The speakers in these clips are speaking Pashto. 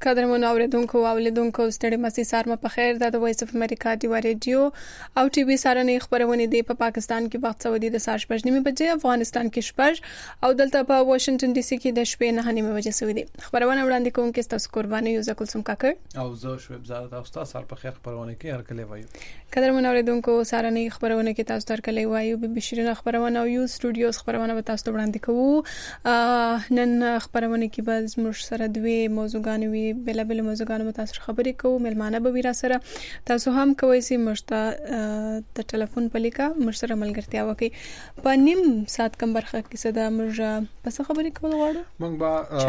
قدرمن اوریدونکو او لیدونکو ستړي مسي سار په خیر د وایس اف امریکا دی ریډیو او ټي وي سارنې خبرونه دی په پاکستان کې وخت سعودي د 7:30 بجې افغانستان کې 7 او دلته په واشنگټن ډي سي کې د شپې 9:30 بجې سعودي خبرونه وړاندې کوم کې تاسو قرباني یو ځکل سم کاکړ او زه شویب زاده تاسو ته سار په خیر خبرونه کې هر کله وایو قدرمن اوریدونکو سارنې خبرونه کې تاسو تر کله وایو به بشیرین خبرونه او یو سټوډیوز خبرونه به تاسو وړاندې کوو نن خبرونه کې به زموږ سره دوی موضوعګان وي بل موضوعګانو متاثر خبرې کوو ملمانه به ویرا سره تاسو هم کوئ سي مشته د ټلیفون په لیکه مر سره ملګرتیا وکي په نیم سات کم برخه کې صدا مر پس خبرې کول غواړو موږ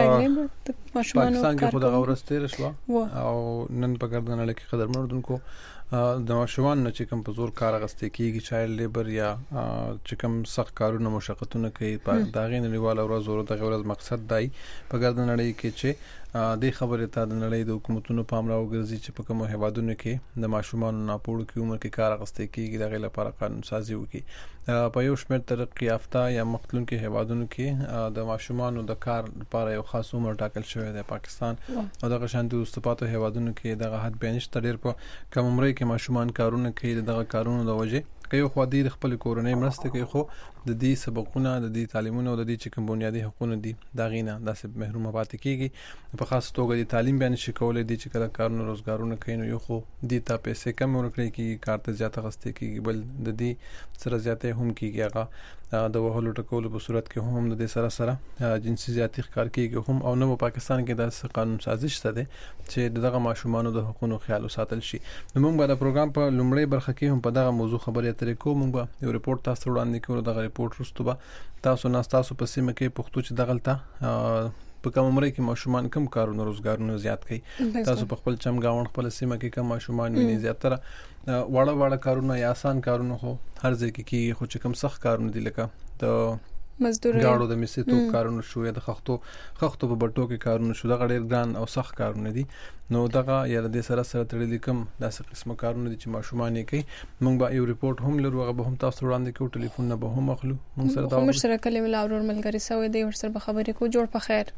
به پاکستان کې خود غورسته رسوا او نن په ګردن لکه قدر مردونکو د ماشومان نه چې کوم په زور کار غسته کیږي چایلډ لیبر یا چې کوم سخت کارونه مشقتونه کوي په داغې نړیوال ورځ ورو د غورز مقصد دی په ګردن لړۍ کې چې د خبره ته د نړۍ د حکومتونو پام راوګرځي چې په کوم هیوادونو کې د ماشومان ناپوړو کې عمر کې کار غسته کیږي د غیر لپاره قانون سازي وکي په یو شمېر ترقی یافته یا مخکلونکو هیوادونو کې د ماشومان د کار لپاره یو خاص عمر ټاکل شوی دی پاکستان او د غشاندو استپاتو هیوادونو کې د حد بیانشت ډیر په کم عمر کې ماشومان کارونه کوي دغه کارونو د وجه کوي خو د خپل کورنۍ مرسته کوي خو د دې سبقونه د دې تعلیمونو او د دې چې کوم بنیادی حقوقونه دي دا غینه داسې محروم پاتې کیږي په خاص توګه د تعلیم بیان شي کولای دي چې کله کارونه روزګارونه کوي نو یو خو د تا پیسې کم ورکړي کی کار ته زیاته غسته کیږي بل د دې سره زیاته هم کیږي هغه د وهلو ټکولو په صورت کې هم د دې سره جنسي زیاتی ښکار کیږي هم او نو پاکستان کې د قانون سازش شته چې دغه ماشومان د حقوقو خیال ساتل شي نو موږ به د پروګرام په لومړی برخه کې هم په دغه موضوع خبرې اترې کوو موږ به یو ریپورت تاسو وړاندې کوو دغه ریپورت وروسته به تاسو په سیمه کې پښتو چې دغلطه په کوم عمر کې ماشومان کم کارونه روزګارونه زیات کوي تاسو په خپل چمګاون خپل سیمه کې کم ماشومان ویني زیاتره وړه کارونه یا آسان کارونه خو هر ځای کې خو چې کم سخت کارونه دي لکه د مزدوري غاړو د میسيتو کارونه شو یا د خختو په بټو کې کارونه شو د غډیر ګران او سخت کارونه دي نو دغه یا د سره تړلې کوم داسې قسمه کارونه دي چې ماشومان یې کوي موږ به یو ریپورت هم لرو هغه به هم تاسو وړاندې کوو ټلیفون نه به هم اخلو موږ سره دا موږ سره کله ولا اورور ملګری سوې دی ور سره خبرې کو جوړ په خیر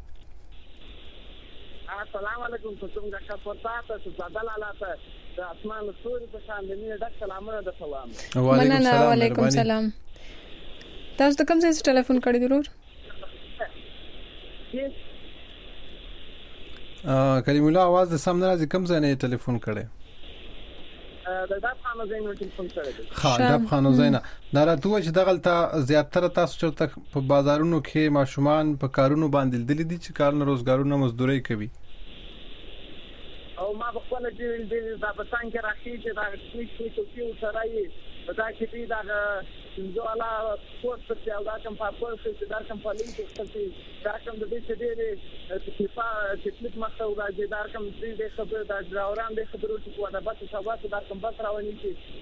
السلام علیکم څنګه ښه پورته تاسو زادل علاته د اسمان سوري په شان د مینه ډک سلامونه د سلام وعلیکم سلام تاسو د کوم ځای څخه ټلیفون کړی ضرور کریم الله आवाज د سم نه راځي کوم ځای نه ټلیفون کړی د ډاب خانو ځای نه ټلیفون کړی ها ډاب خانو ځای نه دا راته چې دغلطه زیاتره تاسو چرته په بازارونو کې ماشومان په کارونو باندې دلی دي چې کارونه روزګارونه مزدوري کوي او ما په خپل دې د پسان کې راځي چې دا څه سره یې دا چې دا زوالا پورت چې دا کوم په پورت چې دا کوم په لینک کې دا کوم د دې چې دې چې کلیک مخته راځي دا کوم دې خبره دا ډراوران دې خبرو چې دا بس شاباس دا کوم بس راونی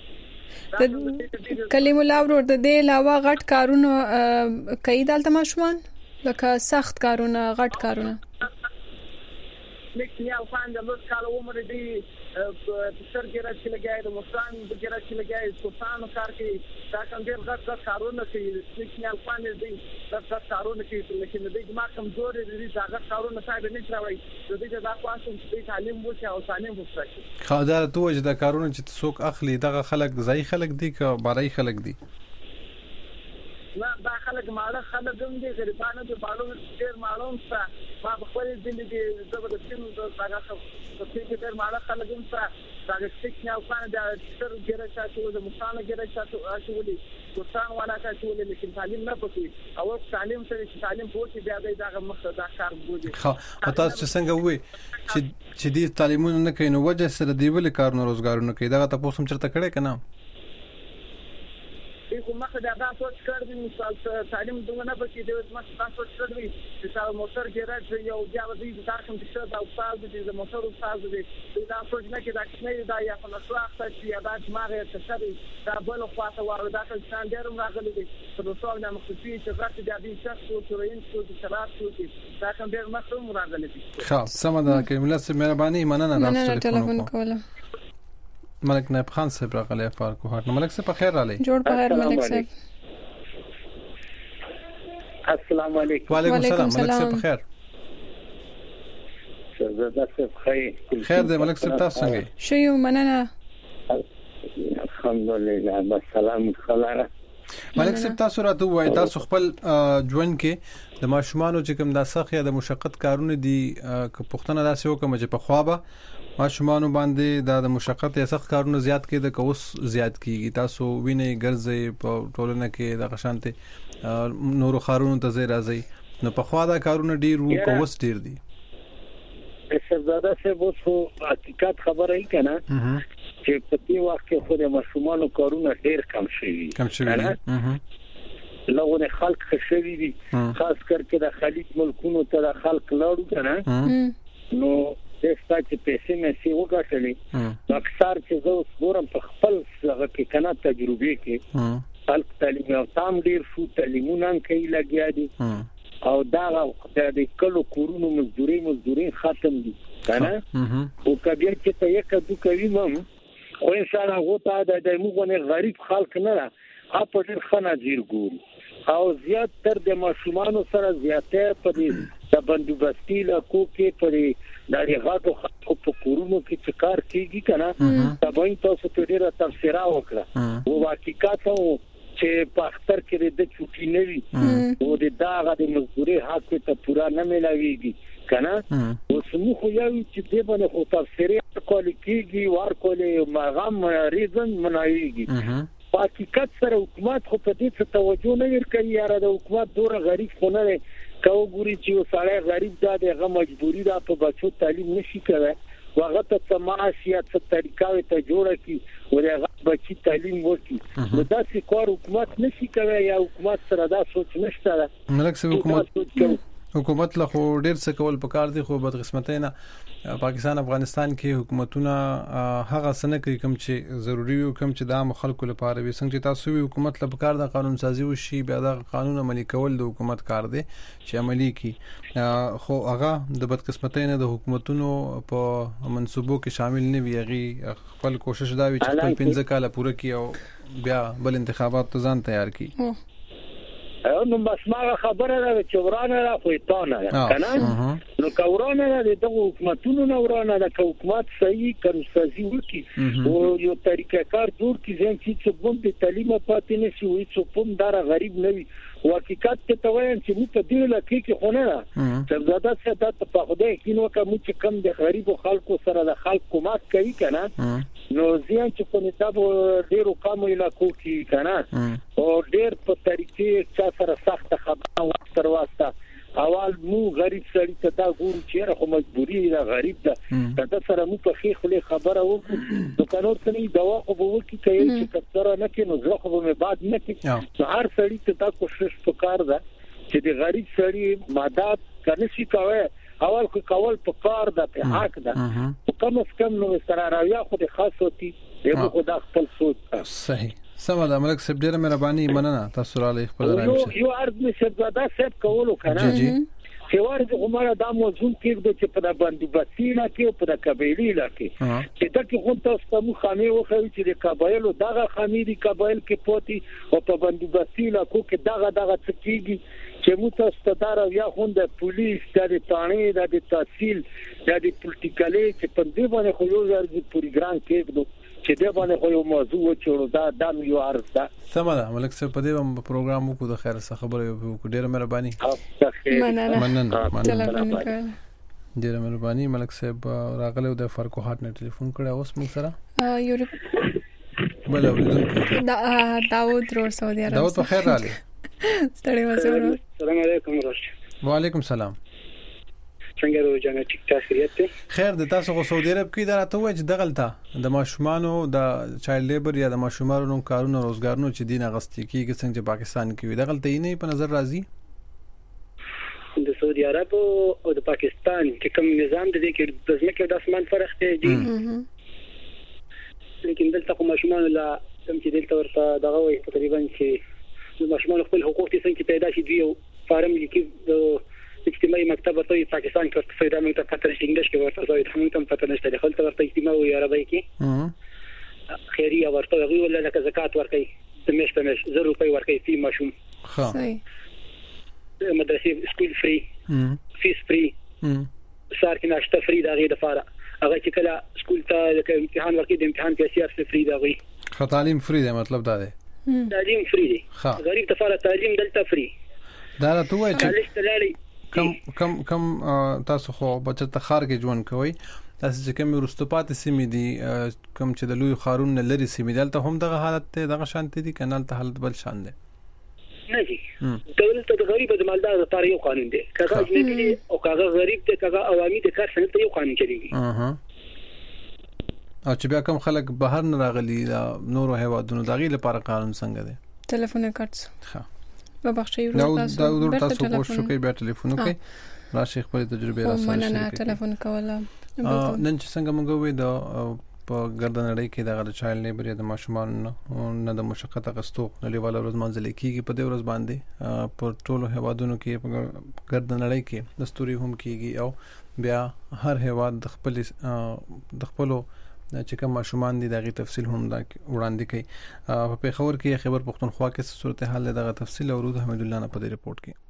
چې کلیم الله ورور د دې علاوه غټ کارونه کوي دلته ماشومان لکه سخت کارونه غټ کارونه لیکن یو فاند له کال عمر دی سر کې راځي لګای د مستان کې راځي لګای سلطان کار کې دا کوم ډېر غټ کارونه کوي لیکن یو فاند دی دا کارونه کوي لیکن د دې ما کمزوري دي دا غټ کارونه صاحب نه چلوي د دې دا کوم چې تعلیم وکړي او تعلیم وکړي خاطر ته وجه دا کارونه چې څوک اخلي دغه خلک ځای خلک دي که بارای خلک دي نه دا خلک ماړه خلک هم دي غریبانو ته باندې ډېر معلوم څه ما په خپل ژوندۍ زبردستي نو دا هغه څه چې ډېر ماړه خلک هم څه دا چې نه وانه دا تر ګره شاتو د مستانه ګره شاتو اشولي ګوتان والا شاتو لیکن تعلیم نه پکې او تعلیم سره تعلیم پوښي بیا دا مخه دا کار بوجي خو تاسو څنګه وې چې دې تعلیمونه نه کوي نو وجه سره دی ول کارونه روزګارونه کوي دا تاسو هم چرته کړی کنه دغه مخه دا سوچ کړی مثال تعلیم دوه نه پکې د مخه سوچ کړی چې تا موټر ګراج یو بیا د دا کوم څه دا استاد دې د موټر استاد دې دا سوچ نه کې دا نه دا یا په نسخه چې یا دا ماغه تشری دا بل خواته واره دا څنګه ډېر راغلي دي په ټول نه مخفي چې راځي دا دې شخص او ترين څو شراب څو دا کوم ډېر مخه راغلي دي ښه سمه ده کې ملت مهرباني مننه ټلیفون کوله ملک نائب خان صاحب راغلی فارکو هاټ ملک صاحب خیر رالی جوړ په خیر ملک صاحب السلام علیکم وعلیکم السلام ملک صاحب خیر زه خیر دې ملک صاحب تاسو څنګه شیو مننه الحمدلله والسلام خلاله ملک صاحب تاسو راته وایي تاسو خپل ژوند کې د ماشومانو چې کوم د سخت یا د مشقت کارونه دي که پښتنه داسې وکم چې په خوابه ماشومانو باندې د مشقت یا سخت کارونه زیات کېده که اوس زیات کیږي تاسو ویني ګرځي په ټولنه کې د غشانته نورو خارونو ته زی راځي نو په خوا دا کارونه ډیر وو که اوس ډیر دي شهزاده صاحب اوس حقیقت خبره ای کنه چې په دې وخت کې خو د ماشومانو کارونه ډیر کم شوي لغونه خلک خشوي دي خاص کرکه د خلیج ملکونو ته د خلک لاړو کنه نو دستا چې پیسې مې سی وګټلې اکثر چې زه اوس ګورم په خپل هغه کې کنه تجربه کې خلک تعلیم او تام ډیر شو تعلیمونه کوي لګیا دي او دا د کلو کورونو مزدوري ختم دي کنه او کبیر چې ته یک د کوي مم خو انسان هغه ته د موږ غریب خلک نه را په ډیر خنه زیر ګور او زیات تر د ماشومان سره زیاته په دې د بندوبستي لکو کې په د غاټو خلکو په کورونو کې چې کار کیږي کنه تبعین تاسو ته ډیره تفسیر وکړه او حقیقت چې په اختر کې د چوټي نوي او د داغه د مزدوري حق ته پورا نه ملاويږي کنه اوس موږ یو چې د باندې خو تفسیر کول کیږي ور کولې ماغم ریزن منایږي په حقیقت سره حکومت خو په دې څه توجه نه ورکوي یاره د حکومت دوره غریب خونه نه کاو ګوري چې وساړی غریب دا د مجبوری دا په بچو تعلیم نشي کوي واغه ته سماسیات څه طریقې ته جوړه کی ورغه بچی تعلیم ورکي نو دا څه کار حکومت نشي کوي یا حکومت سره دا سوچ نشته ملک صاحب حکومت له خو ډیر څه کول پکار دي خو بدقسمتۍ نه پاکستان افغانستان کې حکومتونه هغه سنه کوي کوم چې ضروری وي کوم چې د عام خلکو لپاره وي څنګه چې تاسو وی حکومت له پکار د قانون سازي وشي بیا د قانون عملي کول د حکومت کار دی چې عملي کی خو هغه د بدقسمتۍ نه د حکومتونو په منصوبو کې شامل نه وي غي خپل کوشش دا وي چې خپل 15 کال پوره کړي او بیا بل انتخابات ته ځان تیار کړي نو بس ما خبره ده چې ورانه را خوېتانه کنه نو کورانه د دغه حکومتونو نه ورانه د حکومت صحیح کارسازي وکي او یو طریقه کار جوړ کی ځین چې په دې تعلیم پاتې نشي وي چې په دار غریب نه وي حقیقت ته توین چې موږ په دې لکه کې خونه نه چې زاده څه په خوده کې نو کوم چې کم د غریب خلکو سره د خلکو کومک کوي کنه نو ځین چې په نتاب ډیرو کم علاقو کې کنه او ډیر په طریقې چې سره سخت خبره وختر واسطه اول مو غریب سړی ته دا ګورو چې راخه مجبوری دا غریب ده دا سره مو په خېخله خبره وکړو نو قانون څنګه دوا خو به وکړي چې کثره نه کې نو زه خو به بعد نه کې هر سړی ته دا کوشش وکړ دا چې د غریب سړی مدد کنه شي کوي اول خو کول په کار ده په حق ده کم از کم نو سره راویا خو د خاصوتی دغه خو د خپل سوچ صحیح سم ده ملک صاحب ډیره مهرباني مننه تاسو را لې خپل راځي یو ارز نشه زاده صاحب کولو کنه چې ورته عمره دا موضوع کې چې په بندوبستي نه کې په د قبایلی نه کې چې دا کې خو تاسو مو خامي وخی چې د قبایلو دغه خامي دي قبایل کې پوتي او په بندوبستي نه کې دغه څه کېږي چې مو تاسو ته دار یا خوند پولیس د تانې د تحصیل د پولیټیکالي چې په دې باندې خو یو ځل پروګرام کې چې دا باندې خو یو موضوع وچوړو دا یو عرض ده سم ده ملک صاحب په دې پروګرام کو د خیر څخه خبره وکړو ډیره مهرباني مننه ډیره مهرباني ملک صاحب راغله د فرقو هات نه ټلیفون کړه اوس موږ سره یورپ بل اوریدونکو داوود رو سعودي عربستان داوود په خیر راغلی ستړي وسره السلام علیکم ورحمت وعلیکم السلام څنګه روزانه ټیک ټاک خیریت خیر د تاسو غو سعودي عرب کې دا راته وای چې دغلطه د ماشومانو د چایلډ لیبر یا د ماشومانو کارونو روزګارونو چې دین اغستی کیږي څنګه چې پاکستان کې وي دغلطه یې نه په نظر راځي د سعودي عرب او د پاکستان چې کوم نظام د دې کې د ځمکې د اسمان فرق دی لیکن دلته کوم ماشومان لا کوم چې دلته ورته دغه وي تقریبا چې ماشومان خپل حقوق څنګه پیدا شي دی فارم لیکي اجتماعي مکتب ورته پاکستان کې ورته د مکتب پاتل انګلیش کې ورته زوی هم تم پاتل نشته د خلک ورته اجتماعي عربی کې خیریه ورته وی ولا لکه زکات ورکي د میش په میش 0 روپۍ ورکي فی ماشوم ها مدرسې سکول فری فیس فری سار کې ناشته فری دا غي د فاره هغه چې کله سکول ته امتحان ورکړي د امتحان پیسې فری دا غي تعلیم فری دی مطلب دا دی تعلیم فری دی غریب ته فاره تعلیم دلته فری دا ته وایي چې کم تاسو خو بچت خار کې ژوند کوي تاسو چې کوم رستپات سیمې دي کوم چې د لوی خارون نه لري سیمې دلته هم دغه حالت ته دغه شانتي دي کنال ته حالت بل شان دي نه دي دولت د غریب د مالدار لپاره یو قانون دی کاغه اجنبي او کاغه غریب ته کاغه عوامي د کار سره یو قانون چلیږي او چې بیا کوم خلک بهر نه راغلي دا نورو هیوادونو دغه لپاره قانون څنګه دی ټلیفون کارت ها په بخښي دا تاسو کوشش کوي بیا ټلیفون کوي راشي خپل تجربه راځي مننه ټلیفون کوله نن چې څنګه موږ وې د په ګردنړۍ کې د چایلډ لیبر یا د ماشومان نه د مشقت غستو نړیواله ورځ منځل کیږي په دې ورځ باندې په ټولو هیوادونو کې په ګردنړۍ کې دستوري هم کیږي او بیا هر هیواد د خپل چې کوم ماشومان دي دغه تفصیل هم وړاندې کوي په پیښور کې خبر پښتونخوا کې صورتحال دغه تفصیل اورود حمید الله نه په دې رپورت کې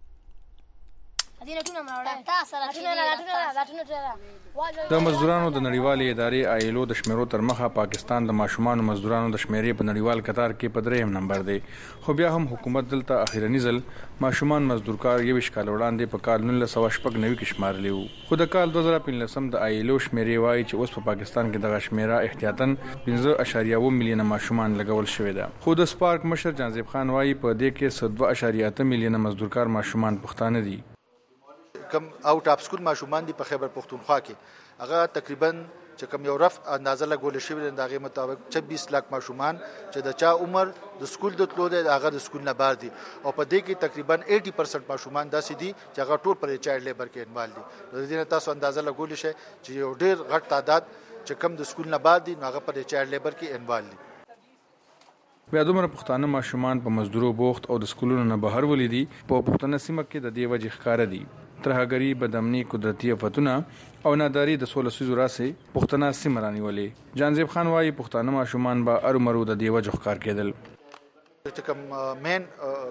د مزدورانو د نړیوالې ادارې آیلو د شمیرو تر مخه پاکستان د ماشومان مزدورانو د شمیرې په نړیوال قطار کې په دریم نمبر دی خو بیا هم حکومت دلته اخیرنی ځل ماشومان مزدور کار یو شکل وړاندې په کال 1990 کې شمارلی وو خو د کال 2015 د آیلو شمیرې وايي چې اوس په پاکستان کې دغه شمیره احتیاطاً 15.1 میلیون ماشومان لګول شوی دی خو د سپارک مشر جانزیب خان وايي په دې کې 2.8 میلیون مزدور کار ماشومان پښتانه دي کم اوټ اف سکول ماشومان دي په خیبر پختونخوا کې هغه تقریبا چې کم یو رف اندازه لګول شوی د هغه مطابق 26 لک ماشومان چې د چا عمر د سکول د تلو د هغه د سکول نه بار دي او په دې کې تقریبا 80% ماشومان داسې دي چې هغه ټول پر چایلډ لیبر کې انوال دي د دې نه تاسو اندازه لګول شي چې یو ډیر غټ تعداد چې کم د سکول نه بار دي هغه پر چایلډ لیبر کې انوال دي بیا دومره پښتانه ماشومان په مزدورو بوخت او د سکولونو نه بهر ولیدي په پښتنه سیمه کې د دې وجه ښکار دي ترهګری بدامنی قدرتي آفتونه او ناداری د 16 راسې پښتنه سیمه رانیولې جانزیب خان وايي پښتانه ماشومان به ارمرو د دې وجه ښکار کېدل چې کوم مین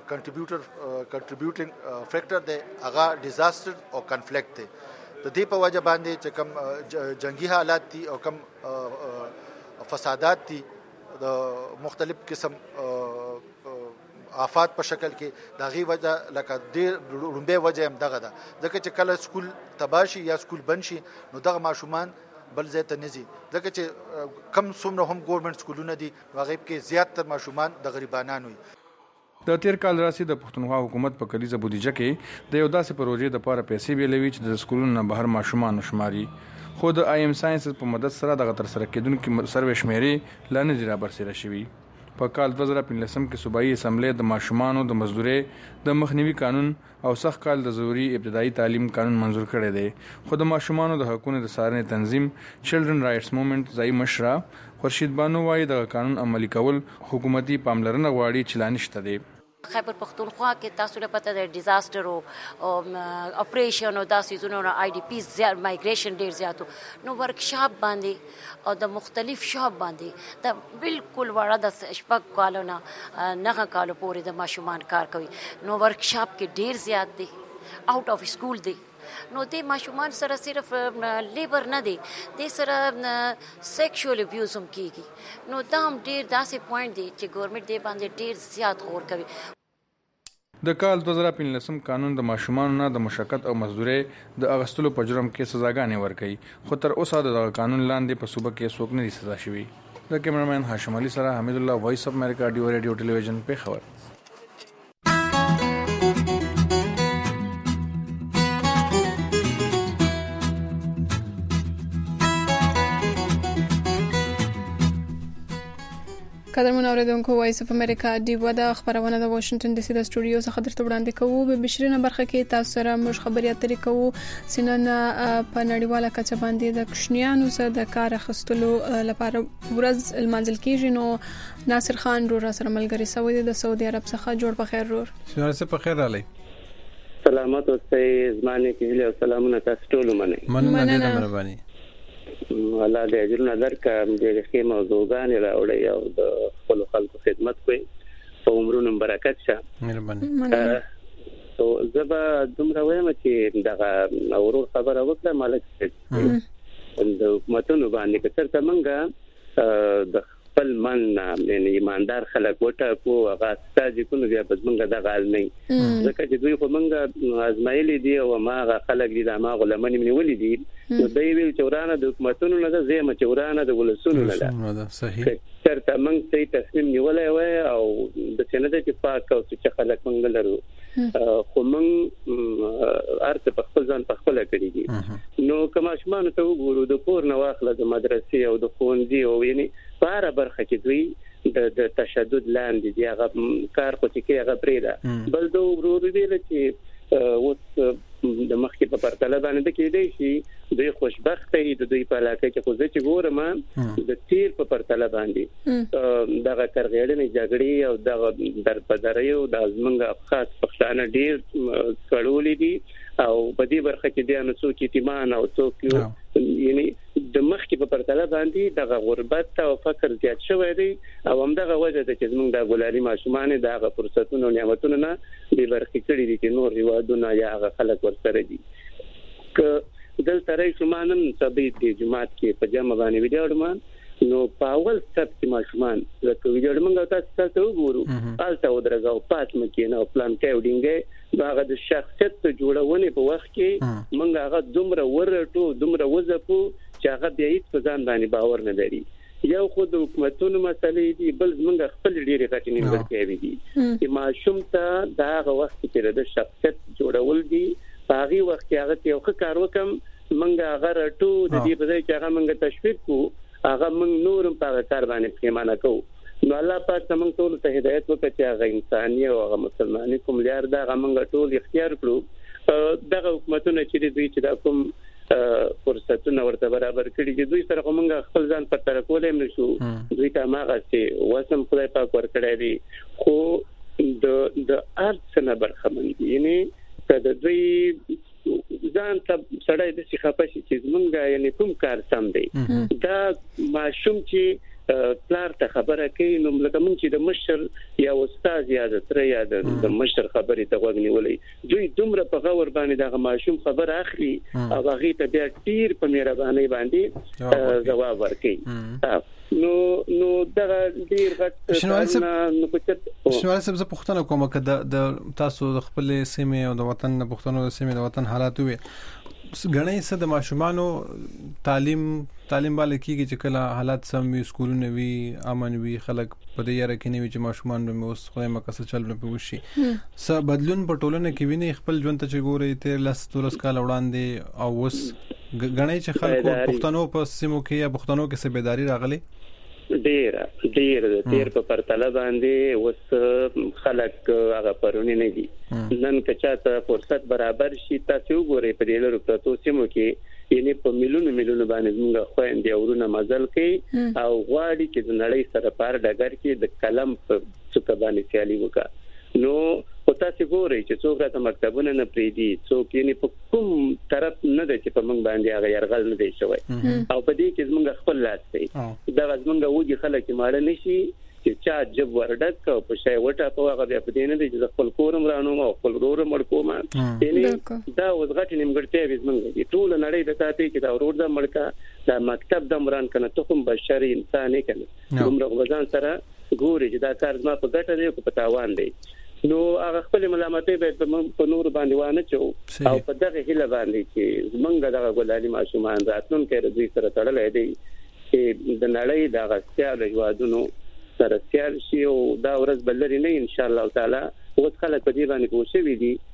کنټریبیوټینګ فیکٹر دی هغه ډیزاستر او کنفلیکټ دی د دې په وجه باندې چې کوم جنگي حالات دي او کوم فسادات دي د مختلف قسم آفات په شکل کې د غي وجه لکه ډیر لومبه وجه هم دغه ده ځکه چې کله سکول تباشي یا سکول بنشي نو دغه ماشومان بل ځای ته نزي ځکه چې کم څومره هم ګورنمنت سکولونه دي هغه کې زیاتره ماشومان د غریبانان وي د تیر کال راسي د پښتونخوا حکومت په کلیزه بودیجه کې د یو داسې پروژې د لپاره پیسې ویلوي چې د سکولونو نه بهر ماشومان شماري خو د آی ایم ساينس په مدد سره دغه تر سره کېدونکو سروې شمیرې لانه دی را برسېره شوی په کال 2015 کې صوبایي اسمبلی د ماشومانو د مزدورۍ د مخنیوي قانون او سخت کال د ضروري ابتدایي تعلیم قانون منزور کړی دی خو د ماشومانو د حقوقو د څارنې تنظیم چلډرن رائټس موومېنټ ځای مشره خورشید بانو وايي د قانون عملي کول حکومتي پاملرنه غواړي چې لا نشته دی خیبر پختونخوا کې تاسو ته پته ده ډیزاستر او اپریشن او داسې زونه آی ډی پی زیات مایګریشن ډیر زیاتو نو ورکشاپ باندې او د مختلف شاپ باندې دا بالکل وړه د شپږ کالو نه کالو پورې د ماشومان کار کوي نو ورکشاپ کې ډیر زیات دي آوټ اف سکول دي نو د ماشومان سره صرف لیبر نه دی د سره سیکشوال ابیوز هم کیږي نو دا هم ډیر داسې پوینټ دی چې ګورنمنت دې باندې ډیر زیات غور کوي د کال 2015 قانون د ماشومانو نه د مشقت او مزدورۍ د اغستلو په جرم کې سزاګانې ورکړي خو تر اوسه د قانون لاندې په صوبه کې څوک نه دي سزا شوي د کیمرمن هاشم علي سره حمید الله وایس اف امریکا ډیو ریډیو ټلویزیون په خبر قدرمن اوریدونکو وایس اف امریکا ډیو د خبرونه د واشنگټن ډي سي د سټوډیو څخه درته وړاندې کوو به بشرینه برخه کې تاسو سره موږ خبري اترې کوو سنن په نړیواله کچه باندې د کشنیانو سره د کار اخستلو لپاره ورځ المنزل کېږي نو ناصر خان رو سره ملګری سوي د سعودي عرب څخه جوړ په خیر رور سره په خیر علي سلامات اوسئ زمانه کې له سلامونه تاسو ټول مننه مهرباني الله دې اجرونه درکړي دې ښه موضوعګان راوړي او د خپل خلکو خدمت کوي په عمرونو برکت شه مهرباني تاسو زبا دومره وایم چې دغه اورور خبره وکړه مالک د حکومتونو باندې کتر ته منګه د خپل من یعنی ایماندار خلک وټاکو هغه ستاسو کوم بیا په منګه د غال نه ځکه چې دوی په منګه ازمایلی دی او ما هغه خلک دي د ما غلمنې منولې دي نو دوی ویل چورانه د حکومتونو نه ده زموږ چورانه د ولسونو نه ده صحیح ترته موږ ته تصمیم نیولای وای او د سینده چې پاک او چې خلک موږ لرو خو موږ ارته په خپل ځان په خپل کړی دي نو کوم شمانه ته وګورو د کور نو واخله د مدرسې او د ښوونځي او یعنی بار برخه کې دوی د تشدد لاندې دی هغه کار خو چې هغه پرېدا بل دوه ورور ویل چې اوس د مخکې په پرتله باندې کې دی چې دوی خوشبخته دي د دوی په علاقه کې خو چې ګورم د تیر په پرتله باندې دغه ترغیړنې جګړې او دغه درپدري او د ازمنګ خاص پښتانه ډیر کړولې دي او په دې برخه کې د انسو کې ایمان او څوک یعنی د مخکې په پرتله باندې دغه غربت او فقر زیات شوی دی او همدغه وجه ده چې موږ د ګلالي ماشومان دغه فرصتونو نعمتونو نه به برخې کړې دي چې نور ریوادونه یا هغه خلک ورسره دي ک دلته رئیس مانم ثابت دي جماعت کې په جمع باندې ویډیو نو پاول سب چې ماشومان لکه ویډیو موږ تاسو وګورو الته ودرګاو پات مکینه او پلان کې وډینګې هغه د شخصیت جوړونې په وخت کې موږ هغه دومره ورټو دومره وځپو چې هغه بیا هیڅ ځان باندې باور نه لري یو خود حکومتونو مسلې دي بل موږ خپل ډېری غټې نیمګړتیاوې دي چې ماشوم ته دا هغه وخت کې د شخصیت جوړول دي هغه وخت کې هغه یو ښه کار وکم موږ هغه رټو د دې په ځای چې هغه موږ تشویق کو هغه موږ نورم په کار باندې پیمانه کوو نو الله پاک موږ ټول ته هدایت وکړي چې هغه انساني او هغه مسلمانۍ کوم لار دا موږ ټول اختیار کړو دغه حکومتونه چې دوی چې دا کوم فرصتونه ورته برابر کړي چې دوی سره موږ خپل ځان پر تر کولای نشو دوی ته ماغه چې وسم خدای پاک ورکړی دی خو د ارڅنه برخمن دي یعنی کله دوی ځان ته سړی د خپاشي چې موږ یعنی کوم کار سم دی دا ماشوم چې پلار ته خبره کوي نو لکه مونږ چې د مشر یا استاد یا د تر یا د مشر خبرې ته وګنیولې دوی دومره په غور باندې دغه ماشوم خبر اخلي او هغه ته بیا ډیر په مهرباني باندې جواب ورکوي نو دغه ډیر غټ نو شنوال صاحب زه پوښتنه کوم که د تاسو د خپل سیمې او د وطن د پښتنو د سیمې د وطن حالات وي غنۍ څه د ماشومانو تعلیم باندې کیږي چې کله حالات سم وي سکولونه وي امن وي خلک په دې یاره کې نه وي چې ماشومان به اوس خو مکه چل نه پوښي څه بدلون په ټولنه کې ویني خپل ژوند ته چې ګوري ته لس کال وړاندې او اوس غنۍ چې خلکو پښتنو په سیمو کې یا پښتنو کې څه بیداری راغلي ډیر د تیر په پرتله باندې وس خلک هغه پرونی نه دي نن که چاته فرصت برابر شي تاسو وګورئ په دې لوري پروتو سیمو کې یعنی په ملیونو باندې موږ خويندې اورونه مزل کوي او غواړي چې د نړۍ سره پار ډګر کې د قلم په څوک باندې سیالي وکړي نو او تاسو ګورئ چې څوک راته مکتبونه نه پریدي څوک یې په کوم طرف نه دی چې په موږ باندې هغه يرغل نه دی شوی او په دې کې موږ خپل لاس دی دا موږ وږي خلک ماړه نشي چې چا جب ورډک او په شای وټه په هغه بیا په دې نه دی چې خپل کورم رانو او خپل ورور مړ کوم یعنی دا وزغټ نیمګړتیا وزمنګ ټول نړۍ د تاسو کې دا ورور د مړکا دا مکتب د مران کنه ته کوم بشري انسان کنه عمر غوځان سره ګوري چې دا کار ما په ګټه دی او په تاوان دی نو هغه خپل ملامتۍ به په نور باندې وانه چو او په دغه هله باندې چې زمونږ دغه ګلالي ماشومان راتلونکي دوی سره تړلې دي چې د نړۍ د غسیال هوادونو سره سیال شي او دا ورځ بلري نه ان شاء الله تعالی اوس خلک په دې باندې کوشش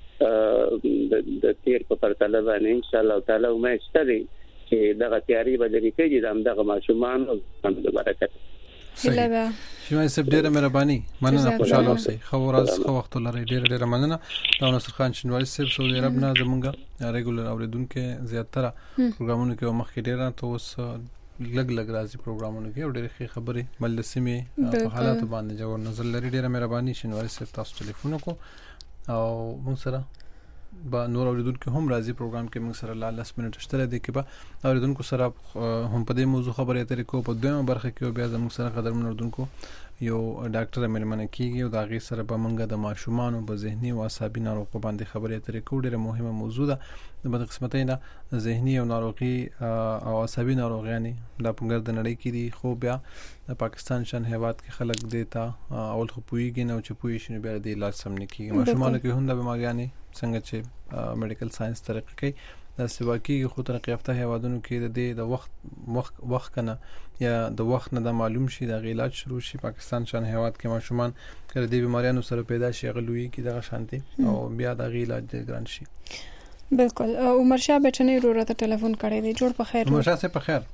وکړي د تیر په پرتله باندې ان شاء الله تعالی امید شته چې دغه تیاری بدلې کېږي دغه ماشومان او د برکت هیله شمای سب ډیره مهرباني مننه خوشاله اوسئ خو ورځ خو وخت لري ډیره مننه دا نصر خان شنواری صاحب سعودي عرب نه زمونږه ریګولر اوریدونکو زیاتره پروګرامونو کې مخ کې ډیره ته اوس لګ راځي پروګرامونو کې او ډیره خبرې ملسمه په حالات باندې جو نظر لري ډیره مهرباني شنواری صاحب تاسو ټلیفون کو او موږ سره با نور اوریدونکو هم راځي پروګرام کې موږ سره 10 منټ شته دي کې به اوریدونکو سره هم په دې موضوع خبرې اترې کو په دویمه برخه کې بیا زموږ سره قدرمن اوریدونکو یو ډاکټر مېلمنه کیږي او دا غي سره به موږ د ماشومان په ذهني او عصبي ناروغیو باندې خبرې اترې کو. ډیره مهمه موضوع ده د بدقسمتۍ نه ذهني او ناروغي او عصبي ناروغیاں دا په ګرد نړۍ کې دي خو بیا د پاکستان شان هیواد کې خلک دیتا اول خو پویږي نه چې پوي شنو بیا د علاج سم نه کیږي. ماشومان کې هم د بیماریاں څنګه چې میډیکل ساينس ترقی کوي د سواکی خو ترقی یافته هیوادونو کې د وخت کنه یا د وخت نه د معلوم شي د علاج شروع شي. پاکستان شان هیواد کې ماشومان کړه د بیماریانو سره پیدا شي غلوي کې د شانتي او بیا د علاج ګران شي. بالکل. عمر شاه بچنی ورته ټلیفون کړی دی. جوړ په خیر. عمر شاه سه په خیر.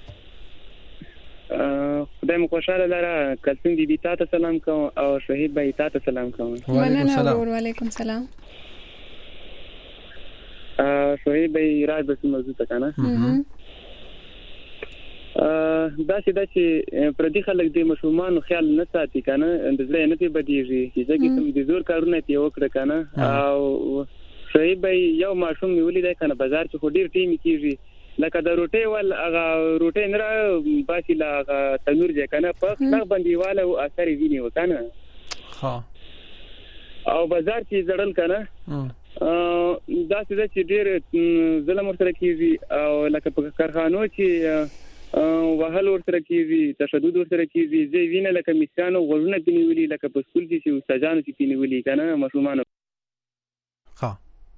خدای مو خوشاله لره. کلسم بی بی تاسو سلام کوم او شهید بای تاسو سلام کوم. وعلیکم السلام. وعلیکم السلام. شهید بای راز بس موضوع تکنه. دا چې پردي خلک د مشومان خیال نه ساتي کنه د ځای نه په بدیږي چې کوم د زور کارونه تی وکړه کنه او شهید بای یو ماشوم نیولې ده کنه بازار کې خو ډیر ټیم کیږي لکه د روټي ول هغه روټي نه باسي لا تنور ځای کنه په څنګه باندېواله او اثر ویني وکنه ها او بازار کې زړل کنه دا چې ډیر ظلم ورسره کیږي او لکه په کارخانو چې وهل ورسره کیږي تشدد ورسره کیږي زی وینه لکه میسانو غوړونه پینولي لکه په سکول کې چې استادانو چې پینولي کنه ماشومان ها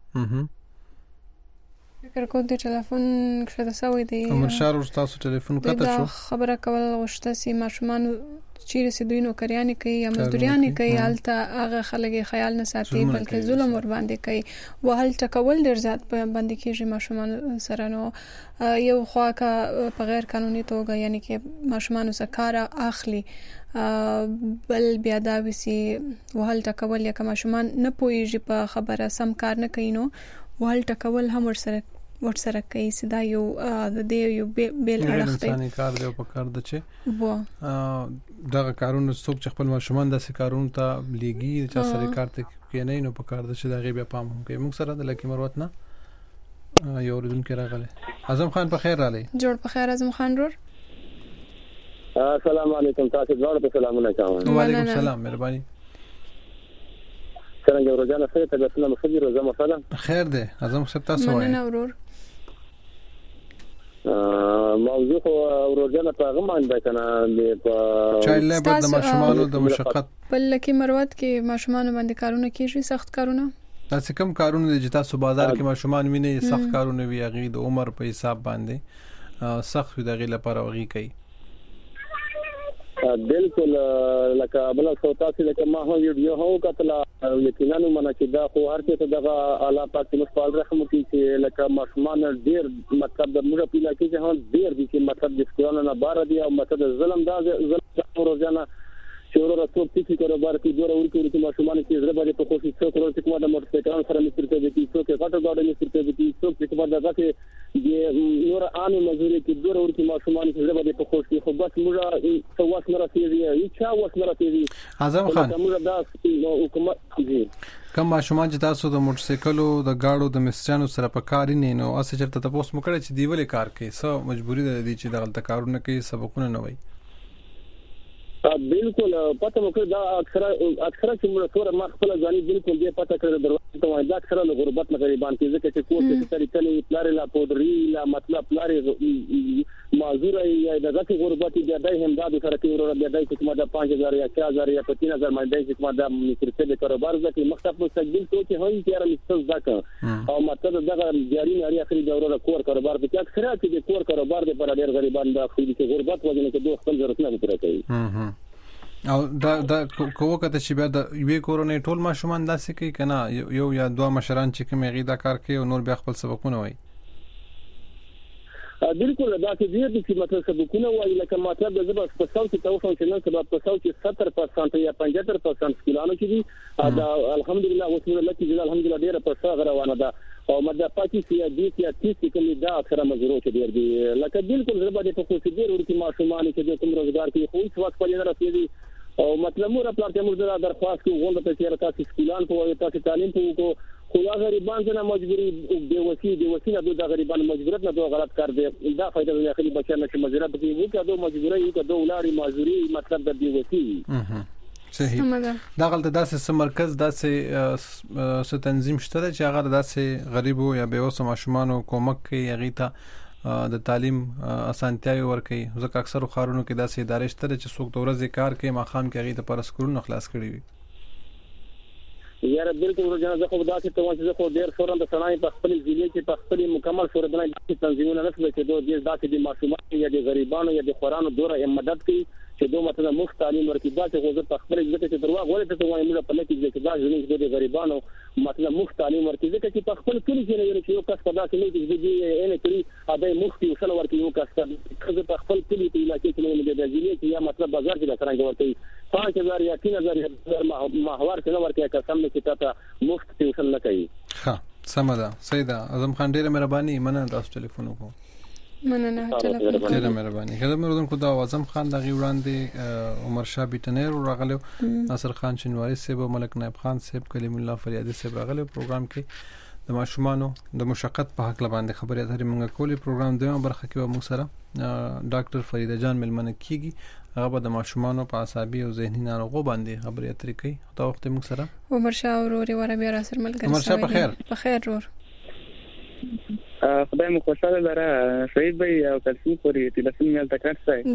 فکر کوم د ټلیفون کښه سوي دی عمر شاه تاسو ټلیفون کته شو خبره کول غوښته سي ماشومان چیرې سیدوینو کریانې کوي یا مزدوریانې کوي حالته هغه خلک خیال نه ساتي بلکې ظلم ور باندې کوي وهل ټکول ډیر زیات باندې کېږي ماشومان سره. نو یو خوا کا په غیر قانوني توګه یعنی کې ماشومان سکاره اخلي بل بیا دا وسی وهل ټکول یا ماشومان نه پويږي په خبره سم کار نه کوي نو وهل ټکول هم ورسره کوي سدا یو د دې یو بیل اړخ دی انساني کار دی په کار د چې دغه کارونه څوک چې خپل ماشومان د کارونو ته لګي چې سره کار ته کې نه نو په کار د چې دغه بیا پام هم کوي. موږ سره د لکی مروت نه یو ردون کې راغله. اعظم خان په خیر رالی. جوړ په خیر اعظم خان رور. السلام علیکم تاسو ډېر سلامونه کوم. وعلیکم السلام مهرباني. څنګه روزانه سره تاسو نه مخدي روزه مثلا خیر ده اعظم صاحب تاسو وایي. مننه ورور. موضوع روزانه په غو باندې کنه په چایلډ لیبر د ماشومانو د مشقت بل لکه مروت کې ماشومان باندې کارونه کیږي سخت کارونه تاسو کوم کارونه چې تاسو بازار کې ماشومان ویني سخت کارونه وی غي د عمر په حساب باندې سخت وي دغه لپاره وغي کوي. بالکل لکه بل څه تاسو لکه ما هو ویډیو هو کتل یقینا منه چې دا خو هر څه دغه اعلی پاک مشفال رحم کوي چې لکه ماشومان ډیر مطلب د موږ په لکه چې هم ډیر دي چې مطلب د سکولونو نه بار دي او مطلب ظلم دا ظلم روزانه چې ورو څو ټکی کاروبار کې ډیر ورته ماشومان چې زړه باندې په خوشي څو کړو چې کومه د موټر سایکل سره مسترته دي څو کې غاټو غاډه مسترته دي څو چې کومه دغه کې نور عامه مزوري کې ډیر ورته ماشومان چې زړه باندې په خوشي خو بس موږ څو وخت نه راځي هیڅ وخت نه راځي. اعظم خان موږ دا حکومت دي کوم ماشومان چې تاسو د موټر سایکلو د گاډو د مسترانو سره په کار نه نو اسه چرته تاسو مو کړی چې دیولې کار کوي سو مجبوری ده دي چې دغه کارونه کوي سبقونه نه وای. بالکل پته مو کړ دا اکثره چې موږ سره ما خپل ځاني بالکل دې پته کړ دروازه ته دا اکثره له غربت نه غریبان کې ځکه چې کوټه کې طریقې پلار لا پودري لا مطلب پلار معذور یا دغه غربت دې دای هم دا د سره کې ورو دې دای چې ما د 5000 یا 4000 یا 3000 باندې چې ما د مسترته د کاروبار ځکه مختلف مستقبل ته چې هوی تیار مستز ځکه او مطلب دغه جاری ناری اخري دوره کور کاروبار کې اکثره چې د کور کاروبار د پر ډېر غریبان د خپل کې غربت وجنه کې دوه خپل ضرورت نه پوره کوي. او دا کوو کته چې بیا د یوې کورونه ټول ماشومان داسې کوي کنه یو یا دوه مشران چې کوم غي دا کار کوي او نور بیا خپل سبقونه وایي. بالکل دا چې دې چې مطلب سبقونه وایي لکه مطلب د زبر په څو چې توفن چې نن سبا په څو چې 70% یا 75% سکولانو کې دي دا الحمدلله وسوله لکه چې الحمدلله ډیره په څه غروانه ده او مده پاتې چې دې چې کوم دا اکثره مزرو چې ډیر دي لکه بالکل زبر په خو چې ډیر ورته ماشومان چې کوم روزګار کې خو هیڅ وخت پلي نه رسېږي او مطلب مور خپل ته موږ درخواست کوو غونډه ته چې تاسو سکولان په تاسو تعلیم په کو خو غریبان څنګه مجبوري دی وسیله د غریبانو مجبوریت نه دوه غلط کار دی دا فائدہ د اخلي بچنه چې مجبوره به وي که دوه مجبوري یو که دوه لاري معذوري مطلب د دی وسیله صحیح دا غلطه داسې سمرکز داسې س تنظیم شته چې هغه داسې غریبو یا بیوسه ماشومان کومک کوي هغه ته د تعلیم اسانتیاوي ورکوي ځکه اکثر خارونو کې داسې ادارې شته چې څوک د ورځې کار کوي ماخام کې هغه ته پر سکولونو خلاص کړي وي یاره بالکل ورځنه زه خو داسې ته چې زه خو ډیر فورن د سنای په خپل ځینې کې په خپل مکمل شورا د تنظیمونو نه څه چې دوی داسې د ماشومان یا د غریبانو یا د خورانو دوره مدد کوي چې دوی ماته مفت تعلیم ورکړي دا چې غوږ په خپل ځکه چې درواغ ولې ته وایي موږ په لکه چې دا ځینې د غریبانو مطلب مفت تعلیم ورکړي ځکه چې په خپل کلی کې نه یو کس په داسې نه کې دی نه کوي اده مفت یو څل ورکړي یو کس چې په خپل کلی کې علاقې کې نه دی ځینې چې یا مطلب بازار کې دا څنګه ورکړي 5000 یا 3000 ماهوار څنګه ورکړي قسم نه چې تا مفت ټیوشن نه کوي ها سمدا سیدا اعظم خان ډیره مهرباني مننه تاسو ټلیفون وکړو مننه ټلیفون ډیره مهرباني خدمت مردون کو دا اعظم خان دغه وړاندې عمر شاه بیتنیر راغلو ناصر خان شنواری صاحب ملک نائب خان صاحب کلیم الله فریادی صاحب راغلو پروګرام کې د ماشومانو د مشقت په حق باندې خبرې اترې موږ کولې پروګرام دوه برخه کې موږ سره ډاکټر فریده جان ملمنه کیږي هغه د ماشومانو په عصبي او ذهني ناروغو باندې خبرې اترې کوي دا وخت موږ سره عمر شاه وروري ور بیا را سره ملګری عمر شاه په خیر ور خدای مو خوشاله لره شهید بھائی او تلفون پوری ټلیفون میل تکړه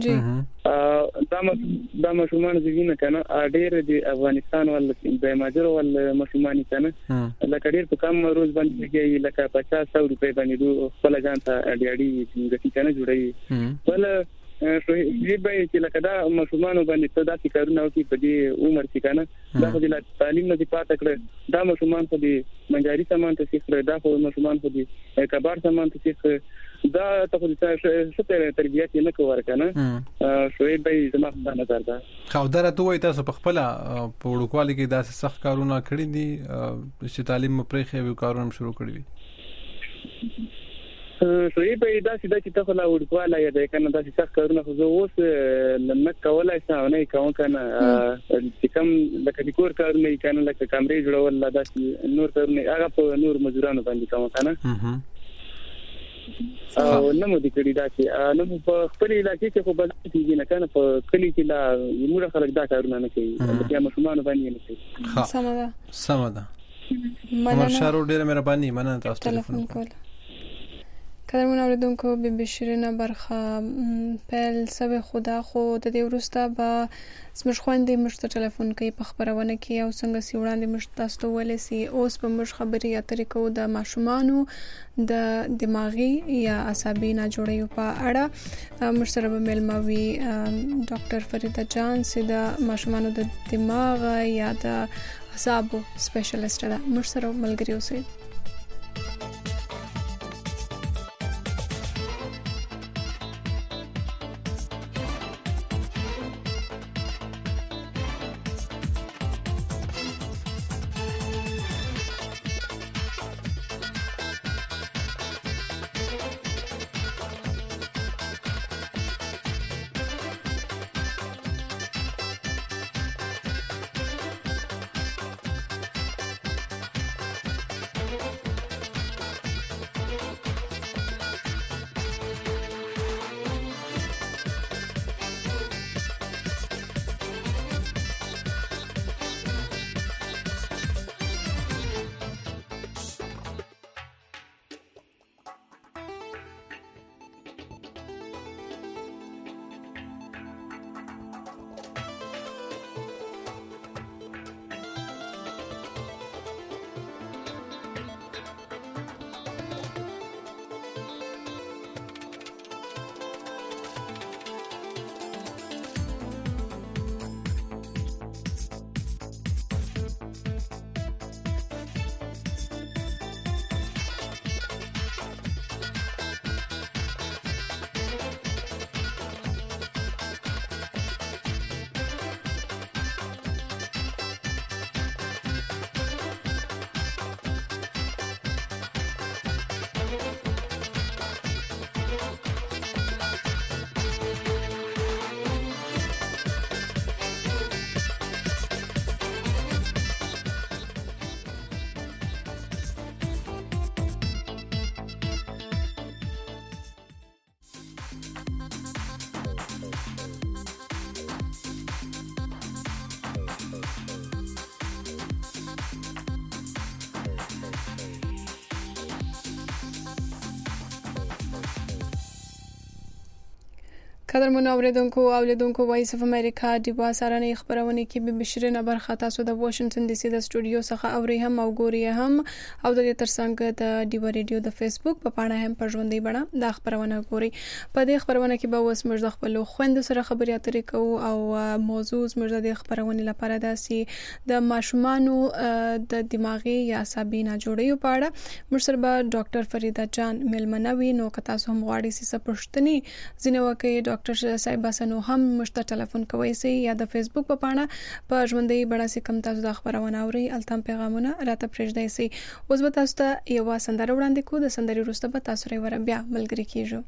دا ماشومان زګینه کنه ډېر د افغانستان ول د ماجر ول ماشومان کنه لکه ډېر په کم روز باندې کې لکه 50 روپے باندې دوه خپل ځان ته اړیاړي څنګه کنه جوړي ول شهید بھائی چې لکه دا ماشومان باندې ته داسې کارونه وکړي په دې عمر کې کنه دا خو د تعلیم نه دی پاتې کړ دا ماشومان خو دې منجاري سامان ته سیخ دا خو ماشومان خو دې کبار سامان ته سیخ دا ته خو د څه تربیت نه کوي کنه شهید بھائی زما په نظر دا خو درته وای تاسو په خپل په وړوکوالي کې داسې سخت کارونه کړی دي چې تعلیم مپرې خو کارونه شروع کړی دي شهید بھائی دا چې ته خلا وړکواله یا د کنه دا چې څه کارونه خو زه اوس لنه کولای شم نه کوم کنه چې کوم لکه د کور کارونه کنه لکه کمرې جوړول لا دا نور کارونه هغه په نور مزدورانو باندې کوم کنه او نو د کړي دا چې نو په خپل علاقې کې خو بل کېږي نه کنه په کلی کې لا موږ خلک دا کارونه نه کوي چې ماشومان باندې نه کوي سمدا عمر شاه ډېر مهرباني مننه تاسو ټلیفون کول کلمونه اوریدونکو بي شیرینه برخه پل سبه خدا خو د دې ورسته به زموږ خويندې مشته ټلیفون کوي په خبرونه کې او څنګه سی وړاندې مشته تاسو ولې سي اوس په مش خبري اترې کو د ماشومانو د دماغي یا عصبي نه جوړیو په اړه مشره به ملموي ډاکټر فریده جان سي د ماشومانو د دماغ یا د اعصابو سپیشلیسټ ده مشره ملګری اوسئ قدرمن اوریدونکو او لیدونکو وایس اف امریکا د باسرانه خبرونه کې به بشرینه برخه تاسو د واشنگټن ډي سي د سټوډیو څخه اوري هم او ګوري هم او د ترڅنګ د ډیو ریډیو د فیسبوک په پاڼه هم په ژوندۍ بڼه د خبرونه ګوري. په دې خبرونه کې به اوس موږ خپل خويند سره خبرې اترې کوو او موضوع موږ د خبرونه لپاره داسي د ماشومانو د دماغي یا عصبي ناجوړیو په اړه موږ سره به ډاکټر فریدا جان ملمنوي نو که تاسو هم غواړئ چې پښتني ځینې وکي ډاکټر صاحب باسنو هم مشته ټلیفون کوي سي یا د فیسبوک په پاڼه په ژوندۍ بڼه سي کم تاسو د خبرونه اوري التم پیغامونه راته پرېږدئ سي. اوس به تاسو ته یو سندره وړاندې کوو. د سندري وروسته به تاسو سره بیا ملګری کیږو.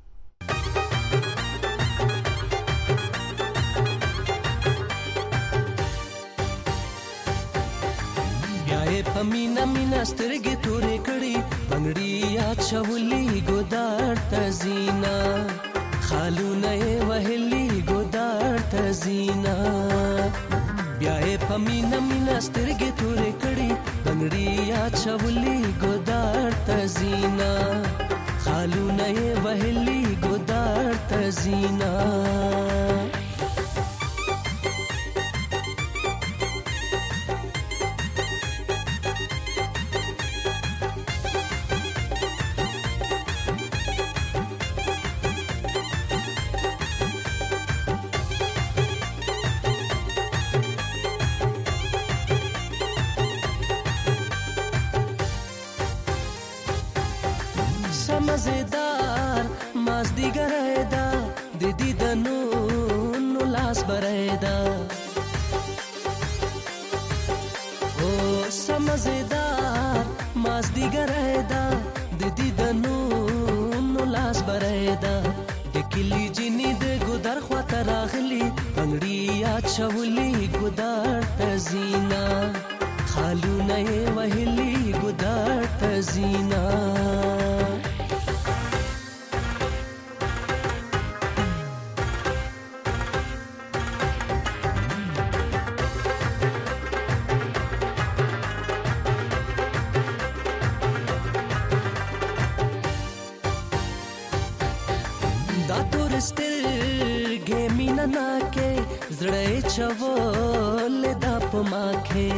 پمینا مینا سترګې تورې کړې بنګړي یا چولې ګودار تزینا خالونه وهلي ګودار تزینا بیا پمینا مینا سترګې تورې کړې بنګړي یا چولې ګودار تزینا خالونه وهلي ګودار تزینا مزیدار مازدیګر ایدا د دې دنو نو لاس برایدا او سمزیدار مازدیګر ایدا د دې دنو نو لاس برایدا د کلی جنې د ګودر خواته راغلی بنګړي یا چولې ګودر تزینا خالونه وهلي ګودر تزینا زړه چول د پماخه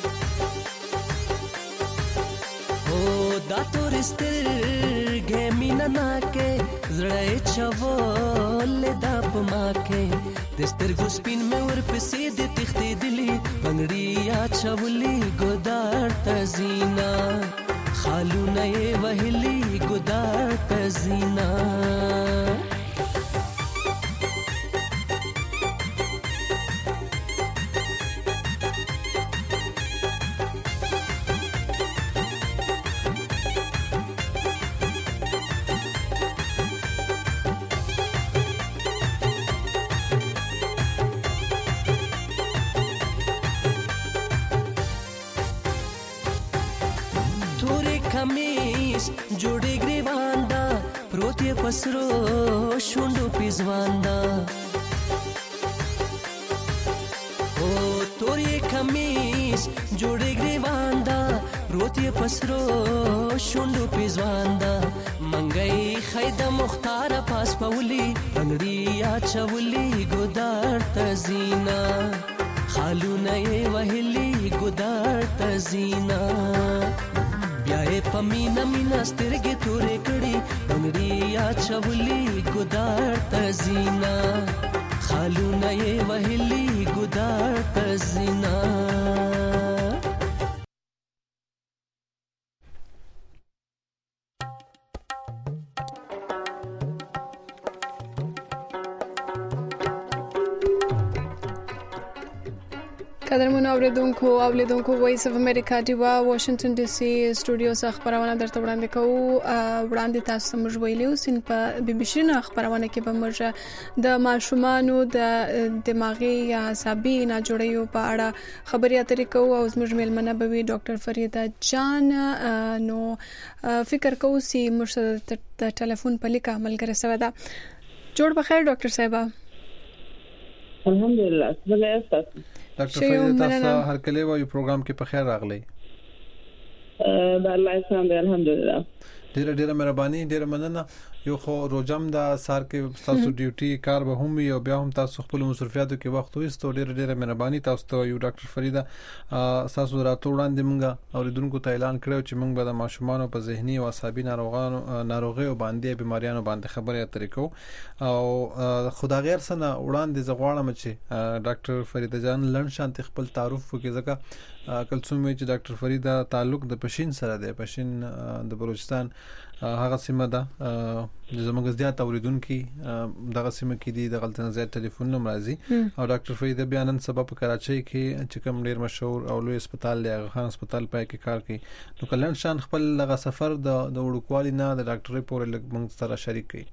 او دا تورستر ګمینا ناکه زړه چول د پماخه د سترګو سپین مې ور پسې د تختې دلی بنګړي یا چولې ګودار تزینا خالونه وهلي ګودار تزینا کمیس جوړې گریواندا پروتي پسرو شوندو پیزواندا او تورې کمیس جوړې گریواندا پروتي پسرو شوندو پیزواندا منګي خیدا مختار پاس پولي بنګړي یا چولي ګودار تزینا خالونه وهلي ګودار تزینا بیا پمینا مینا سترګې تورې کړې بنګړي یا چولې ګودار تزینا خالونه وهلي ګودار تزینا قدرمن اوریدونکو وایس اف امریکا دی واشنگټن ډي سي سټوډیو څخه خبرونه درته وړاندې کوو. وړاندې تاسو موږ ویلو سین په بي بي سي نه خبرونه کې به موږ د ماشومانو د دماغي یا عصبي ناجوړیو په اړه خبرې اترې کوو او زموږ مېلمنه به وي ډاکټر فریدا جان. نو فکر کوو چې موږ د ټلیفون په لیکه عملګری سره ده. جوړ بخیر ډاکټر صاحب. الحمدلله څنګه یاست؟ ډاکټر فرید تاسو هر کله وایو پروګرام کې په خیر راغلی. د الله احسان دی الحمدلله. ډیره مهرباني، ډیره مننه. یو خو روزم د سار کې تاسو ډیوټي کار به هم او بیا هم تاسو خپل مصرفیاتو کې وخت وېستو. ډیره مهرباني تاسو ته یو ډاکټر فریدا تاسو راتو وړاندې مونږه اوریدونکو ته اعلان کړو چې مونږ به د ماشومان په ذهني او عصبي ناروغیو باندې بيماریانو باندې خبرې اترې کوو او خدا غیر سره وړاندې زغواړم چې ډاکټر فریدا جان لړ شانت خپل تعارف وکړي ځکه کلثوم چې ډاکټر فریدا تعلق د پښین سره دی. پښین د بلوچستان هغه سیمه ده زموږ زیات اوریدونکو دغه سیمه کې دي، د غلطن زیات ټلیفون نمبر راځي او ډاکټر فرید بیانن سبب په کراچۍ کې چې کوم ډیر مشهور او لوی هسپتال دی خان هسپتال پای کې کار کوي. نو کلن شان خپل لغه سفر د وړوکوالي نه د ډاکټرۍ پورې لږ موږ سره شریک کړي.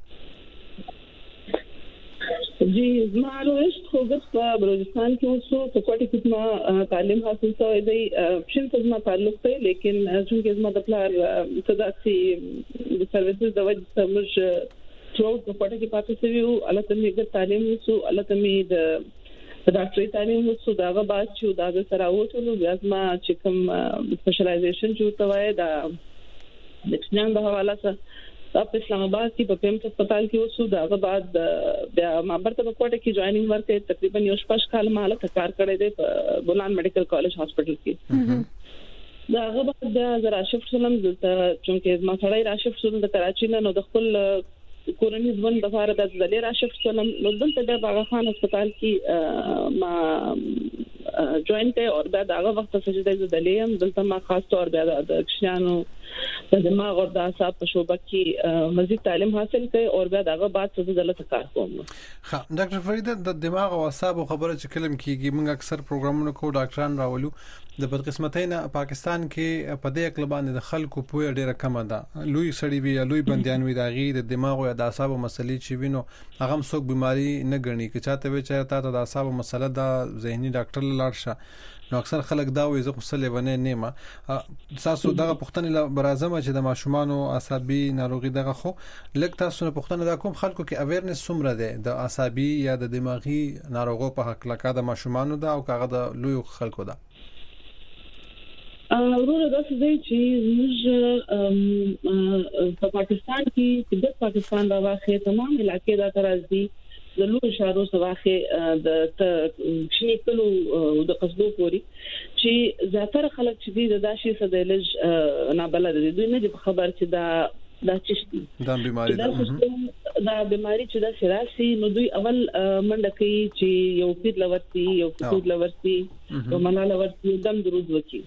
जी معلومات خوګت په بلوچستان کې اوسو په کوټه کې ما تعلیم حاصل شوی دی. شین څه ما تعلق دی لیکن څنګه زما د پلار صداقتي د سرویسز د وجه سمج ټرو په کوټه کې پاتې شوی او البته موږ تعلیم وسو، البته موږ د ډاکټرۍ تعلیم وسو. داغه بعد چې دا سره وټولو بیا ما چې کوم سپیشلایزیشن جوړ وای دا د څنګه د حواله سره په اسلام آباد کې په پیمت هسپتال کې وسو. داغه بعد بیا ما برته په کوټه کې جوائنینګ ورکې تقریبا یو شپږ کال ماله کار کړی دی په بولان میډیکل کالج هاسپټل کې. داغه بعد د راشف سلام دلته چې ما سره راشف سلام د کراچۍ نه نو د خپل کورنۍ ژوند د فار د ځلې راشف سلام نو دلته د باغ خان هسپتال کې ما جوائن کړ او بعد هغه وخت څخه د دلیم دلته ما خاص طور بیا د کښانو د دماغ او د اعصاب په شوبه کې مزید تعلیم حاصل کړ او بیا دغه بعد څه دلته کار کوم. ها ډاکټر فرید د دماغ او اعصاب خبره چې کلم کیږي موږ اکثر پروګرامونه کو ډاکټران راولو د بدقسمتۍ نه پاکستان کې په دې اقل باندې د خلکو پوهه ډیره کم ده. لوی سړی وی لوی بنديان وی داغي د دماغ او د اعصاب مسلې چې وینو هغه هم څوک بیماری نه ګڼي چې چاته وی چې تا د اعصاب مسله د ذهني ډاکټر لاړ شه. نو اکثر خلک دا وایي زه خو سلې ونه تاسو دغه پښتنه برازمه چې د ماشومان او عصبي ناروغي دغه خو لکه تاسو نه پښتنه دا کوم خلکو کې اویرنس څومره ده د عصبي یا د دماغي ناروغو په حق لکه د ماشومان ده او کاغه د لوی خلکو ده؟ ورور دا څه دی چې موږ په پاکستان کې د پاکستان د واخې تمام علاقې دا ترازي د لوی شهرو سواخه د شینکلو د قصدو پوری چې زیاتره خلک چې د داشي سدلج نابلد دي دوی نه خبر چې دا چشتي دا بیماری دا بیماری چې دا سراسي نو دوی اول منډه کوي چې یو پید لورتي یو پید لورتي یو منا لورتي دم دروز وکي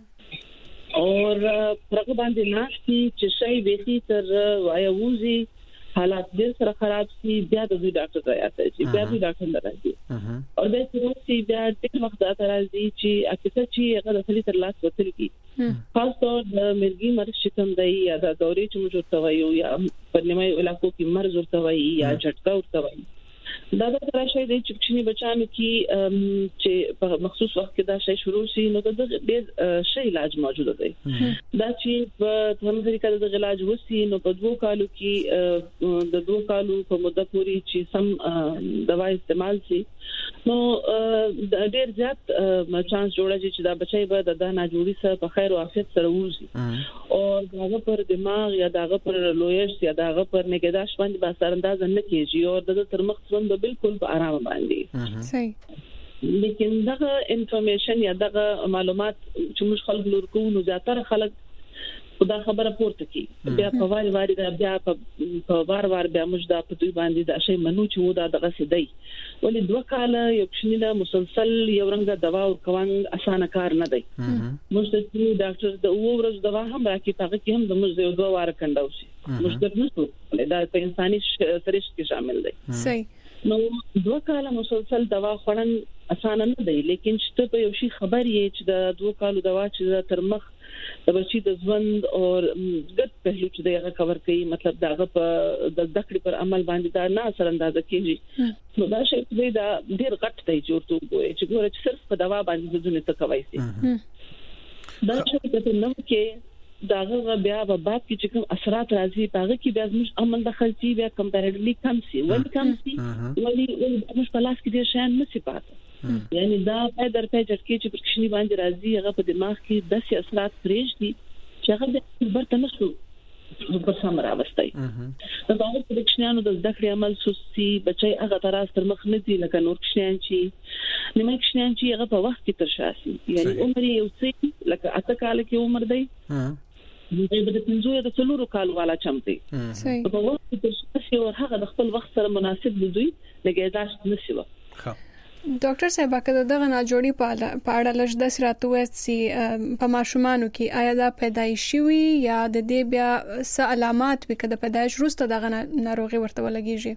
اور پرګ باندې ناشتي چې شي وېسي تر وایوزي حالات ډېر سره خراب شي بیا د ډاکټر ته راځي چې بیا د ډاکټر راځي او د سروسي بیا ډېر وخت راځي چې اکثر چې هغه د خلی تر لاس وتل کی خاص طور د مرګي مرض شکم دی یا د دوري چې موږ توایو یا په نیمه علاقو کې مرز ورته وایي یا جټکا ورته وایي. دا د راشي د چکشنی بچانو کې چې په مخصوص وخت کې دا شی شروع شي نو د ډېر شی علاج موجود دی. دا چې په همدغه کې د علاج وسی نو په 2 کالو کې د 2 کالو په مدته پورې چې سم دوا استعمال شي نو د ډېر زیات چانس جوړه چې دا بچي به د نه جوړي سره په خیر او عافیت سره وځي او داغه پر دماغ یا داغه پر لویش یا داغه پر نگهداشت باندې با اثر انداز نه کیږي او د تر مخ څنګه بالکل په آرام باندې صحیح. لیکن دغه انفارمیشن یا دغه معلومات چې موږ خلک لورکو نو زیاتره خلک دا خبره پورته کی بیا په واری دا بیا په وار بیا موږ دا په دوی باندې دا شی منو چې دا دغه سدي ولې 2 کال یو شنیله مسلسل یو رنګه دوا او کوان اسانه کار نه دی. موږ ته ډاکټر د ورځ دوا هم راکې هغه کې هم د موږ یو 2 وار کنده وشي موږ د نسو دا په انساني سرشت کې شامل دی. صحیح. نو 2 کال مسلسل دوا خورن اسانه نه دی لیکن چې په یو شی خبر یې چې د 2 کالو دوا چې تر مخ د بچی د ژوند او ګډ پهلو چې دغه کور کوي مطلب دغه په د ذکر پر عمل باندې دا نه اثر انداز کیږي نو دا شی دا ډیر غټ دی جوړته وي چې ګوره چې صرف په دوا باندې د دنیا ته کوي سي دا چې په نوم کې داغه بیا په بعد کې چې کوم اثرات راځي هغه کې بیا موږ عمل دخل شي بیا کمپیریټیولی کم شي ولی موږ په لاس کې دي شان نه سي پاتې یعنی دا پیدر پیجر کې چې پرکشنی باندې راځي هغه په دماغ کې داسې اثرات پرېږدي چې هغه برته نشو په سم راوستي دا د پرکشنانو د ذکر عمل سستی بچي هغه تراس تر مخ نه دي لکه نور کشنان چې نیمه کشنان چې هغه په وخت کې تر شاسي یعنی عمر یو څه لکه اته کال کې عمر دی دوی به د 15 د 4 کال والا چمتي په وخت کې تر شاسي او هغه د خپل وخت سره مناسب دي لګیداش نشي ډاکټر صاحب کله دغه ناجوړي په اړه لږ د سراتو سي په ماشومانو کې آیا دا پیدایشي وي یا د دې بیا څه علامات وي کله پیدایش وروسته دغه ناروغي ورته ولګيږي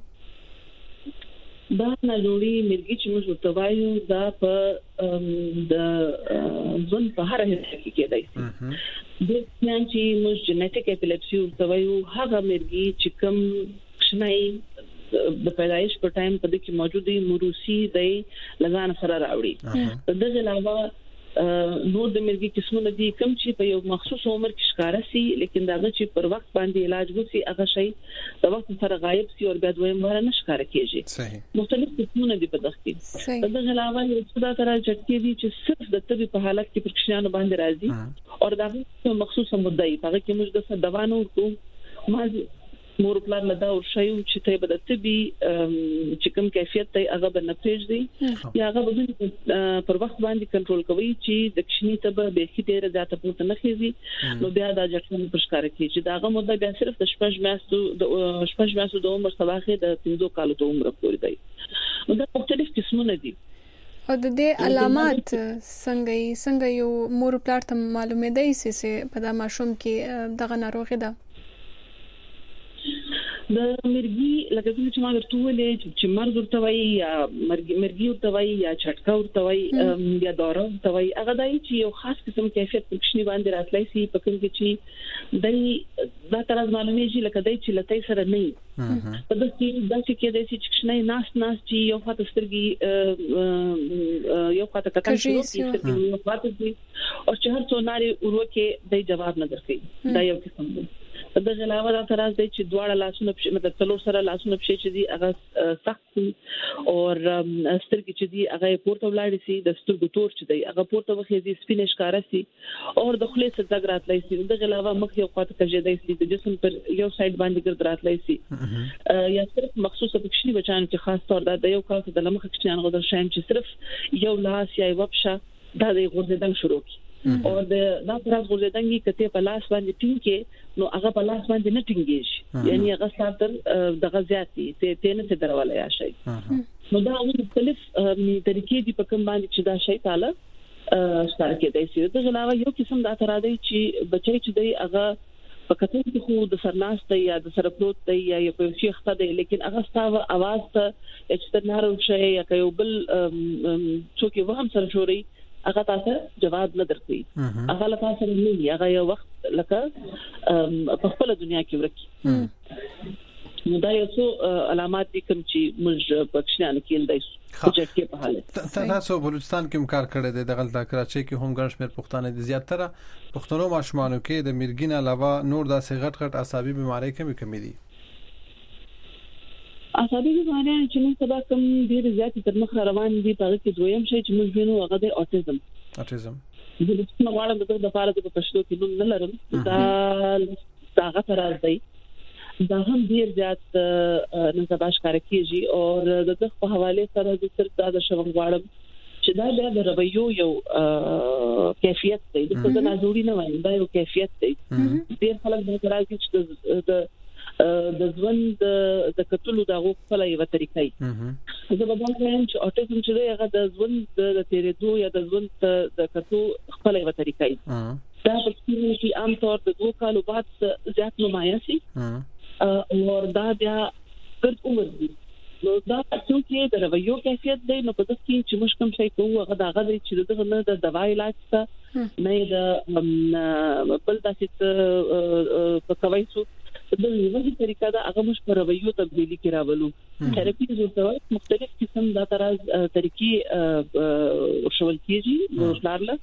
دا ناجوړي مرګي چې موږ ورته وایو دا په د ځون په هر حصه کې کېدای شي د ځان چې موږ جنټیک اپیلیپسي ورته وایو هغه مرګي چې کوم شنای د پیدایش په ټایم په دې کې موجودي موروثي دی لګان سره راوړي د علاوه نور د مرګي قسمونه دي کوم چې په یو مخصوص عمر کې ښکارا سي لیکن دا چې پر وخت باندې علاج وسی هغه شي د وخت سره غایب سي او بیا دویم واره نشکاره کیږي صحیح مختلف قسمونه دي په دغه کې د علاوه یو څه دا تر چټکی دي چې صرف د طبي په حالت کې پرکشنانو باندې راځي او دا مخصوصه مدعي هغه کې موږ د دوانو کوم ما مور پلان لدا او شی چې ته به د طبي چې کوم کیفیت ته هغه به نتیج دي یا هغه به پر وخت باندې کنټرول کوي چې د کشنی ته به به ډیره زیاته پورته نه خېږي نو بیا دا جټون پرشکار کوي چې دا هغه مده بیا صرف د شپږ میاشتو د عمر سواخه د 15 کالو د عمر پورې دی نو دا مختلف قسمونه دي او د دې علامات څنګه یو مور پلار ته معلومه دی چې په دا ماشوم کې دغه ناروغي ده د مرګي لکه څنګه چې ما درته ویلې چې مرګ ورته وایي یا مرګي ورته وایي یا چټکا ورته وایي یا دوره ورته وایي هغه دای چې یو خاص قسم کیفیت پکښنی باندې راتلای شي په کوم کې چې دای دا تر معلومه شي لکه دای چې لته سره نه په دې کې دا چې د چې ناس چې یو خاطر سترګي یو خاطر کتل شي یو خاطر دي او چې هر څو ناري ورکه دای جواب نه درکې دا یو قسم دی د علاوه دا تراز دی چې دواړه لاسونه مطلب څلور سره لاسونه په چې دي هغه سخت او سترګې چې دي هغه پورته ولاړ شي د سترګو تور چې دی هغه پورته وخېږي سپینش کار شي او د خولې څخه زګ راتلای شي د علاوه مخ یو خاطر کېږي دی د جسم پر یو سایډ باندې ګرځ راتلای شي یا صرف مخصوصه پکښنی بچان چې خاص طور د یو کال د لمخ کښنان غوډر شایم چې صرف یو لاس یا یو بشه دا د غوړېدل شروع کی او دا پراز غوړېدنګي کته په لاس باندې ټینګه نو هغه په لاس باندې نه ټینګېږي یعنی هغه ساتر د غزياتي ته نه درواله یا شي نو دا مختلف طریقې دي په کوم باندې چې دا شي تعالی ستاره کې دی چې د علاوه یو قسم د اثرات چې بچي چې دی هغه په کتل کې خو د سرناست دی یا د سرپروت دی یا په شیخ ته دی لیکن هغه ستاسو आवाज ته اجتنارو شي یا یو بل څوک وهم سره شوري هغه تاسو جواب نه درکې هغه لپاره سره نه هغه یو وخت لکه په خپل دنیا کې ورکی نو دا یو څو علامات دي کوم چې موږ پښنان کې لدای چې کې په حالت تاسو بلوچستان کې کار کړی دی د غلطه کراچۍ کې هم ګڼ شمېر پښتانه دي زیاتره پښتنو ماشومانو کې د مرګین علاوه نور داسې غټ اعصابي بيمارۍ کمی دي اعصابي بيمارۍ چې موږ سبا کوم ډیر زیات تر مخ روان دي په کې دویم شي چې موږ وینو هغه د اوټیزم د لسمه واړه د لپاره د پښتو کې نه لرم دا هغه راز دی دا هم ډیر زیات نن سبا ښکار کیږي او د دغه په حواله سره د سرتا د شوم غواړم چې دا د رویو یو کیفیت دی د څه نه جوړی نه وایي دا یو کیفیت دی ډیر خلک د راځي چې د ژوند د کتلو د غوښتلې یو طریقې زه به وایم چې اوټیزم چې هغه د ژوند د تیرېدو یا د ژوند د کتو خپل یو طریقې دا په کې عام طور د 2 کالو بعد زیات نمایاں شي او دا بیا ګرد عمر دی نو دا چې د رویو کیفیت دی نو په دې کې چې مشکل شي کوو هغه دا غوړي چې دغه نه د دوايي علاج ته نه د بل تاسو په کوي څو د یوه طریقه دا هغه مش پر رویو تبدیلی کې راولو تھراپی زوړ مختلف قسم دا طرز طریقې شول کیږي نو لارله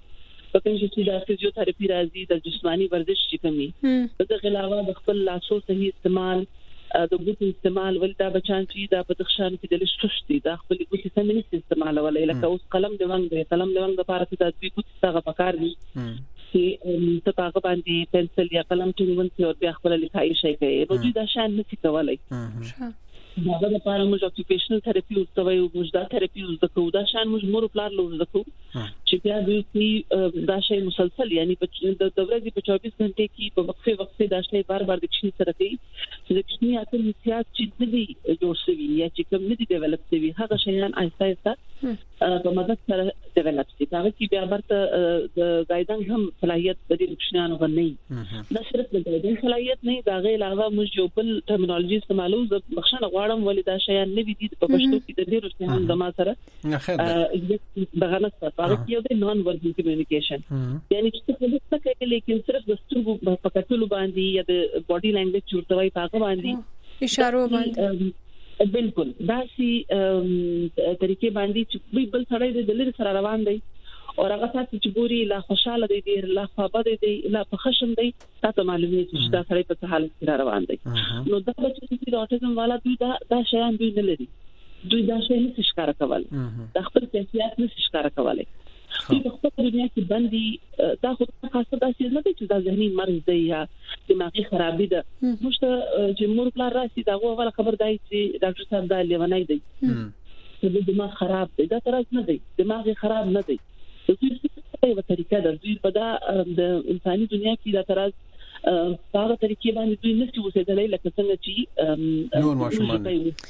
په کوم چې د فزیوتراپي راځي د جسمانی ورزش چې کومي په دغه علاوه د خپل لاسو صحیح استعمال د ګوتو استعمال ولدا بچان چې د پدخشان کې د لشتشتي د خپل ګوتو سمې استعمال ولې لکه اوس قلم د ونګ د پاره د دوی ګوتو څنګه پکار دي چې ته هغه باندې پنسل یا قلم ټینګون او بیا خپل لیکای شي کوي نو دوی دا شان نشي کولای دا د پاره موږ اکیپیشنل تھراپي او توي موږ دا تھراپي او د کودا شان موږ مور پلار لوز دکو چې بیا دوی دا شی مسلسل یعنی په د ورځې په 24 غنټه کې په وقفه دا شی بار د کښنی سره کوي چې کښنی اته امتیاز چې ندي جوړ شوی یا چې کوم ندي ډیولپ شوی هغه شیان آهسته په مدد سره ډیولپ شي دا چې بیا برته د غایدنګ هم صلاحیت د دې کښنیانو باندې دا صرف د غایدنګ صلاحیت نه دا غیر علاوه موږ یو بل ټرمینالوژي استعمالو د بخښنه غواړم ولې دا شیان نه دي په پښتو کې د ډیرو شیانو د ما سره دغه نه ستاره کې د نون وربل کمیونیکیشن یعنی چې څه څه کوي لیکن صرف د سترګو په کتلو باندې یا د باډي لانګویج چورتوي پاګه باندې اشاره باندې بالکل دا سي طریقې باندې چې بل سره د دلیر سره روان دی او هغه ساتي چې ګوري لا خوشاله دی لا خبر دی لا په خشم دی تاسو معلومه چې دا سره په حالت کې روان دی نو دا چې د اوټیزم والا دوی دا شیان دوی نه لري دوی دا شی نه ښکار کول د خپل کیفیت نه ښکار کولای دوی په خپل دنیا کې باندې دا خو خاصه دا چې نه دی چې دا ذهني مرض دی یا دماغي خرابي ده مشته چې مور پلار راسي دا غوړه خبر دی چې ډاکټر صاحب دا لیونای دی چې دماغ خراب دی دا ترز نه دی دماغ خراب نه دی دوی په طریقه د دوی په دا د انساني دنیا کې دا ترز هغه طریقې باندې دوی نشي وسیدلای لکه څنګه چې نور ماشومان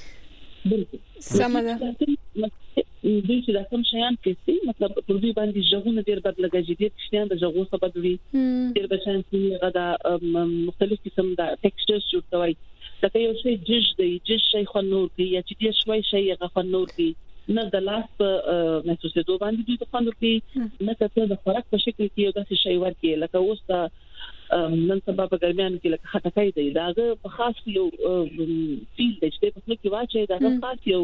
سمه ده دوی چې دا کوم شیان کوي مطلب پر دوی باندې ژغونه ډیر بد لګیږي دي چې د ژغو سبب دوی ډیر بچان چې غدا مختلف قسم دا ټیکسچرز جوړوي لکه یو شی جج شي خنور کې یا چې دې شوي شي هغه خنور کې نه د لاس په محسوسېدو باندې دوی د خنور کې نه څه د فرق په شکل کې یو داسې شی ورکړي لکه اوس دا نن سبا په ګرمیان کې لکه خټکای دی داغه په خاص یو فیل د چې په خپل کې واچي داغه خاص یو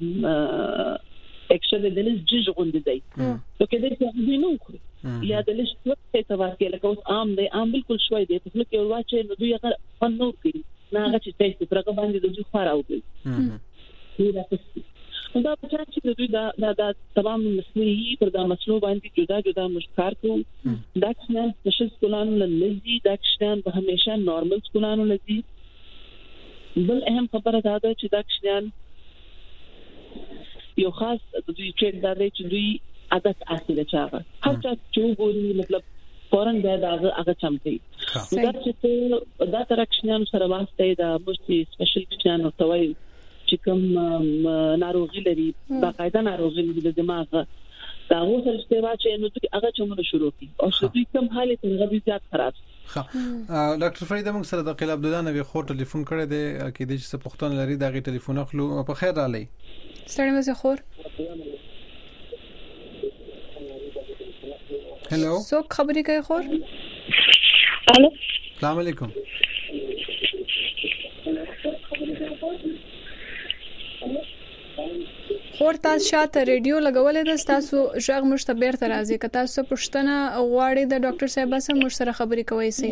اکشن د لږ جج غوندي دی نو کې دې څه دی نو یا د لږ څه ته واکې لکه اوس عام دی عام بالکل شوي دی په خپل کې واچي نو دوی هغه فنور کوي نه هغه چې تاسو پرګه باندې د دوی خار اوږي دا څه دا په چې دوی دا تمام مسلې پر دا مسلو باندې جدا جدا مشکار کو دا څنګه سپیشل سکولانو لږی دا څنګه به همیشه نارمل سکولانو لږی بل اهم خبره دا ده چې دا څنګه یو خاص دوی چې دا دی چې دوی عادت اصلي چاغه هر چا چې ګوري مطلب فورن دا هغه چمتي دا چې دا ترکشنانو سره واسطه دا مشتي سپیشل چانو توي چې کوم ناروغي لري باقاعده ناروغي لري د دماغ دا وسل چې واچې نو دوی هغه چمره شروع کی او دوی کوم حالت غوړي زیات خراب ډاکټر فرید موږ سره د قلب عبدالله نبی خو ټلیفون کړی دی کې د څه پښتون لري دغه ټلیفون اخلو په خیر علي ستړي مزه خور هلو څوک خبرې کوي خور الو السلام علیکم خور تاسو شاته ریډیو لګولې ده تاسو ژغ مشته بیرته راځي که تاسو پښتنه غواړي د ډاکټر صاحب سره مش سره خبرې کوي سي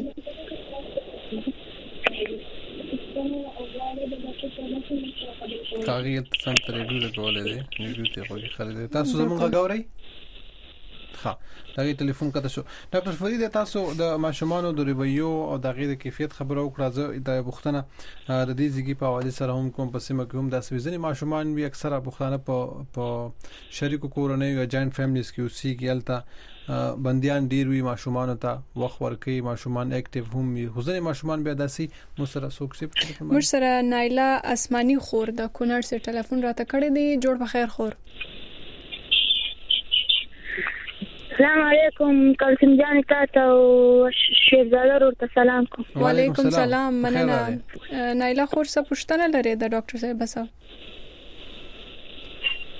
کاغی ته څنګه ریډیو لګولې ده ریډیو ته کوي خلک تاسو زموږ غوړی ها دا ټلیفون کته شو ډاکټر فرید تاسو د ماشومان د رویو او د غیر کیفیت خبرو کړه د بوختنه د دې ځګي په حواله سره هم کوم په سیمه کې هم د سویزنی ماشومان وی اکثره بوختنه په شریکو کورنۍ او جاینټ فیملیز کې اوسې کېلته بنديان ډیر وی ماشومان ته وخت ورکي ماشومان اکټیو هم وي حزن ماشومان بیا داسي مسره سوکسي مسره نایلا اسماني خور د کونړ سره ټلیفون راته کړی دی جوړ په خیر خور السلام علیکم کلثوم جان تاسو شیرزاده ورته سلام کوم وعلیکم السلام مننه نایلا خور څه پوښتنه لري د ډاکټر صاحب سره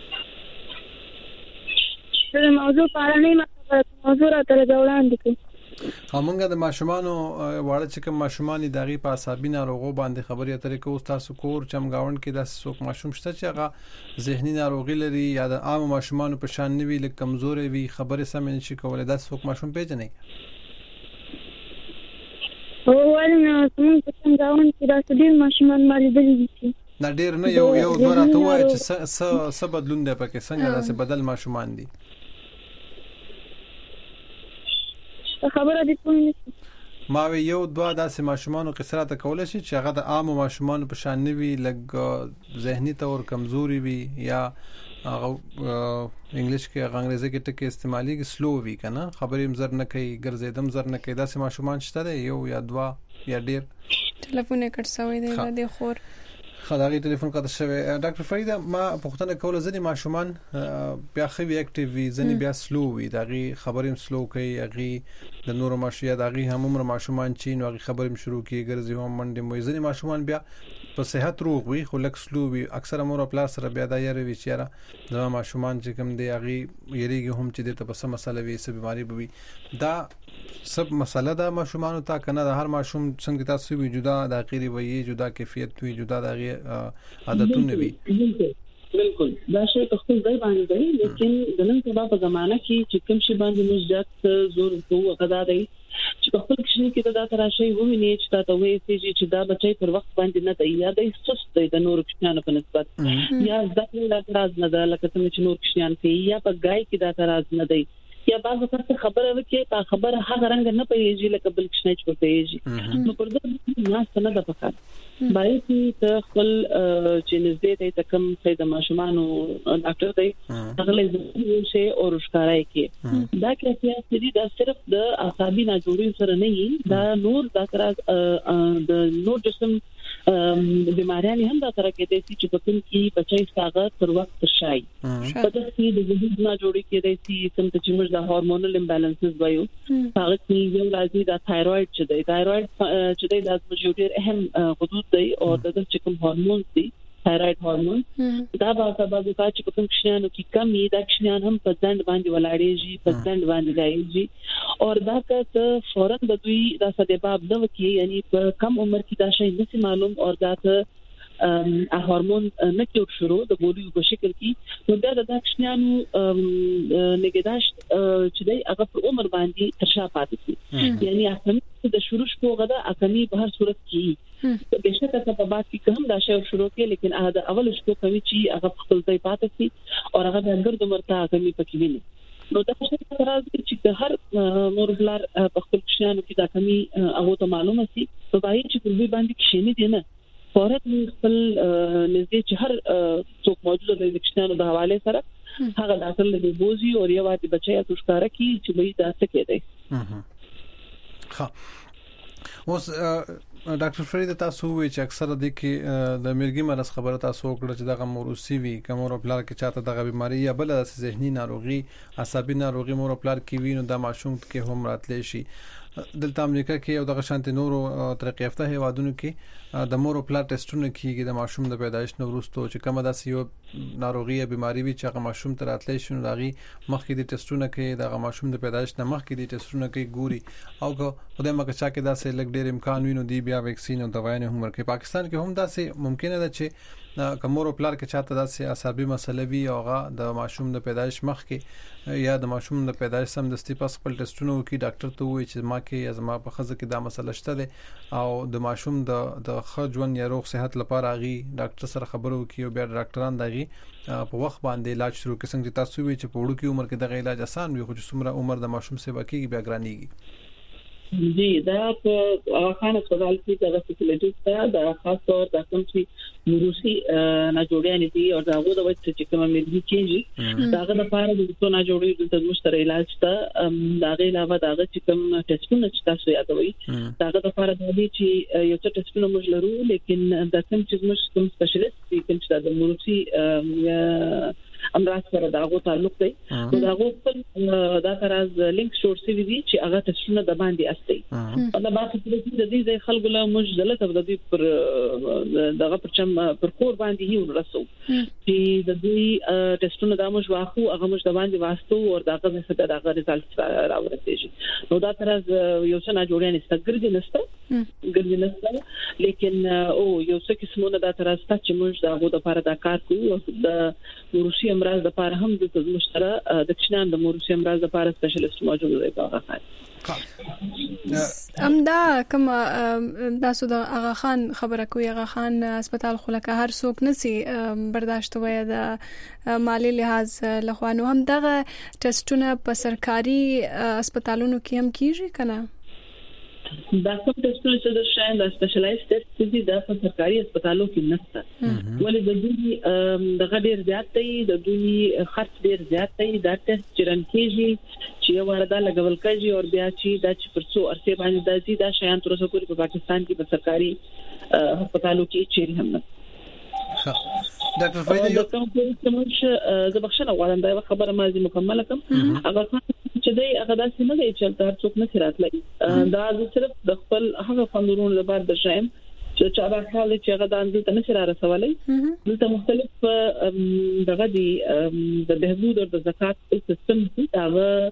د موضوع په اړه نه موضوع راته وړاندې کړئ همغه د ماشومانو واړه چې کوم ماشومان دغه په عصبي ناروغو باندې خبرې اترې کوي تاسو کور چمګاون کې د څوک ماشوم شته چې هغه ذهني ناروغي لري یا د عام ماشومانو په شان نوي لکه کمزوري وي خبرې سم نشي کولای د څوک ماشوم پیژنې او ولنه څنګه چمګاون کې د ډیر ماشومان مالدلي دي نه ډیر نه یو دوه راته وایي چې څه بدلون دی پکې څنګه داسې بدل ماشومان دي خبره دي کومه ما یو دوه داسې ماشومان قصرات کولای شي چې هغه د عام ماشومان په شان نوي لګ ذهني تور کمزوري وي یا هغه انګلیش کې انګریزي کې ټکي استعمالي کې سلو وي کنه خبرې مزر نه کوي ګرځیدم زر نه کوي داسې ماشومان شته یو یا دوه یا ډیر ټلیفون یې کټ سوی دی خور خدای ټلیفون قطع شوی ډاکټر فریدا ما پوښتنه کوله ځنی ماشومان بیا خوي اکټیو وي ځنی بیا سلو وي دغه خبرې سلو کوي هغه د نورو ماشویا دغه هم عمر ماشومان چې نو هغه خبرې شروع کوي ګرځي هم منډه مو ځنی ماشومان بیا په صحت روغ وي خو لک سلو وي اکثر مور خپل سره بیا د یاري وی چیرې د ماشومان چې کوم دی هغه یریږي هم چې د تاسو مسله وي څه بیماری بوي دا سب مسله ده ماشومان ته کنه د هر ماشوم څنګه تاسو وی جدا د اخیری وی جدا کیفیت وی جدا د عادتونه وي بالکل دا شی په خپل ځای باندې دی لیکن د نن سبا په زمانہ کې چې کوم شی باندې موږ ځات زور کوو غدا دی چې په خپل کې کې دا تراشي وویني چې تاسو وایي چې دا بچي پر وخت باندې نه دی یا د سست دی د نور کښنانو په نسبت یا ځکه لا تراز نه ده لکه څنګه چې نور کښنان کوي یا په ګای کې دا تراز نه دی یا بعض وخت خبره وکړي تا خبره هغه رنګ نه پیږي لکه بل کښنه چې پیږي نو پر دې نه نه ده پکار باید چې خپل چې نږدې ته کم څه د ماشومانو ډاکټر دی هغه له شي او رښکارای کې دا کیفیت دي دا صرف د اعصابي ناجوړي سره نه وي دا نور دا تر د نور جسم بیماریاں هم دا سره کې دي چې په کوم کې بچي ستاغه تر وخت شای په دې کې د وجود ناجوړي کې دي سم چې موږ د هورمونل امبالانسز وایو هغه کې یو راځي د تایرویډ چې د ډیر اهم حدود دی او د چې کوم هورمون دي تایرویډ هورمون دا به سبب د چې کوم کښنانو کې کمی دا کښنان هم په ځند باندې ولاړېږي په ځند باندې راځي او دا که فورا د دوی دا سبب نه وکړي یعنی په کم عمر کې دا شی نشي معلوم او دا ته هورمون نه کېږي شروع د بوډۍ په شکل کې نو دا د کښنانو نګداشت چې دی هغه په عمر باندې ترشا پاتې شي یعنی اصلي د شروع شپو غدا اکمی په هر صورت کې بهشکه ته په بعد کې کوم دا شی شروع کې لیکن هغه اول شپو کوي چې هغه خپل ځای پاتې شي او هغه د ګرد مرته اکمی پکې ویني نو دا څه راځي چې هر موربلار په خپل کښنانو کې دا کمی هغه ته معلومه شي په وایي چې په دې باندې کښینې دي نه فورا خپل نږدې چې هر څوک موجوده د کښنانو د حواله سره هغه ډاکټر له بوزي او یو واټي بچي تاسو ښکارا کی چې به دا څه کېدای ها اوس ډاکټر فرید تاسو وی چې اکثره د کې د مرګي مرز خبره تاسو وکړه چې دغه موروثي وي کوم او پلار کې چاته دغه بیماری یا بل د ذهني ناروغي عصبي ناروغي مور پلار کې وي نو د ماشوم کې هم راتلی شي دلته امریکا کې او دغه شانتي نورو ترقی یافته هیوادونو کې د مور پلار ټیسټونه کیږي د ماشوم د پیدایش نو وروسته چې کومه داسې یو ناروغي یا بیماری وي چې هغه ماشوم ته راتلی شي نو دغه مخکې د ټیسټونه کې د ماشوم د پیدایش نه مخکې د ټیسټونه کې ګوري او خدای مکه چا کې داسې لګ ډېر امکان وي نو دی بیا ویکسین او دوايانې هم ورکړي پاکستان کې هم داسې ممکنه ده چې کومور پلار کې چاته داسې عصبي مسله وي او هغه د ماشوم د پیدایش مخکې یا د ماشوم د پیدایش سم دستي پس خپل ټیسټونه وکړي ډاکټر ته وایي چې ما کې یا زما په خزه کې دا مسله شته ده او د ماشوم د ښه ژوند یا روغ صحت لپاره غي ډاکټر سره خبرو وکړي او بیا ډاکټران دغه په وخت باندې علاج شروع کړي څنګه تاسو وی چې په وړو کې عمر کې دغه علاج آسان وي خو چې څومره عمر د ماشوم سره باقي بیا ګرانيږي جی دا په خانه سوال کې دا فیسیلیټیز ته دا خاص طور د کوم چې موروثي ناجوړیان دي او دا غوډه وایي چې کومه مېږي کېږي داغه د پاره د څو ناجوړي د مشترک علاج ته داغه علاوه داغه چې کوم ټیسټونه چې تاسو یادوي داغه د پاره د دې چې یو څه ټیسټونه موږ لرو لیکن دا کوم چې موږ کوم سپیشلیست دي کوم چې د موروثي امراض سره داغو تعلق دی نو داغو دا تراز لینک سورس وی چې هغه تاسو د باندې استي دا باندې د دې ځای خلکو له مجدله ته د دې پر دغه پرچم پر کور باندې یو رسو چې د دې ټیسټونه د موږ واخو هغه موږ د باندې واسطو او دغه څه دغه ریزلټس راوړل نو دا تراز یو څه نه جوړی نه ستګرځي نسته لیکن او یو څه قسمونه دا تراز چې موږ دغه د لپاره دا کار کوو د موروثي امراض لپاره هم د مشترک د چنان د موروثي امراض لپاره سپیشلیست موجود دی په هغه امدا کوم تاسو د اغا خان خبره کوي اغا خان هسپتال خلک هر څوک نسی برداشت وای د مالی لحاظ لخوانو هم دغه ټیسټونه په سرکاري هسپتالونو کې هم کیږي کنه دا کوم ټیسټونه چې د شاین د سپیشلایزډ ټیسټ دي د سرکاري هسپتالو کې نشته ولې د دوی د غډیر زیات دی د دوی خرڅ ډیر زیات دی دا ټیسټ چرن کېږي چې وردا لګول کېږي او بیا چې دا چې پرڅو ارته باندې دا شاین تر اوسه پورې په پاکستان کې په سرکاري هسپتالو کې چیرې هم نه ډاکټر فریدا یو کوم څه د بخښنه غواړم دا خبره مازی مکمل کوم هغه چې دی هغه داسې نه دی چې تر څوک نه راتلای دا صرف د خپل هغه فندورون لپاره د شایم چې چا راځي چې هغه د اندل ته نشي را رسولای دلته مختلف دغه دي د بهبود او د زکات سیستم چې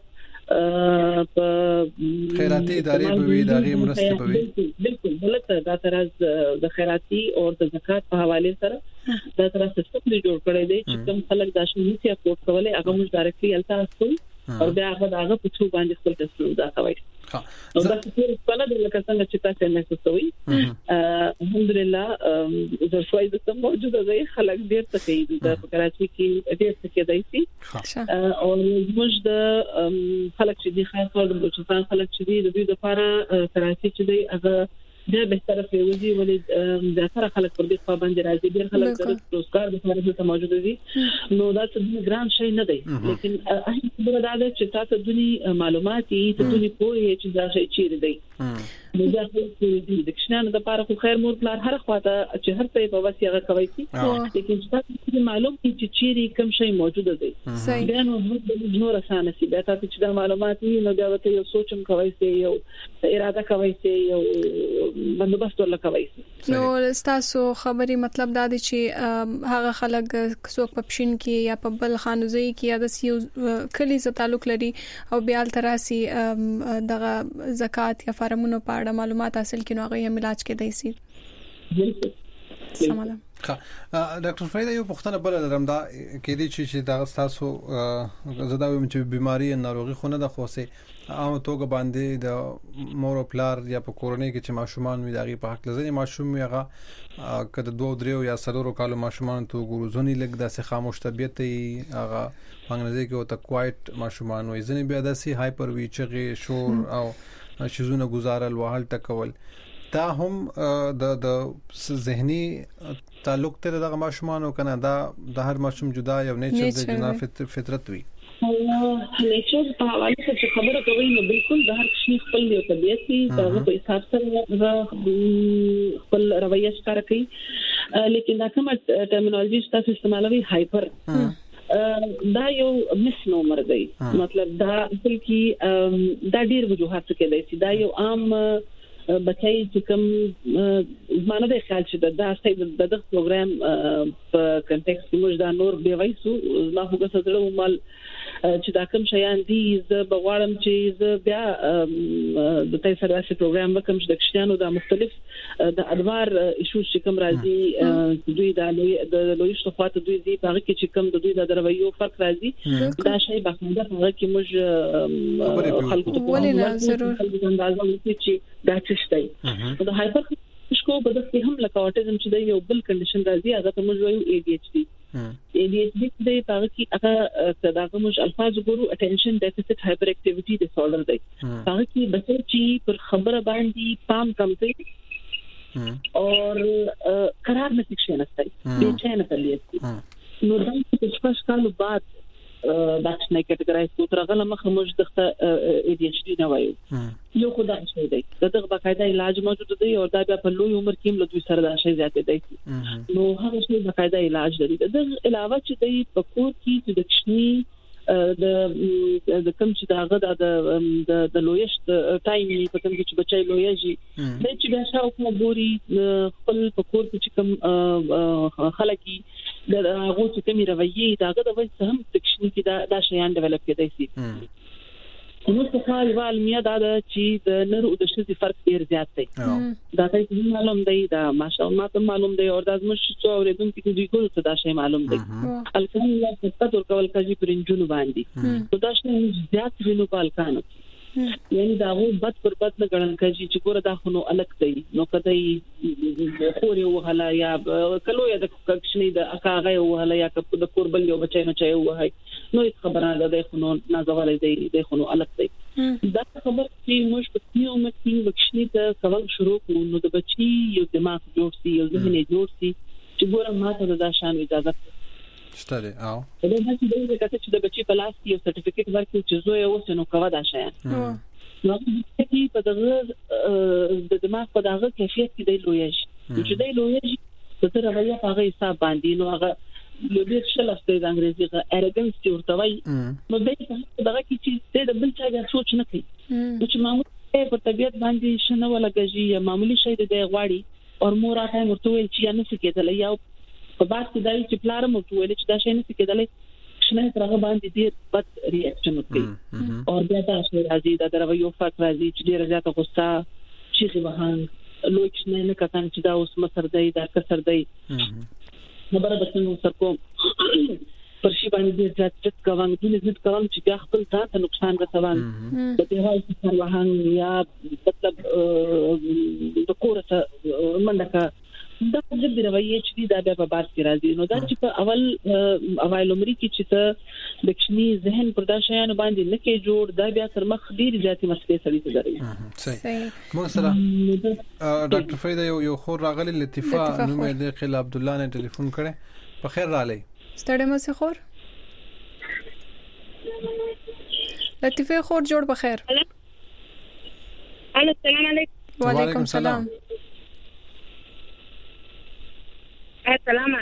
هغه په خیراتي ادارې به وي دغه مرسته به وي بالکل بلته دا تراز د خیراتي او د زکات په حواله سره دا تراز سیستم جوړ کړی دی چې کوم خلک دا شي چې اپورټ کولای هغه موږ ډایرکټلی التاسو او بیا هغه په څو باندې خپل تاسو دا کوي نو دا څه په لاره د لکه څنګه چې تاسو نه کوي الحمدلله د شوي د سم موجوده دی خلک ډیر څه کوي د کراچي کې ډیر څه کوي دي او موږ د خلک چې دي خاص ډول د بلوچستان خلک چې دي د دوی لپاره کراچي چې دی هغه ډېر بهتره پیوځي ولې د اثر خلک پر دې په باندې راځي ډېر خلک د روزګار د لپاره ته موجود دي نو دا څه ګران شي نه دی لیکن اهم خبره دا ده چې تاسو د معلوماتي ته د پوهې چې دا شي چیرې دی نو دا د دښنانو د لپاره خو خیر مور بلار هر خواته چې هر څه په وسیغه کوي لیکن تاسو معلوم چې چیرې کوم شي موجود دی دا نو رسانه سي دا تاسو چې د معلوماتي نو دا ته یو سوچم کوي سي یو اراده کوي سي یو بندوبست ولکوي نو تاسو خبري مطلب دا دی چې هغه خلک څوک په پښین کې یا په بل خانوزي کې یا د سیو کلی ز تعلق لري او بیا تراسي دغه زکات یا فارمونو په اړه معلومات حاصل کینو هغه هم علاج کې دی سي سلام ډاکټر فریدا یو پښتنه بل لرم دا کې دي چې دا تاسو زدا ویم چې بیماری ناروغي خونه د خوسه عام توګه باندې د مور او پلار یا په کورنۍ کې چې ماشومان وي دغه په حق لزنی ماشوم وي هغه کده 2-3 یا 4 کالو ماشومان ته ګورځونی لګ داسې خاموش طبيعت هغه څنګه کې او ته کوایټ ماشومان وي ځنی بیا داسې هایپر وی چغې شور او شزونه گزارل وهل تکول دا هم د ذهني تعلق ته دغه ماشومان او کنه دا د هر ماشوم جدا یو نیچر د جنا فطرت وي نیچر په حواله څه خبره کوي نو بالکل د هر شي خپل یو طبيعت دي هغه په حساب سره خپل رویه ښکار کوي لیکن دا کومه ټرمینالوژي تاسو استعمالوي هایپر دا یو مسنومر دی مطلب دا اصل کې دا ډیر وجوهات کې دی دا یو عام بچای چې کوم زمانه د خیال چې دا ستاسو د پروګرام په کنټیکس کې موږ دا نور به وایسو ما هغه څه درو مال چې دا کوم شیان دي ز بغواړم چې ز بیا د تاسو سره چې پروګرام وکم چې د کښتانو د مختلف د ادوار ایشو چې کوم راځي دوی د لویشت خواته دوی دي هغه کې چې کوم د دوی د درویو فرق راځي دا شی باندې هغه کې موږ خلکو ته ولې نه ضرور اندازه چې دا څه شي د هایپر شکو په دغه هم لکه اوټیزم چې یو بل کنډیشن راځي هغه ته موږ وایو ADHD د هغه کې هغه دغه موږ الفاظ ګورو اټینشن ډیفیسټ هایپر اکټیویټي ډیس آرډر دی هغه کې بچی چې پر خبره باندې پام کم کوي او قرار نه شي نشته بے چین طبيعت نو دا چې څه کالو بعد داښنه کټګورایز کو تر غل مخ موږ دغه ADHD نه وایو یو خدای شي دی دغه باقاعده علاج موجود دی او دا بیا په لوی عمر کې له دوی سره دا شي زیاتې دی نو هغه شی باقاعده علاج لري دغه علاوه چې دی په کور کې چې د کشنی د کوم چې داغه د لویشت ټایم په کوم کې چې بچای لویږي د چې بیا شاو کوم ګوري خپل په کور کې چې کوم خلکې د هغه چې کومي رویه داغه د وځ هم تکشنی کې دا شیان ډیولپ کېدای شي نو څه حال والمیا دا چې د نر او د شذ فرق ډیر زیات دی دا ته معلوم دی دا ماشاءالله ته معلوم دی او دا مش څو اوریدونکو کې دوی ګورو ته دا شی معلوم دی الکه په تاسو کول کوي پرنجونو باندې دا شی زیات وینو په الکانو یعنی دا وو بد پر بد نه ګڼل کوي چې ګوره دا خو نو الګ دی نو کدی خوري وهلا یا کلو یا د کښنی د اکاغه وهلا یا د قربل یو بچای نه چای وهای نو خبره ده خو نو نازوالې دی د خو نو الګ دی دا خبر چې موږ په یو متي وکښنی ته کول شروع کوو نو د بچي یو دماغ جوړ سي یو ذهن جوړ سي چې ګوره ماته دا شان اجازه شته او دا چې د بچي په لاس کې یو سرټیفیکټ ورکړي چې زوی اوس نو کوي دا شیان نو چې په دغه د دماغ په دغه کیفیت کې دی لویږي چې دی لویږي د رویه په هغه حساب باندې نو هغه یو ډېر شلفته د انګریزي ارګنس چې ورته وایي نو دغه کې چې د بل څه غوښ سوچ نه کوي چې معمولی په طبيعت باندې شنه ولګي یا معمولی شی د غواړي او مور راته مرته ویل چې یا نه سکیدل یا په بار کې دای چې پلار مو ویل چې دا شی نه سکیدل شنه ترغه باندې ډیر بد ریاکشن وکړي او بیا دا شی راځي دا درویو فرق راځي چې ډیر زیاته غوسه چې وهان لوی شنه نه کتان چې دا اوس مسر دی دا کسر دی خبره به څنګه سر کوم پر شي باندې ډیر ځات کوم چې بیا خپل ځان ته نقصان رسوي د دې حال څخه وهان یا مطلب د کورته منډه دا د رویه چې دا به په بار کې راځي نو دا چې په اول عمر کې چې ته د کشنی ذهن پر دا شیان باندې نه کې جوړ دا بیا تر مخ ډیر ځاتي مسلې سړي ته دري صحیح مو سره ډاکټر فریدا یو خور راغلی لطیفه نو مې د خل عبد الله نه ټلیفون کړي په خیر رالی ستړي مو سه خور لطیفه خور جوړ په خیر السلام علیکم وعلیکم السلام السلام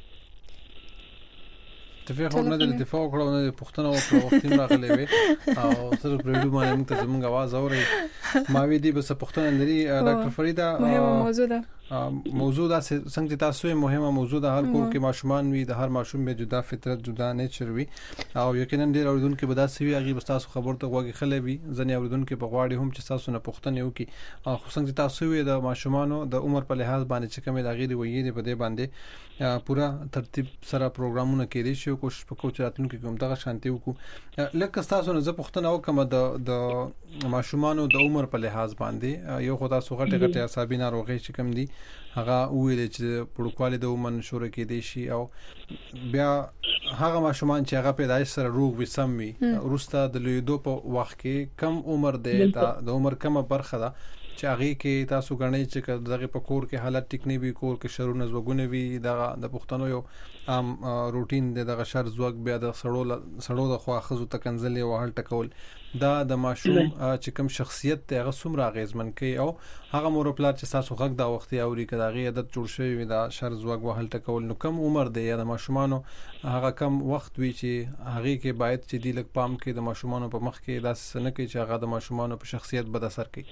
تفیه خو نه د دفاع کړو نه پښتنه او وخت راغلی وي او سره پرېډو باندې موږ ته زموږ आवाज اوري ما وی دي بس پښتنه لري ډاکټر فریدا موضوع دا څنګه تاسو مهمه موضوع ده هر کور کې ماشومان وي د هر ماشوم به جدا فطرت جدا نیچر وي او یقینا ډیر اوریدونکو به دا سوي هغه بس تاسو خبر ته وګورئ خلې وي ځنې اوریدونکو په غواړي هم چې تاسو نه پښتنه یو کې خو څنګه تاسو وي د ماشومانو د عمر په لحاظ باندې چې کومه د غیر ویې په دې باندې پورا ترتیب سره پروګرامونه کېدي شي کوشش وکړو چې راتلونکي کوم دغه شانتي وکړو لکه تاسو نه زه پښتنه وکم د ماشومانو د عمر په لحاظ باندې یو خدای سو غټه اعصابي ناروغي چې کوم دي هغه ویل چې پروتوکول د عمر شروع کېدي شي او بیا هغه ماشومان چې هغه پیدایش سره روغ وسم وي ورسته د لیدو په وخت کې کم عمر دی د عمر کومه برخه ده چې هغه کې تاسو غنئ چې دغه په کور کې حالت ټیک نه وي کور کې شرونه زوګونه وي د پښتنو یو عام روټین دغه شر زوګ بیا د سړو د خواخزو تکنزلې او هل ټکول دا د ماشوم چې کوم شخصیت ته هغه سمره غیزمن کوي او هغه مور پلار چې تاسو غږ دا وخت اوري کدا غي عادت جوړ شوی وي دا شر زوګ وهل ټکول نو کم عمر دی د ماشومانو هغه کم وخت وی چې هغه کې باید چې دی لک پام کې د ماشومانو په مخ کې داس نه کوي چې هغه د ماشومانو په شخصیت بد اثر کوي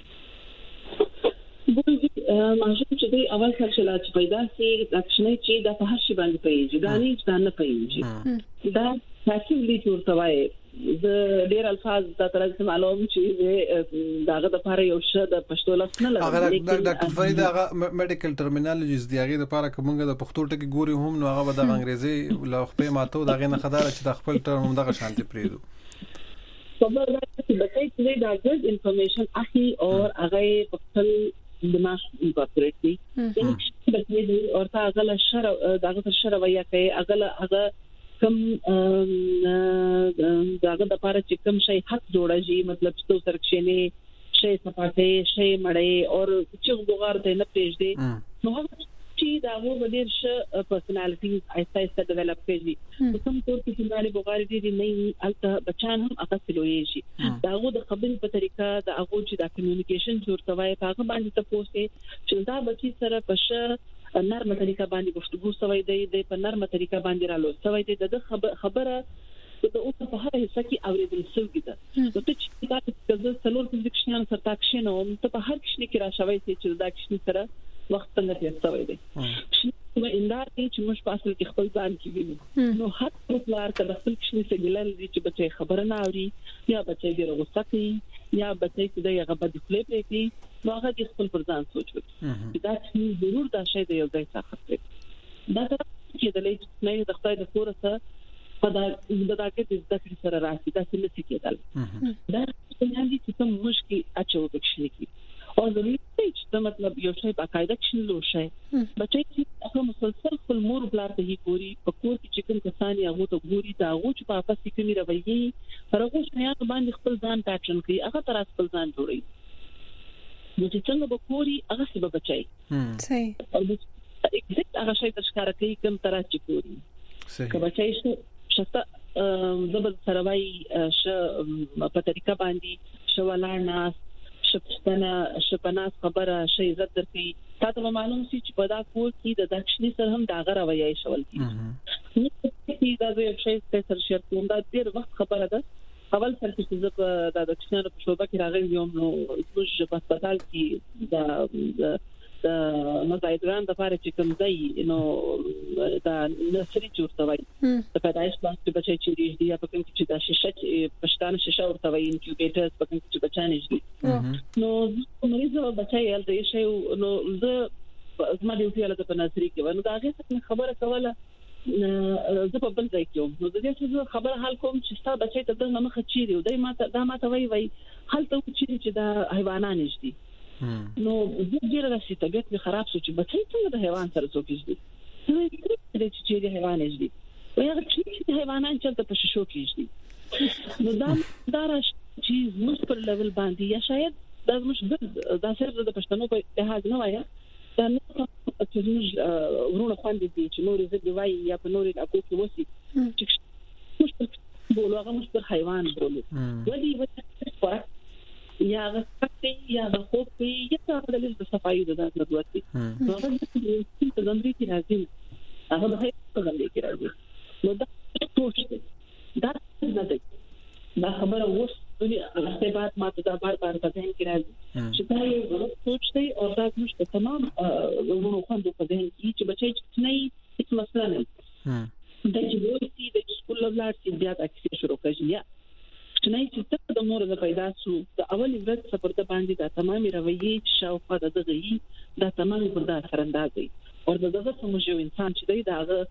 ماشوم چې دی اول سره چې پیدا سي د اکشنې چې د په هر شي باندې پیږي دا نه پیږي دا پاسیولی ورته وایي د ډیر الفاظ د ترڅ معلوم چې داغه د لپاره یو څه د پښتو لفظ نه لګي ډاکټر فرید هغه میډیکل ټرمینالوجیز دی هغه د لپاره کومه د پښتو ټکی ګوري هم نو هغه د انګریزي لوخپې ماتو دغه نه خدای چې د خپل ټرم دغه شانتي پریدو خبر ده چې بچای چې دا ګډ انفارمیشن اخی او هغه خپل دماغ انکورپوریټ دي بچای دی او هغه له شر دغه شر ویا کوي هغه کم داغه د لپاره چې کم شي حق جوړږي مطلب چې تو سرکشنه شي صفاته شي مړې او چې وګور ته نه پېژ دي نو هغه چې چې دا هغه ډېر ښه پرسنالټي ایسه ډیولپ کړي کوم کور کې څنګه بوغاري دي نه الته بچان هم هغه سلوي شي دا هغه د خبرې په طریقه دا هغه چې دا کمیونیکیشن جوړوي هغه باندې تاسو چې دا بچی سره په نرمه طریقه باندې گفتگو سوي دی په نرمه طریقه باندې رالو سوي دی د خبره د اوسه په هغه حصہ کې اوریدل شوی ده نو ته چې دا د څلور فزیکشنان سره تاکشن او ته په هر کښنه کې راشوي چې دا کښنه سره وخت څنګه تیر شوی دی نو اندار چې موږ په اصل کې خپل ځان کې وینو نو هر څوک کله خپل کښنه سګلل دي چې بچي خبره نه اوري یا بچي ډیر غوسه کوي یا بچي چې دا هغه بد فلیپ کوي نو هغه د خپل پر ځان سوچ وکړي دا چې ضرور دا شی دی یو ځای څخه دا چې د لې نه د خدای د کورسه دا کې د ذکر سره راځي دا څه نشي کېدل دا څنګه چې کوم مشکل اچو وکړي کی او د دې چې مطلب یو شی په قاعده کې لو شي بچي چې هغه مسلسل خپل مور بلار ته هی ګوري په کور کې چې کوم کسان هغه ته ګوري دا هغه چې په اپس کې کومي رویه هرغه شیان باندې خپل ځان پاترن کوي هغه تر خپل ځان جوړي نو چې څنګه به کوري هغه څه به بچي صحیح او د هغه شی تشکار کوي کوم تر چې کوري صحیح که بچي شته زبر سروي په طریقه باندې شوالانه شپناس خبره شي عزت درکې تاسو معلوم سي چې په دا کور کې د دښنی سره هم دا غوړوي شول کی دا یو شی څه سره شیر کوم دا ډیر وخت خبره ده اول سره چې د دښنی په شوبه کې راغلی یم نو موږ په هسپتال کې دا مزایدران د پاره چې کوم ځای نو دا نسري چورتوي د پیدایش پلاس په بچي چې دی په کوم چې دا شیشه پښتانه شیشه ورته وایي انکیوبیټرز په کوم چې بچانه دي نو مریض بچي ال دې شی نو زه زما دی په اړه په نظر کې نو دا هغه خبره کوله زه په بل ځای کې نو د دې څه خبره حل کوم چې ستا بچي ته د مخه چیري او دا ماته وایي حل ته چې دا حیوانات نشدي نو ډیر راسي طبيعت می خراب شو چې بچي څنګه د حیوان سره څوکېږي نو چې د حیوان نشدي وایي چې حیوانات چې په ششو کېږي نو دا راش چې موږ پر لیول باندې یا شاید دا موږ دا سره د پښتنو په لحاظ نه وایي دا نو چې موږ ورونه خواندې دي چې نور زه دی وایي یا په نور اکو کې وسی چې موږ بولو هغه موږ پر حیوان بولو ولې یا غفتی یا خوبی یا د لږ صفایي د ضرورت دي نو هغه د زندري کې راځي هغه د هیڅ څنګه کې راځي نو دا ټوټ دا نه دی دا خبره اوس دنیا هغه بعد ماته دا بار په ذهن کې راځي چې دا یو سوچ دی او دا موږ تمام ورونو خوندو په ذهن کې چې بچي چې نه هیڅ مسله نه د جوړتي د سکول لاړ چې بیا تاسو شروع کړئ نه چې د مور د پیدا شو د اول ورځ سپورت باندې دا تمامي رویه شاوخوا د دغه دا تمامي پر دا سرندازي او دغه سمجو انسان چې دی دا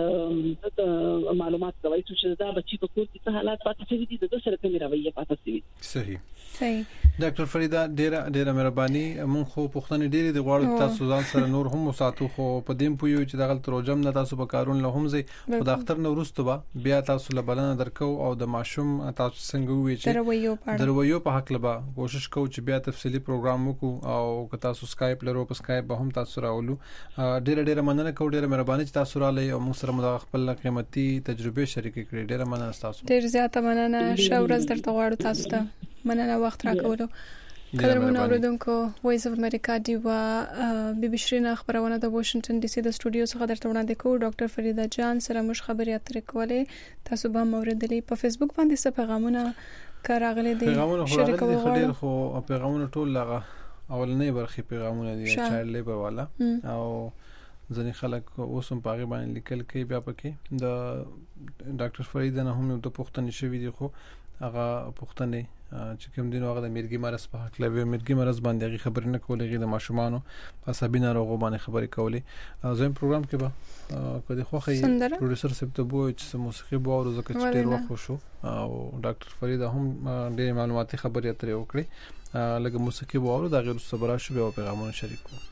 معلومات کوي چې دا بچي په کور کې څه حالات پاتې شوي دي د سره کومه رویه پاتې شوي صحیح ډاکټر فریدا ډیره مهرباني مون خو پښتنې ډیره د غواړو تاسو ځان سره نور هم ساتو خو په دیم پویو چې دغه تروجم نه تاسو په کارون له هم زی خو د اختر نو ورستو بیا تاسو له بلنه درکو او د ماشوم تاسو څنګه وی چې درویو په حق لبا کوشش کوو چې بیا تفصیلی پروګرام وکړو او که تاسو سکایپ لرو په سکایپ به هم تاسو راولو ډیره مننه کوم ډیره مهرباني چې تاسو را لې او سره مو خپل قیمتي تجربه شریک کړې ډیره مننه تاسو ډیر زیاته مننه شاورز درته غواړو تاسو ته مننه وخت راکولو قدرمن اوریدونکو وایس اف امریکا دی و بي بي شرینا خبرونه د واشنگټن ډي سي د سټوډیو څخه درته وړاندې کوو ډاکټر فریدا جان سره موږ خبرې اترې کولې تاسو به موریدلې په فیسبوک باندې څه پیغامونه کاراغلي دي شریکول غواړي خو پیغامونه ټول لغه اولنې برخي پیغامونه دي چایلډ لیبر والا او ځنې خلک اوس هم پاغي باندې لیکل کوي بیا پکې د ډاکټر فرید نه هم د پښتني شوی دي خو هغه پښتني چې کوم دین هغه د میرګي مرز په حق لوي میرګي مرز باندې خبرې نه کولې د ماشومانو په سابینا روغ باندې خبرې کولې زم پروګرام کې به کدي خوخه پروډوسر سپتبو چې موسیقي بو او زکه چې ډیر وخت شو او ډاکټر فرید هم ډیر معلوماتي خبرې اترې وکړي لکه موسیقي بو او د غیر صبره شو به پیغامونه شریک کړو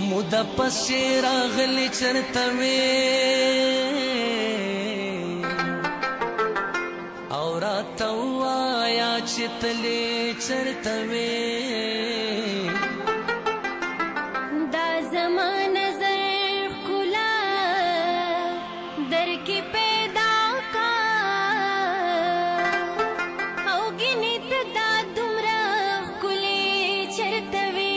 مودا پسې راغلی چرته وې وایا چې تلې چرته وې دا زمان نظر خلا در کې پیدا کا او ګنیت دا دومره خلې چرته وې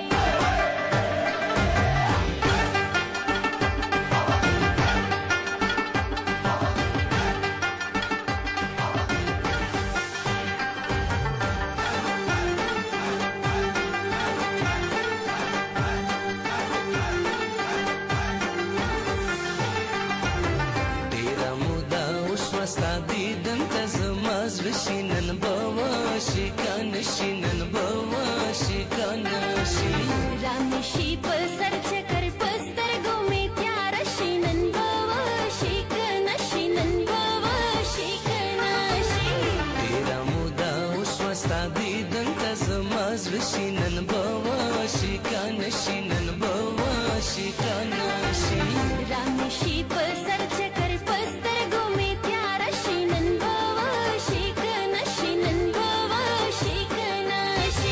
شینن بوا شینن بوا شکانشی رامشی پر سر چکر پستر گومی پیار شینن بوا شینن بوا شکناشی تیرا مودا اوس وستا دیدن تزماز شینن بوا شینن بوا شکانشی رامشی پر سر چکر پستر گومی پیار شینن بوا شینن بوا شکناشی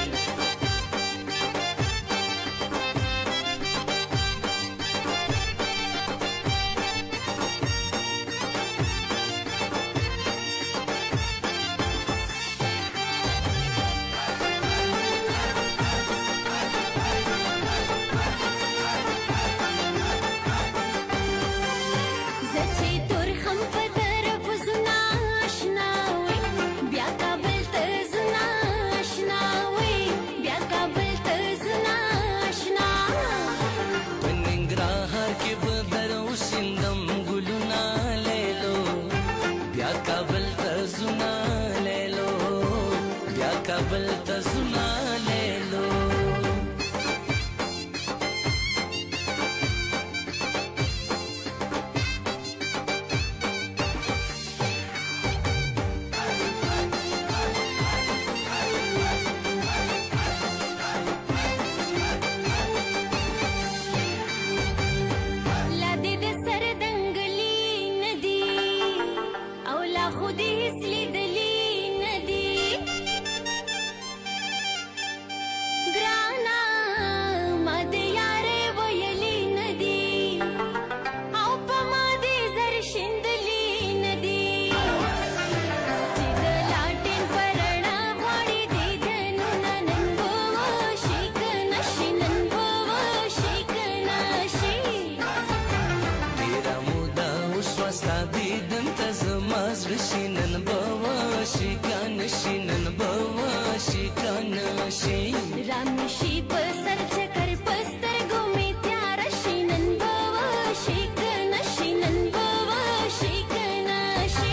کابل ته زما لیلو لادي د سر دنګلی ندی او لا خودي هسلی دلی ندی ګرانا مده یاره ویلی ندی او په ماده زر شندلی ندی چې د لاټین پرنا غوړي دې دنو نن بوا شکناشي نن بوا شکناشي تیرا مودا اوس وستا دیدن تزماز شینن بوا شینن بوا شکناشي رامشی پر سر چکر پستر گومی پیار شینن بوا شینن بوا شکناشی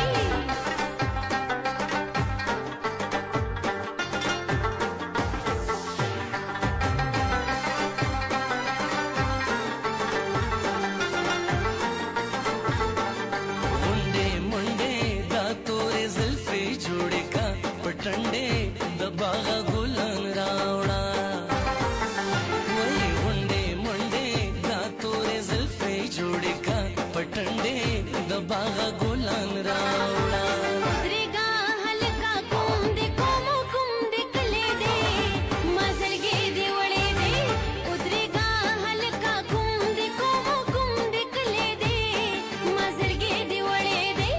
منډه دا تورې زلفې جوړې کا پټنډې د باغ ګلان راوړا وای منډه دا تورې زلفې جوړې کا پټنډې د باغ ګلان راوړا درګه هلکا کوم دې کله دې مزلګې دې وړې دې درګه هلکا کوم دې کله دې مزلګې دې وړې دې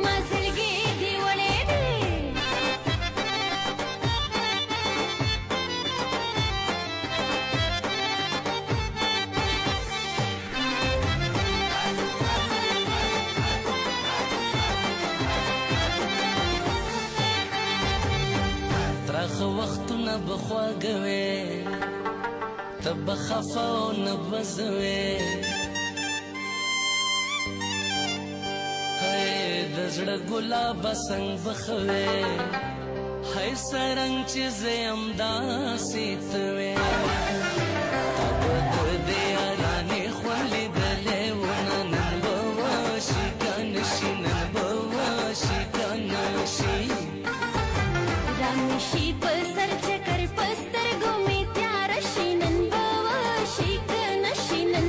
ترخ وختونه بخواګوي تب خفاو نبزوي هي د زړه ګلاب څنګه بخوي هي سرنګ چې زم داسې توي تب دې ارانه خولې دلې ونن بوا شکناشي نن بوا شکناشي رامشی پر سر چکر پستر گومی پیار شینن بوا شکناشي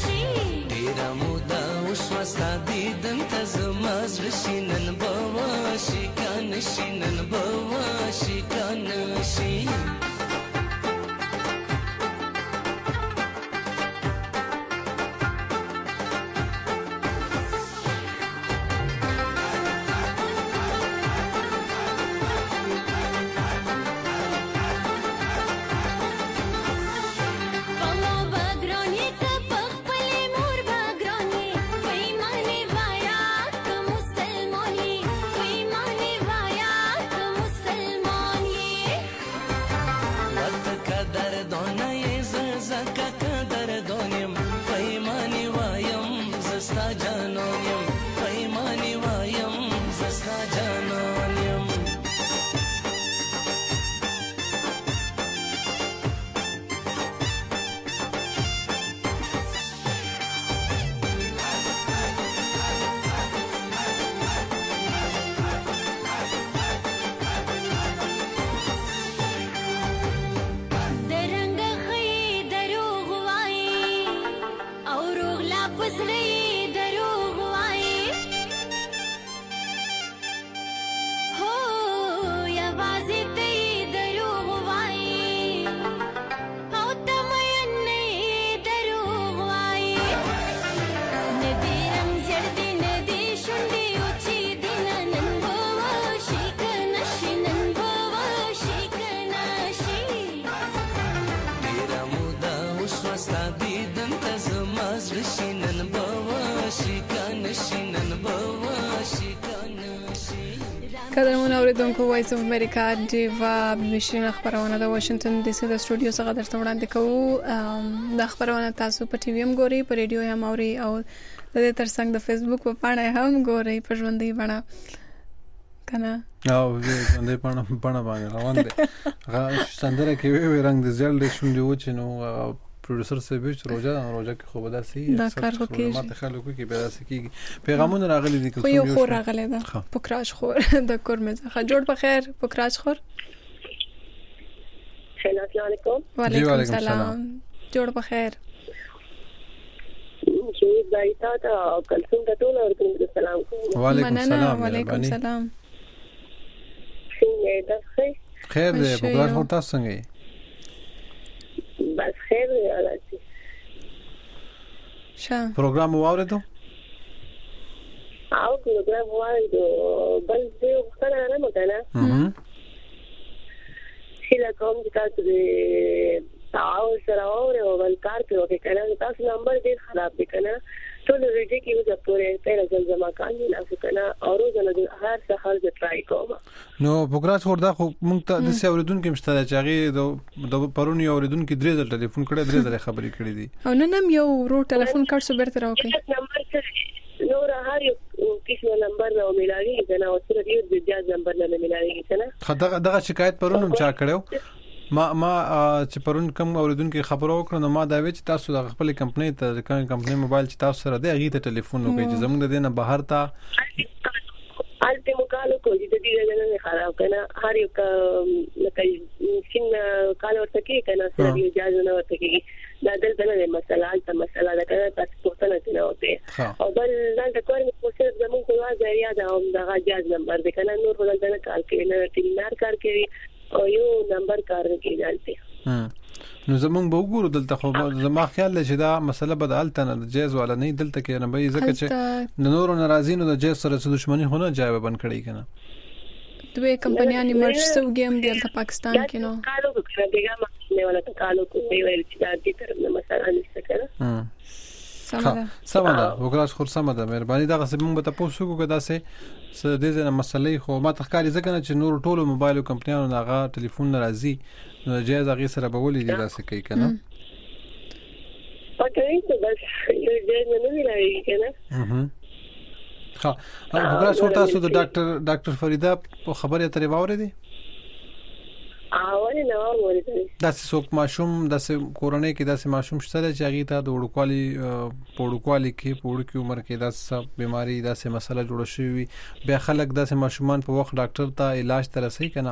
تیرا مودا اوس وستا دیدن تزماز شینن بوا قدرمن اوریدونکو وایس اف امریکا دیوا بشرین خبرونه د واشنگټن ډي سي د سټوډیو څخه درته وړاندې کوو. د خبرونه تاسو په ټي وي هم ګوري، په ریډیو هم اوري او د دې ترڅنګ د فیسبوک په پاڼه هم ګوري په ژوندۍ بڼه کنه. او ژوندۍ بڼه باندې روان دي. هغه ستندره کې وی رنگ د زړل شونډې و چې نو پروډوسر سه بیچ روزه کې خو بدا سي دا کار وکړي ماته خلکو کې به داسې کیږي. پیغامونه راغلي دي خو یو خور راغلی ده پوکراج خور د کورمزه ښه جوړ په خیر پوکراج خور. السلام علیکم. وعلیکم السلام. جوړ په خیر. چې دایتا ته کلسم د ټول ورته سلام کوم. وعلیکم السلام. وعلیکم السلام. څنګه تاسو؟ خیر دی پوکراج خور تاسو څنګه؟ بس خیر دی حالاتي. شاه پروګرام واوریدو؟ او پروګرام واوریدو بل دې وختونه نه مګنه. چې لا کوم چې تاسو دې تاسو سره او بل کار کوي چې کنه تاسو نمبر دې خراب دي کنه ټول ریډي کې وځه پورې تیر ځل زما کاندي نه کنه او زنه هر څه حل ټرای کوم. نو پروګراس وردا خو مونږ ته د سیوریدون کې مشتره چاغي د پرونی اوریدون کې درې ځل ټلیفون کړه درې ځله خبرې کړې دي او نن هم یو ورو ټلیفون کړ سو برته راوکې نمبر څه نو را هر یو کیسه نمبر نو ملایي کنه او سره یو د جاز نمبر نه ملایي کنه. دغه شکایت پرونم چا کړو ما چې پرون کوم اوریدونکو خبرو وکړه نو ما دا وی چې تاسو د خپل کمپنۍ ته کوم کمپنۍ موبایل چې تاسو سره دی هغه ته ټلیفون وکړئ چې زموږ د دینه بهر ته الته مکالو کو چې د دې نه خراب کنه هر یو لکه سین کال ورته کې کنه سره یو جاز نه ورته کې دا دلته نه مسله دا کنه تاسو پوښتنه نه وته او بل دا د کور مې پوښتنه زموږ کو ځای یاد او دا جاز نمبر د کنه نور ولر نه کار کوي نه ټیمار کار کوي او یو نمبر کار کوي دلته. نو زمونږ به وګورو دلته خو زما خیال چې دا مسله بدلته نه جایز ولا نه دلته کې نه به ځکه چې د نورو ناراضینو د جایز سره دښمنی خو نه جایب بن کړی کنه. دوی کمپنیانی مرج سو گیم دی د پاکستان کې نو کالو کې دیګه ما ولا کالو کوي ویل چې دا دې تر نه مسله نشته کنه. سمه وګراس خور سمه ده مهرباني دا غسه موږ ته پوښتنه کوو دا سه د دې مسلې خو ما تخکاری ځکه چې نور ټولو موبایل کمپنیانو ناغه ټلیفون ناراضي نو جایز هغه سره به ولې دي داسې کوي کنه. پکې ته بس یو جایز نه ویلای کنه. ها وګراس خور تاسو د ډاکټر فریدا په خبره ترې واورې دي؟ اول نه واورې دا څوک ماشوم د کورونې کې داسې ماشوم شته چې هغه ته د وړوکوالي کې په وړوکي عمر کې داسې بيماري داسې مسله جوړه شوې بیا خلک داسې ماشومان په وخت ډاکټر ته علاج تر رسي کنه.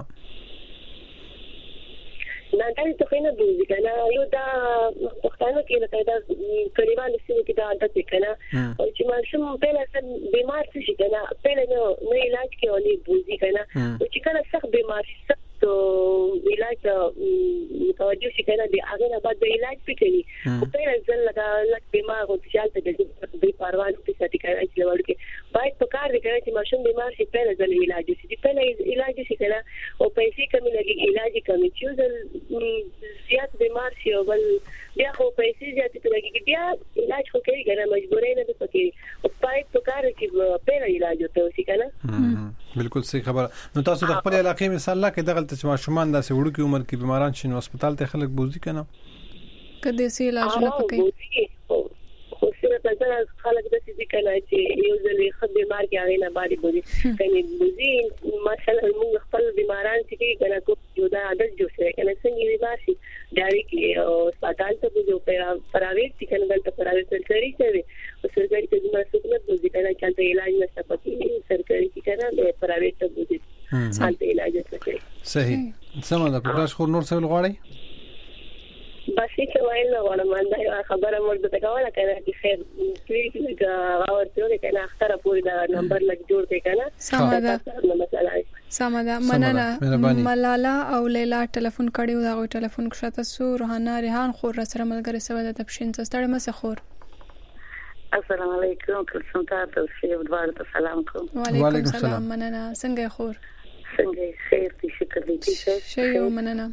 دا ته خو نه دوی کنه یو دا وختانه کې لکه دا کلیوال سیمه کې دا عادت کنه او چې ماشوم په لاسه بیمار شي کنه په نه علاج کې ولې بوزي کنه او چې کله سخت بیمار شي تو علاج توجه شي کنه دی هغه نه بعد علاج پکې او په ځل لگا بیمار او چې حالت د پروان په ستې کوي چې ورکه باید په کار دی چې ماشوم بیمار شي په ځل علاج شي په علاج شي کنه او پیسې کمی لګي علاج کمی چې ځل زیات بیمار شي او بل بیا خو پیسې زیات لګي بیا علاج خو کوي کنه مجبورې نه ده پکې او پای په کار کې په علاج ته شي کنه. بالکل صحیح خبره. نو تاسو د خپل علاقې مثال لا کې دغه چې ماشومان داسې وړوکی عمر کې بیماران شي نو هسپتال ته خلک بوزي کنه کله سي علاج نه پکې خو سره مثلا خلک د دې کنه چې یو ځل خو بیمار کې هغه نه باندې بوزي کنه بوزي مثلا موږ خپل بیماران چې کنه کو یو دا عادت جوړه کنه څنګه بیمار شي داري کې او هسپتال ته بوزي پرایویټ چې کنه دلته پرایویټ سرکاري کوي او سرکاري ته موږ څه نه بوزي کنه چې علاج نشته پکې سرکاري کې کنه د پرایویټ ته بوزي حالت علاج کوي. صحیح سمه ده. پوکراش خور نور څه غواړي؟ بس چې وایي نو ولا دا خبره مرده ته کوله کنه چې خیر کلیک راوړته کنه اختر پورې دا نمبر لګ جوړ کړي کنه سمه ده مننه ملاله او لیلا ټلیفون کړیو دا ټلیفون کښته سو روحانه ریحان خور سره ملګری سره د تبشین ستړي مسه خور. السلام علیکم کلسم تاسو ته دوار سلام کوم. وعلیکم السلام مننه څنګه خور؟ څنګه خیر دې شکر دې شي مننه.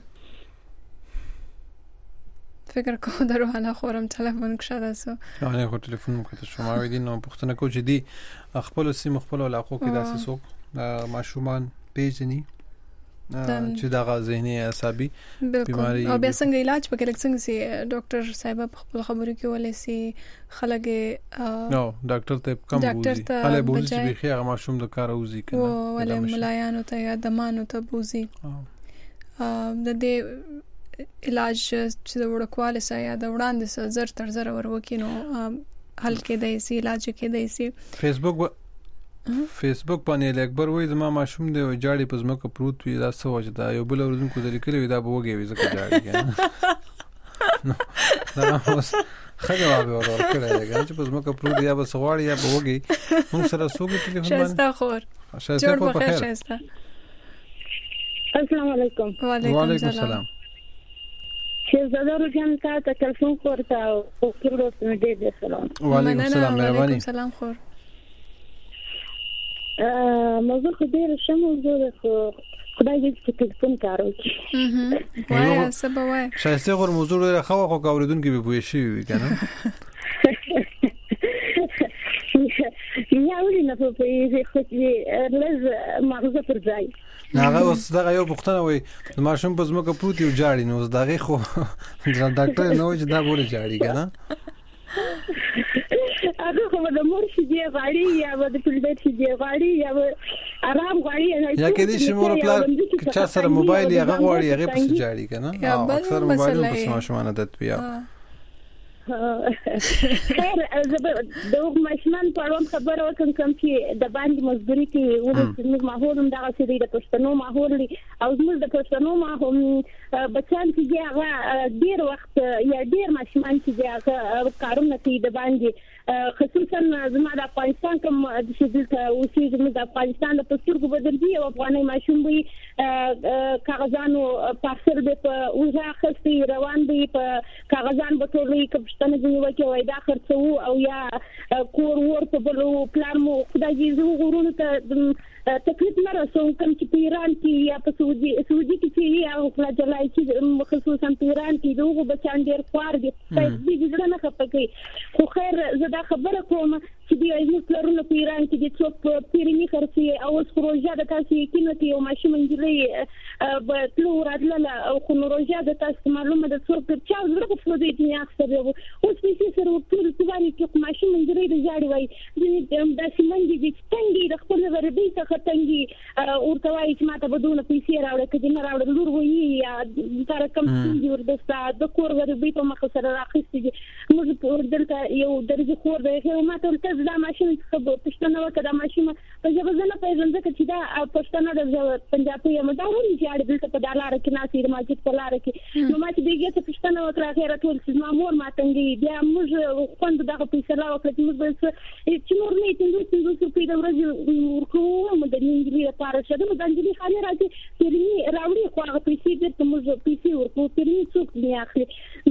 فکر کوم د روحانه خورم ټلیفون کښته سو نه خو ټلیفون مخته شما وې دي نو پښتنه کو چې دی خپل سیم خپل علاقو کې داسې څوک ماشومان پیژني چې دا ذهني اعصابي بیماری او بیا څنګه علاج پکې لکه څنګه سي ډاکټر صاحب خپل خبرو کې ولې سي خلک نو ډاکټر ته کم بوزي هله بوزي چې بخي هغه ماشوم د کار اوزي کنه ولې ملایانو ته یا دمانو ته بوزي د دې علاج چې د وړکواله سره یا د وړاندې سره زر تر زر وروکینو حل کېدای سي علاج کېدای سي فیسبوک باندې اکبر وای زما ماشوم دی جاړي په زمکه پروت وي دا څه وجه دا یو بل ورزونکو د لیکلو دا به وګي وي زکه جاړي کنه دا اوس خګه وابه ورکړه دا چې په زمکه پروت یا به سغواړي یا به وګي موږ سره سوګ ټلیفون باندې شاستا خور شاستا په خیر شاستا السلام علیکم وعلیکم السلام شهزاده روجان تا تلفون کوته او کیروس دې سلام وعلیکم السلام وعلیکم السلام خور موضوع خبر موضوع خدای دې چې تلفون کارو وای سبا وای شایسته غور موضوع لري خو اوریدونکو به پوي شي وي کنه یا ولې نه په خو چې لز مغزه پر ځای هغه اوس دا یو پښتنه وي د ماشوم په زمکه پروت یو جاړي نو دغه خو ډاکټر نو چې دا بوله جاړي کنه هغه خو د مور شي دی غاړي یا د پلیټ شي دی غاړي یا آرام غاړي یا کې دې شمور پلان چې سره موبایل یا غواړي هغه په جاړي کنه اکثر موبایل په ماشومان عادت بیا خیر د ماشومان په اړه خبره وکم چې د باندې مزدوري کې ورته ماحول هم دغه سړي د پښتنو ماحول او زموږ د پښتنو ماحول بچان چې هغه ډیر وخت یا ډیر ماشومان چې هغه کارونه کوي د باندې خصوصا زما د افغانستان کوم د شدت او چې زموږ د افغانستان په سترګو بدل دي او افغاني ماشوم وي کاغذانو پاسر به په وځه خستي روان دي په کاغذان به ټولې کپشتنه دی وکي وای دا خرڅو او یا کور ورته بلو پلان مو خدای دې زو غورونو ته تکلیف نه رسوم کوم چې په ایران کې یا په سعودي کې چې یا فلاجلای چې خصوصا په ایران کې دوه بچان ډیر خوار دي دې ځړه نه خپکې خو خیر زدا خبره کوم چې دی ایزو پلرونه په ایران کې د څوک پیرني خرڅي او پروژه د تاسو کینوتي او ماشوم انجلي په تلو راتله او خو پروژه د تاسو معلومه د څوک چې زړه په فوزي دي اکثر او په سره ټول څواري کې ماشوم انجلي د جاړي وای د سیمنګي د څنګه د خپل وربي څخه څنګه ورته وای چې ماته بدونه پیسې راوړل کدي نه راوړل لور وایي یا تر کوم څنګه ورته د کور وربي په مخ سره راخستي موږ دلته یو درځي خور دی ماته دا ماشين څه پښتنه وکړه ماشين په ځبه زنه په ژوند کې چې دا پښتنه د پنجابي مدارونی چې اړ دلته په دالار کې ناسیر ماجد په لار کې نو ما چې دیګه څه پښتنه وکړه غیر ټول چې ما مور ماتنګي بیا موږ خوند دغه پیسې لا وکړه چې موږ چې نور نه تاسو په دې ورځ ورکو د انګلیسي لپاره شته د انګلیسي خانه راځي چې راوړي خو هغه پیسې دې موږ پیسې ورکو چې څوک نه اخلي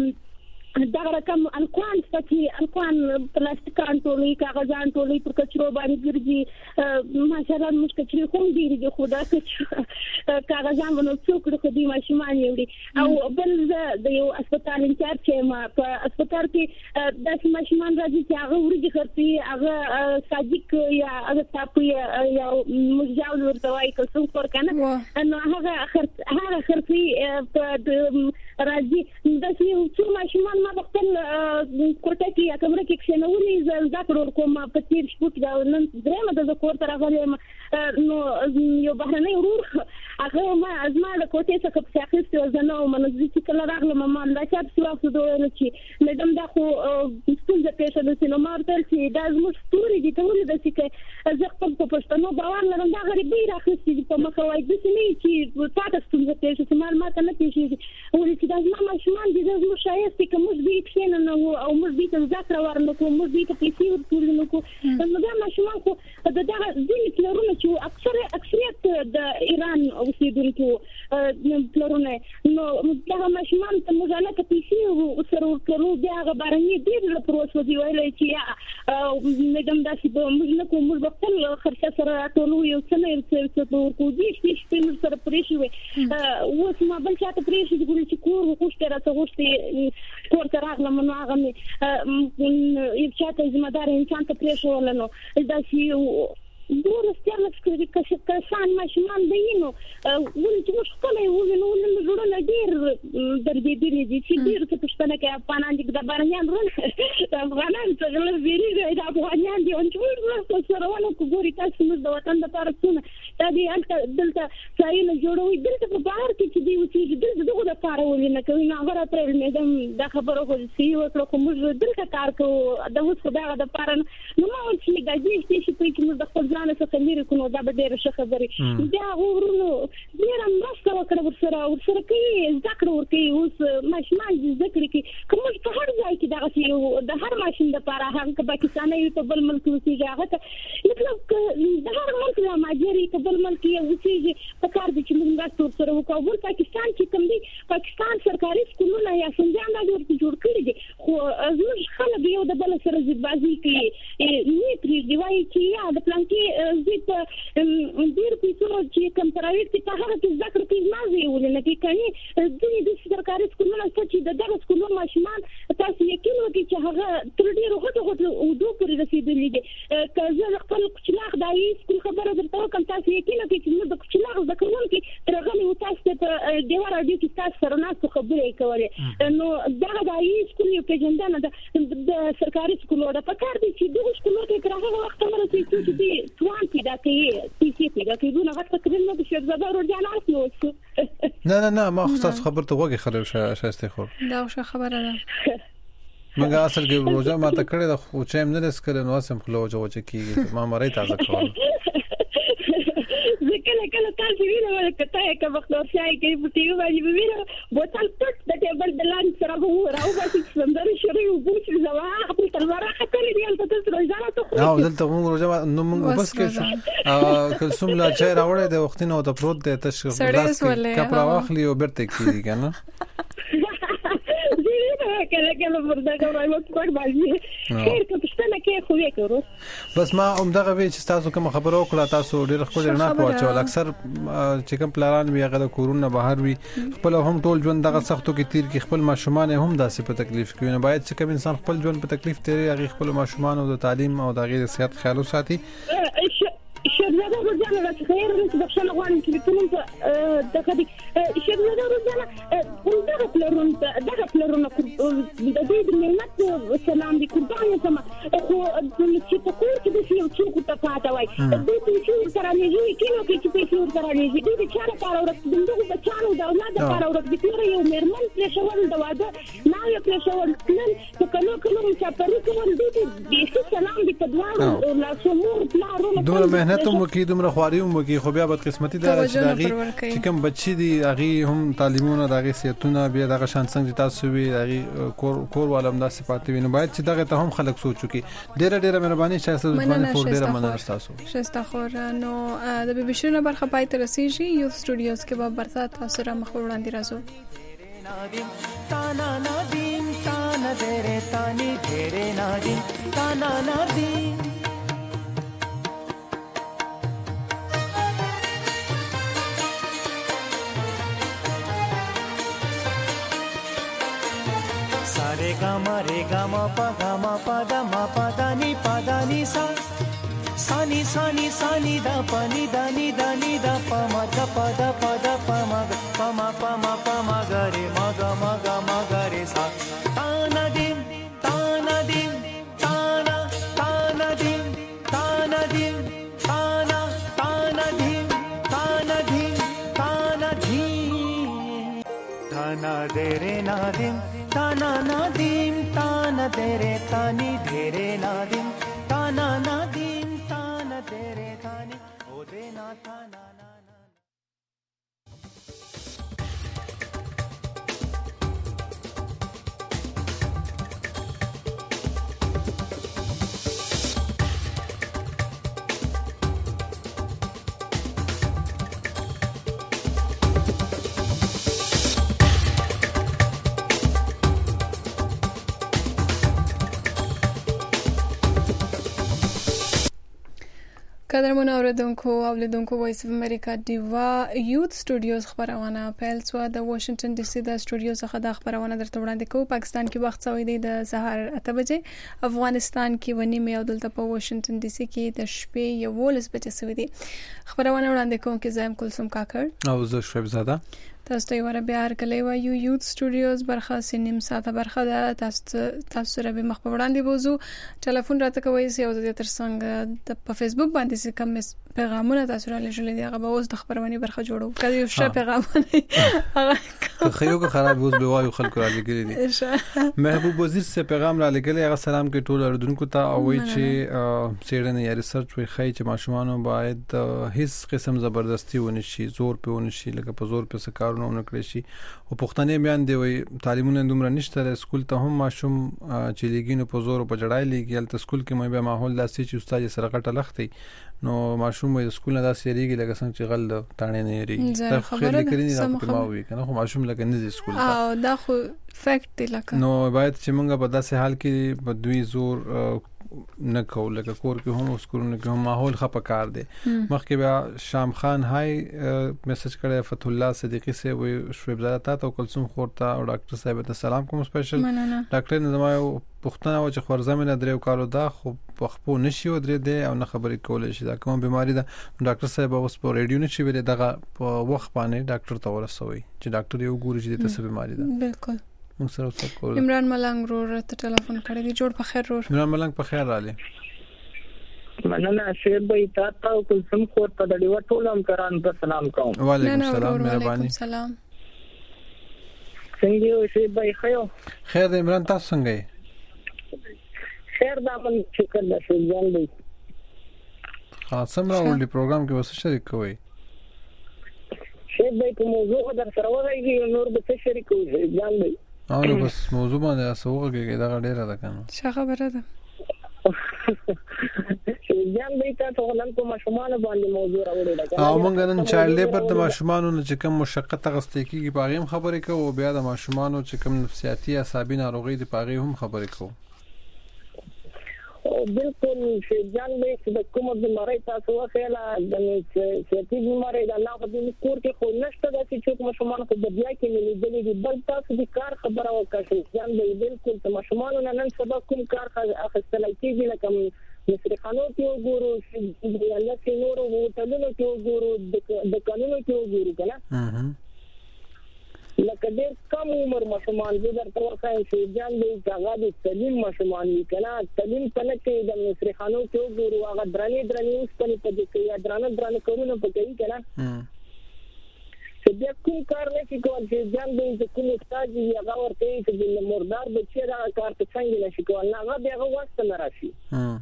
دا رقم الکوان سکی الکوان پلاستیکان ټولې کاغذان ټولې پر کچرو باندې ګرځي ماشاءالله موږ کچري کوم دي خدا کاغذان ونه څوک د خدي ماشومان یوړي او بل د یو هسپتال انچارج ما په هسپتال کې د ماشومان راځي چې هغه ورږي خرڅي هغه صادق یا هغه تاسو یا مجاول ورته وایي که څوک ورکنه نو هغه خرڅي په راځي د څو ماشومان ما خپل کوټه کې یا کمره کې کښینولې زړه کړور کوم په تیر شپږ دا نن درېمه د کور تر غلې نو یو بهرنۍ ورور هغه ما ازما د کوټې څخه په اخیستو ځنه او منځ چې کله راغله ما دا چې څه وخت دوه چې مدام دا خو ستونزه پېښه ده نو ما ورته چې دا زموږ ستوري دي ته ولې د چې زه خپل په پښتنو باور لرم دا غریبي راخستې په مخه وای د سنې چې تاسو ستونزه پېښه چې ما ته نه پېښې ولې چې دا زما ماشومان دي زموږ شایسته کوم دې کښینه نو او موږ دې ته ذکر ورنکو موږ دې ته پیسې ورکړو نو دا ماشومان خو دا ځینې پلرونه چې اکثریت د ایران اوسېدونکو پلرونه نو دا ماشومان ته موږ نه پیسې سره ورکړو بیا هغه بارني دې له پروسه دی ویل چې مدام داسې به موږ نه کوم موږ خپل خرچه سره ټولو یو څه نه ورکو دې چې موږ سره پرېښو اوس ما بل چاته پرېښو چې کور وښته راته وښته کور ته راغلم نو هغه یو چاته ذمہ دار انسان ته پرېښول نو دا چې ورستیا لکه کسان ماشومان دینو ولې چې موږ خپل یو ولنو جوړونه ډیر درګېدلې دي چې ډیر څه پښتنه کې افغانان دي د بارنيان رونه افغانان څنګه لږ د افغانان دي او چې موږ سره ونه کوګوري تاسو موږ د وطن لپاره څونه دا دي دلته ځایونه جوړوي دلته په بهر کې چې دی وسی دلته دغه لپاره ولنه کوي نه غره پر مې دا خبره خو سی وکړو کوم دلته کار کوو د اوس خدای د لپاره نو ما چې غږی چې په موږ د خپل ځان څخه لري کوو دا به ډېر ښه خبري دا ورونو ډېر مرسته وکړه ورسره کوي ذکر ورکوي اوس ماشومان ذکر کوي کوم په هر ځای کې دا د هر ماشوم لپاره هم پاکستاني په بل ملک وسیږي هغه مطلب د هر ملک لا ماجري په بل ملک یې وسیږي په کار دي چې موږ تاسو سره وکړو پاکستان چې کوم دي پاکستان سرکاري سکولونه یا سنجان دا جوړ کړی دي خو زموږ خلک یو د بل سره ځبازي کوي نه پرې دی وایي چې یا د پلان کې زیات ډیر پیسو چې کوم پرایویټ په هغه کې ذکر کوي مازه ولنه کې کني د سرکاري سکولونو چې د دغه سکولونو ماشومان تاسو یقین وکړئ چې هغه تر ډیرو هغه ودو پرې رسیدلې دي که خپل کچلاغ دایي سکول خبره درته کوم تاسو یقین وکړئ چې د کچلاغ ذکرون کې ترغلي او تاسو ته دیوار اډیو کې تاسو سره ناسو خبرې کولې نو دغه دایي سکول یو پیژندنه د سرکاري سکولونو د پکار دي چې دغه سکولونو کې تر هغه وخت ورته چې دې توان پیدا کوي چې کیدونه غټ تقریر نه بشي زړه ورجان اسنو نه ما خصوص خبرته وګه خلل شاسته خور دا ښه خبره ده مګر اصل کې روزه ما ته کړې د خو چې هم نه رسکل نو سم خلو چې کیږي ما مړی تازه کول کله تاسو وینئ ولکه که وخت ورشای کې په ټیوي باندې وینئ بوتل پټ د ټیبل د لاندې سره راو باسي سندره شری او بوش زوا خپل تلوار خطرې دی البته تاسو روزانه ته او دلته موږ روزه نو موږ بس کې کلسوم لا چای راوړې د وختینو ته پروت د تشخیص لاس کې کپڑا واخلي او برته کیږي کنه کله ورته راوي وکړ باندې خیر که پښتنه کې خو یې کړو بس ما عمدغه وی چې تاسو کوم خبرو کړه تاسو ډېر خپل نه پوهچول اکثر چې کوم پلان وی هغه د کورونا بهر وی خپل هم ټول ژوند دغه سختو کې تیر کې خپل ماشومان هم داسې په تکلیف کې نه باید چې کوم انسان خپل ژوند په تکلیف تیری هغه خپل ماشومان او د تعلیم او د غیر صحت خیال ساتي شهزاده روزانه راځي خیر نو د بخښنه غواړم چې ټول په دغه دي شهزاده روزانه دغه پلرونه د دې د ملت سلام دي قربان یم خو چې په کور کې د یو څوک ته پاتې وای د دې چې سره نه کینو کې چې په څور سره نه دي د چاره کار ورته دغه بچانو د اولاد کار ورته کړی یو مرمن پر شوال د واده نه یو پر شوال نن په کلو چې پرې کوم دې سلام دي په دوه لا څومور پلارونه ته مو کې دومره خواري مو کې خو بیا بد قسمتي ده چې داغي چې کوم بچي دي هغه هم تعلیمونه داغي سیتونه بیا دغه شان څنګه تاسو وی هغه کور والم دا صفات ویني باید چې دغه ته هم خلک سوچو کې ډېر مهرباني شاسته ځواني فور ډېر مننه تاسو شاسته خور نو د بي بي شنو برخه پای ته رسیږي یو سټوډیوز کې به برسات تاسو را مخ وړاندې راځو تانا نادیم تانا دره تانی دره نادیم تانا نادیم re ga ma pa da ni sa sa ni da pa ni da pa ma da pa ma ga re ma ga re sa ta na dim ta na dim ta na dim ta na dim ta na dim ta na dim ta na dim ta na de re na dim ताना नादीम ताना तेरे तानी धेरे नादीम ताना नादीम ताना तेरे तानी ओ देना ताना قدرمن اوریدونکو او لیدونکو وایس اف امریکا دیوا یوت سټوډیوز خبرونه پیل شو د واشنگټن ډي سي د سټوډیو څخه د خبرونه درته وړاندې کوو. پاکستان کې وخت سوي دی د سهار 8 بجې، افغانستان کې ونی مې او دلته په واشنگټن ډي سي کې د شپې 11 بجې سوي دي. خبرونه وړاندې کوم کې زایم کلثوم کاکړ او زه شعیب زاده. تاسو ته ور بیا هر کله وایو یوت سټوډیوز برخه سینیم ساته برخه ده. تاسو سره به مخ په وړاندې بوزو. ټلیفون راته کوي او د تر څنګه په فیسبوک باندې کوم پیغامونه تاسو را لېږلي دي هغه به اوس د خبرونې برخه جوړو. کله یو ښه پیغام هغه خیو خراب اوس به وایو خلکو را لېږلي دي. محبوب وزیر سے پیغام را لېږلي هغه سلام کې ټول اردوونکو ته او وایي چې سیړنه یا ریسرچ وی خای چې ماشومان باید هیڅ قسم زبردستی ونه شي، زور په ونه شي، لکه په زور په سکارو نه کړی شي. او پښتنې بیان دی وي تعلیمونه دومره نشته سکول ته هم ماشوم چې لګینو په زور په جړای لګیل ته سکول کې مې به ماحول داسې چې استاد یې سره غټه لختي نو ماشوم د سکول نه داسې ریږي لکه څنګه چې غل تانه نه ریږي. ته خبره لیکرینی راته ما وی کنه خو ماشوم لکه نه دي سکول ته او دا خو فیکټ دی لکه نو باید چې موږ په داسې حال کې په دوی زور نه کول لکه کور کې هم اوس کورونه کې هم ماحول خپه کار دی. مخکې بیا شام خان هاي میسج کړی فتح الله صدیقی سے وی شعیب زاده ته او کلثوم خورته او ډاکټر صاحب ته سلام کوم. سپیشل ډاکټر نظام پښتنه و چې خورزمنه درې کالو دا خو پخپو نشي و درې دی او نه خبرې کولای شي دا کوم بیماری ده. ډاکټر صاحب اوس په ریډیو نه چی ویل دغه په وخت باندې ډاکټر ته ورسوي چې ډاکټر یو ګوري چې د څه بیماری ده. بالکل مصرف کول. عمران ملنګ رو ته ټلیفون کړی دی. جوړ په خیر رو. عمران ملنګ په خیر رالی. مننه شعیب بھائی تاسو او کوم خور په دړي وټولم کران په سلام کوم. وعلیکم السلام مهرباني. سلام. څنګه یو شعیب بھائی خیو؟ خیر د عمران تاسو څنګه یې؟ خیر دا من شکر د شوزان دی. خاصم راولې پروګرام کې وسه شریک کوي. شعیب بھائی په موضوع در سره وایي نور به څه شریک کوي ځان دی. او نو بس موضوع باندې اسوغه کې دا ډیره ده کنه. څه خبره ده؟ ځان دی تاسو ولن په ماشومان باندې موضوع راوړی ده. او مونږ نن چایلډ لیبر د ماشومانو نه چې کوم مشقت غستې کیږي پاغیم خبرې کوو بیا د ماشومانو چې کوم نفسیاتي اعصابي ناروغي دي پاغي هم خبرې کوو. او بالکل ځان دی چې د کومه بیماری تاسو وخیلا د سیاتی بیماری د الله په دې کور کې خو نشته د چې ماشومان په بدیا کې لیدلې دي بل تاسو د کار خبره وکړئ. ځان دی بالکل د ماشومان نن سبا کوم کار اخیستل کېږي لکه مصرخانو کې وګورو چې الله کې نور هوټلونو کې وګورو د قانونو کې وګورو کنه لکه ډېر کم عمر ماشومان دي درته ورکړای شي ځان دې هغه د تعلیم ماشومان دي کنه تعلیم پنه کې د مصرخانو کې وګورو هغه درنې اوس په دې کې یا درنه کارونه پکې کنه چې بیا کوم کار نه کوي چې ځان دې کوم استاد یې هغه ورته چې د مردار بچی دا کار ته څنګه نشي کولای هغه بیا هغه واسطه نه راشي.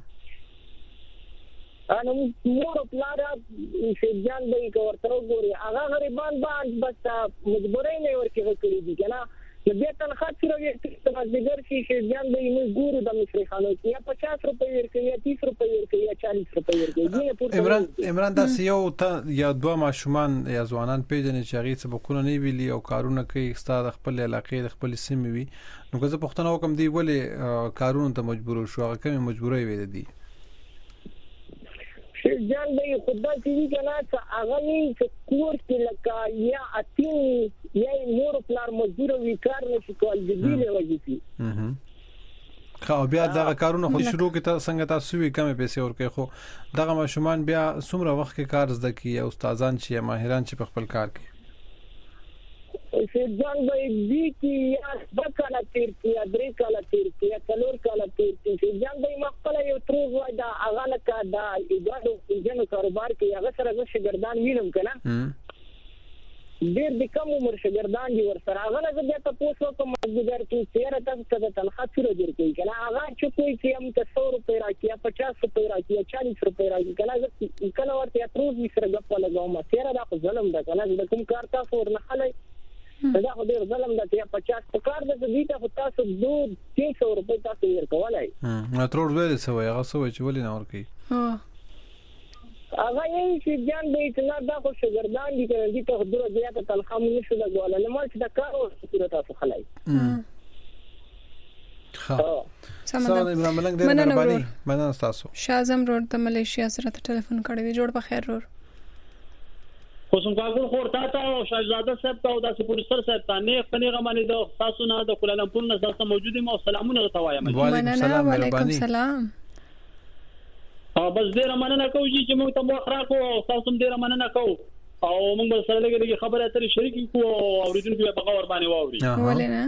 انا مور پلارا چې ځان دې ورته وګوري هغه غریبان باندې بس مجبورای نه ورکه کړی دي کنه نو بیا تنخواه سره یې څه مزدګر شي چې ځان دې موږ ګورو د مصرخانو کې یا 50 روپۍ ورکوي یا 30 روپۍ ورکوي یا 40 روپۍ ورکوي. عمران داسې یو یا دوه ماشومان یا ځوانان پیژنې چې هغه سبقونه نه ویلي او کارونه کوي ستاسو خپل علاقې د خپل سیمې وي نو که زه پښتنه وکم دی ولې کارونه ته مجبور شو هغه کومه مجبورای وي دي ځان دې خدای دې کنه چې هغه یې کور کې لکه یا اتی یا مور پلار مزدور وی کار نشي کول د دې له وجې خو بیا دا کارونه خو شروع کې تاسو څنګه تاسو وی کمه پیسې ورکې خو دغه ماشومان بیا څومره وخت کې کار زده کی او استادان چې ماهران چې په خپل کار کې ځان دې کې یا بکاله تیر کې یا درې کاله تیر کې یا څلور کاله تیر کې ځان دې مخکله یو تروز وای دا هغه لکه دا ایجادو جنو کاروبار کې هغه سره د شګردان وینم کنه ډېر د کم عمر شګردان دي ور سره هغه نه بیا تاسو کوم مزدګر کې چیرې تاسو ته تنخواه سره درکې کنه هغه چې کوئی چې هم 100 روپۍ راکې یا 50 روپۍ راکې یا 40 روپۍ راکې کنه کله ورته تروز می سره غپ لګوم چیرې دا ظلم ده کنه د کوم کار تاسو ورنه خلای دا خو ډېر ظلم ده چې 50 په کار د دې ته تاسو 200 روپۍ تاسو ورکولای نو ترور ویل څه وای هغه څه وای چې ولې نه ورکې هغه یې چې ځان دې چې نه دا خو شګردان دي چې دې ته دوه زیاته تنخواه مو نشو لګولای نو مال چې دا کار او صورت تاسو خلای سلام عمران ملنګ ډېر مهرباني مننه تاسو. شازم روډ د ملیشیا سره ټلیفون کړی دی. جوړ په خیر رور. کوم کاغور خورتا تا او شاهزاده صاحب ته او د پولیسر صاحب ته نه خنیغه باندې د تاسو نه د کولالمپور نه تاسو موجود مو سلامونه توایم. وعلیکم السلام مهرباني. سلام. بس ډیر مننه کوم چې موږ ته مخرا کو او تاسو ډیر مننه کو او موږ سره لګي خبره اترې شریک کو او اوریدونکو په خبر باندې واوري. ولنه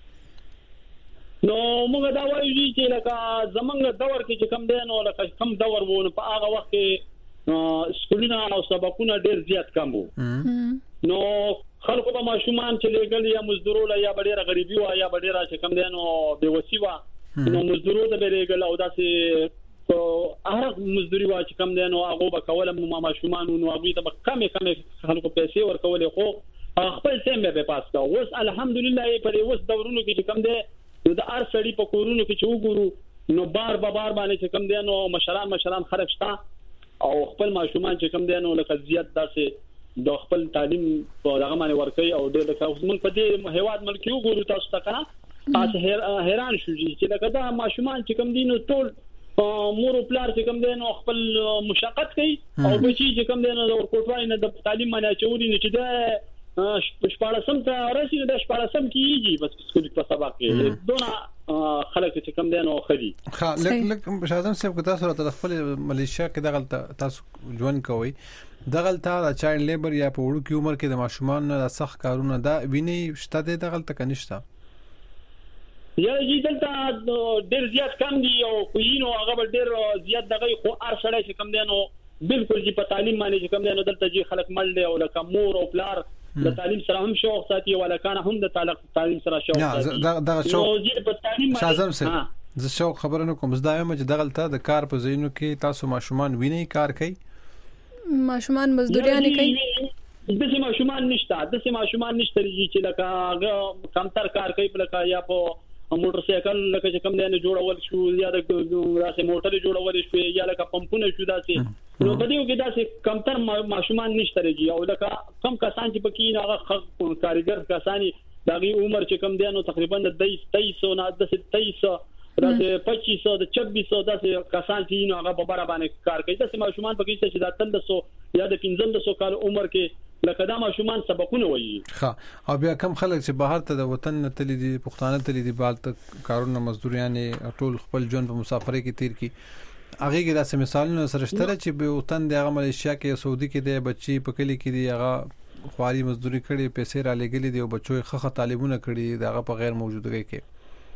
نو موږ دا وایو چې لکه زمونږ دور کې چې کم دی نو لکه کم دور وونه په هغه وخت کې سکولونه او سبقونه ډیر زیات کم وو. نو خلکو به ماشومان چې لګل یا مزدورول یا ډیره غریبي وا یا ډیره چې کم دی نو بیوسی وا نو مزدورو ته لګل او داسې هر مزدوري وا چې کم دی نو هغه به کول ماشومان نو هغه ته کم خلکو پیسې ورکول خو خپل سیم به پاس کا. اوس الحمدلله پر اوس دورونو کې چې کم دی نو د ار سړی په کورونو کې چې وګورو نو بار باندې چې کم دی نو مشران خلک شته او خپل ماشومان چې کم دی نو لکه زیات داسې د خپل تعلیم په دغه باندې ورکي او ډېر لکه موږ په دې هیواد ملک وګورو تاسو ته کنه تاسو حیران شو چې لکه دا ماشومان چې کم دي نو ټول مور او پلار چې کم دی نو خپل مشقت کوي او بچي چې کم دی نو د کوټوای نه د تعلیم باندې چوري نه چې دا شپارسم ته راشي د شپارسم کېږي بس سکول په سبق کې دونه خلک چې کم دی نو خدي. ها لک شازم صاحب که تاسو راته خپل ملیشیا کې دغه تاسو ژوند کوي دغه ته د چایلډ لیبر یا په وړو کې عمر کې د ماشومان د سخت کارونه دا ویني شته دغه ته کنيشته یا چې دلته ډېر زیات کم دي او کوینو هغه ډېر زیات دغه خو ار سره چې کم دی نو بالکل چې په تعلیم باندې چې کم دی نو دلته چې خلک مل دي او لکه مور او پلار د تعلیم سره هم شوق ساتي ولا کان هم د تعلیم سره شوق ساتي. دا شوق شازم صاحب زه شوق خبره نه کوم زدا یم چې دغه ته د کار په زینو کې تاسو ماشومان ویني کار کوي ماشومان مزدوريان کوي دغه ماشومان نشته چې لکه کمتر کار کوي لکه یا په موټر سایکل لکه چې کم دی نه جوړول شو یا د راسه موټر جوړول شو یا لکه پمپونه شو داسې نو په دې کې داسې کمتر ماشومان نشته رږي او لکه کم کسان چې پکې هغه کاریګر کسانی دغه عمر چې کم دی نو تقریبا د 2300 نه د 2300 د 2500 د 2600 داسې کسان چې نو هغه په بار باندې کار کوي داسې ماشومان پکې چې د 300 یا د 1500 کال عمر کې لکه دا ماشومان سبقونه وایي. ها او بیا کم خلک چې بهر ته د وطن تللی دي پښتانه تللی دي بالته کارونه مزدوریان ټول خپل ژوند په مسافرۍ کې تیر کی هغه کې داسې مثالونه سره شته چې به وطن د هغه ملیشیا کې سعودي کې د بچي په کلی کې دی هغه خواري مزدوري کړي پیسې را لګلې دي او بچو خخه طالبونه کړي دغه په غیر موجودګۍ کې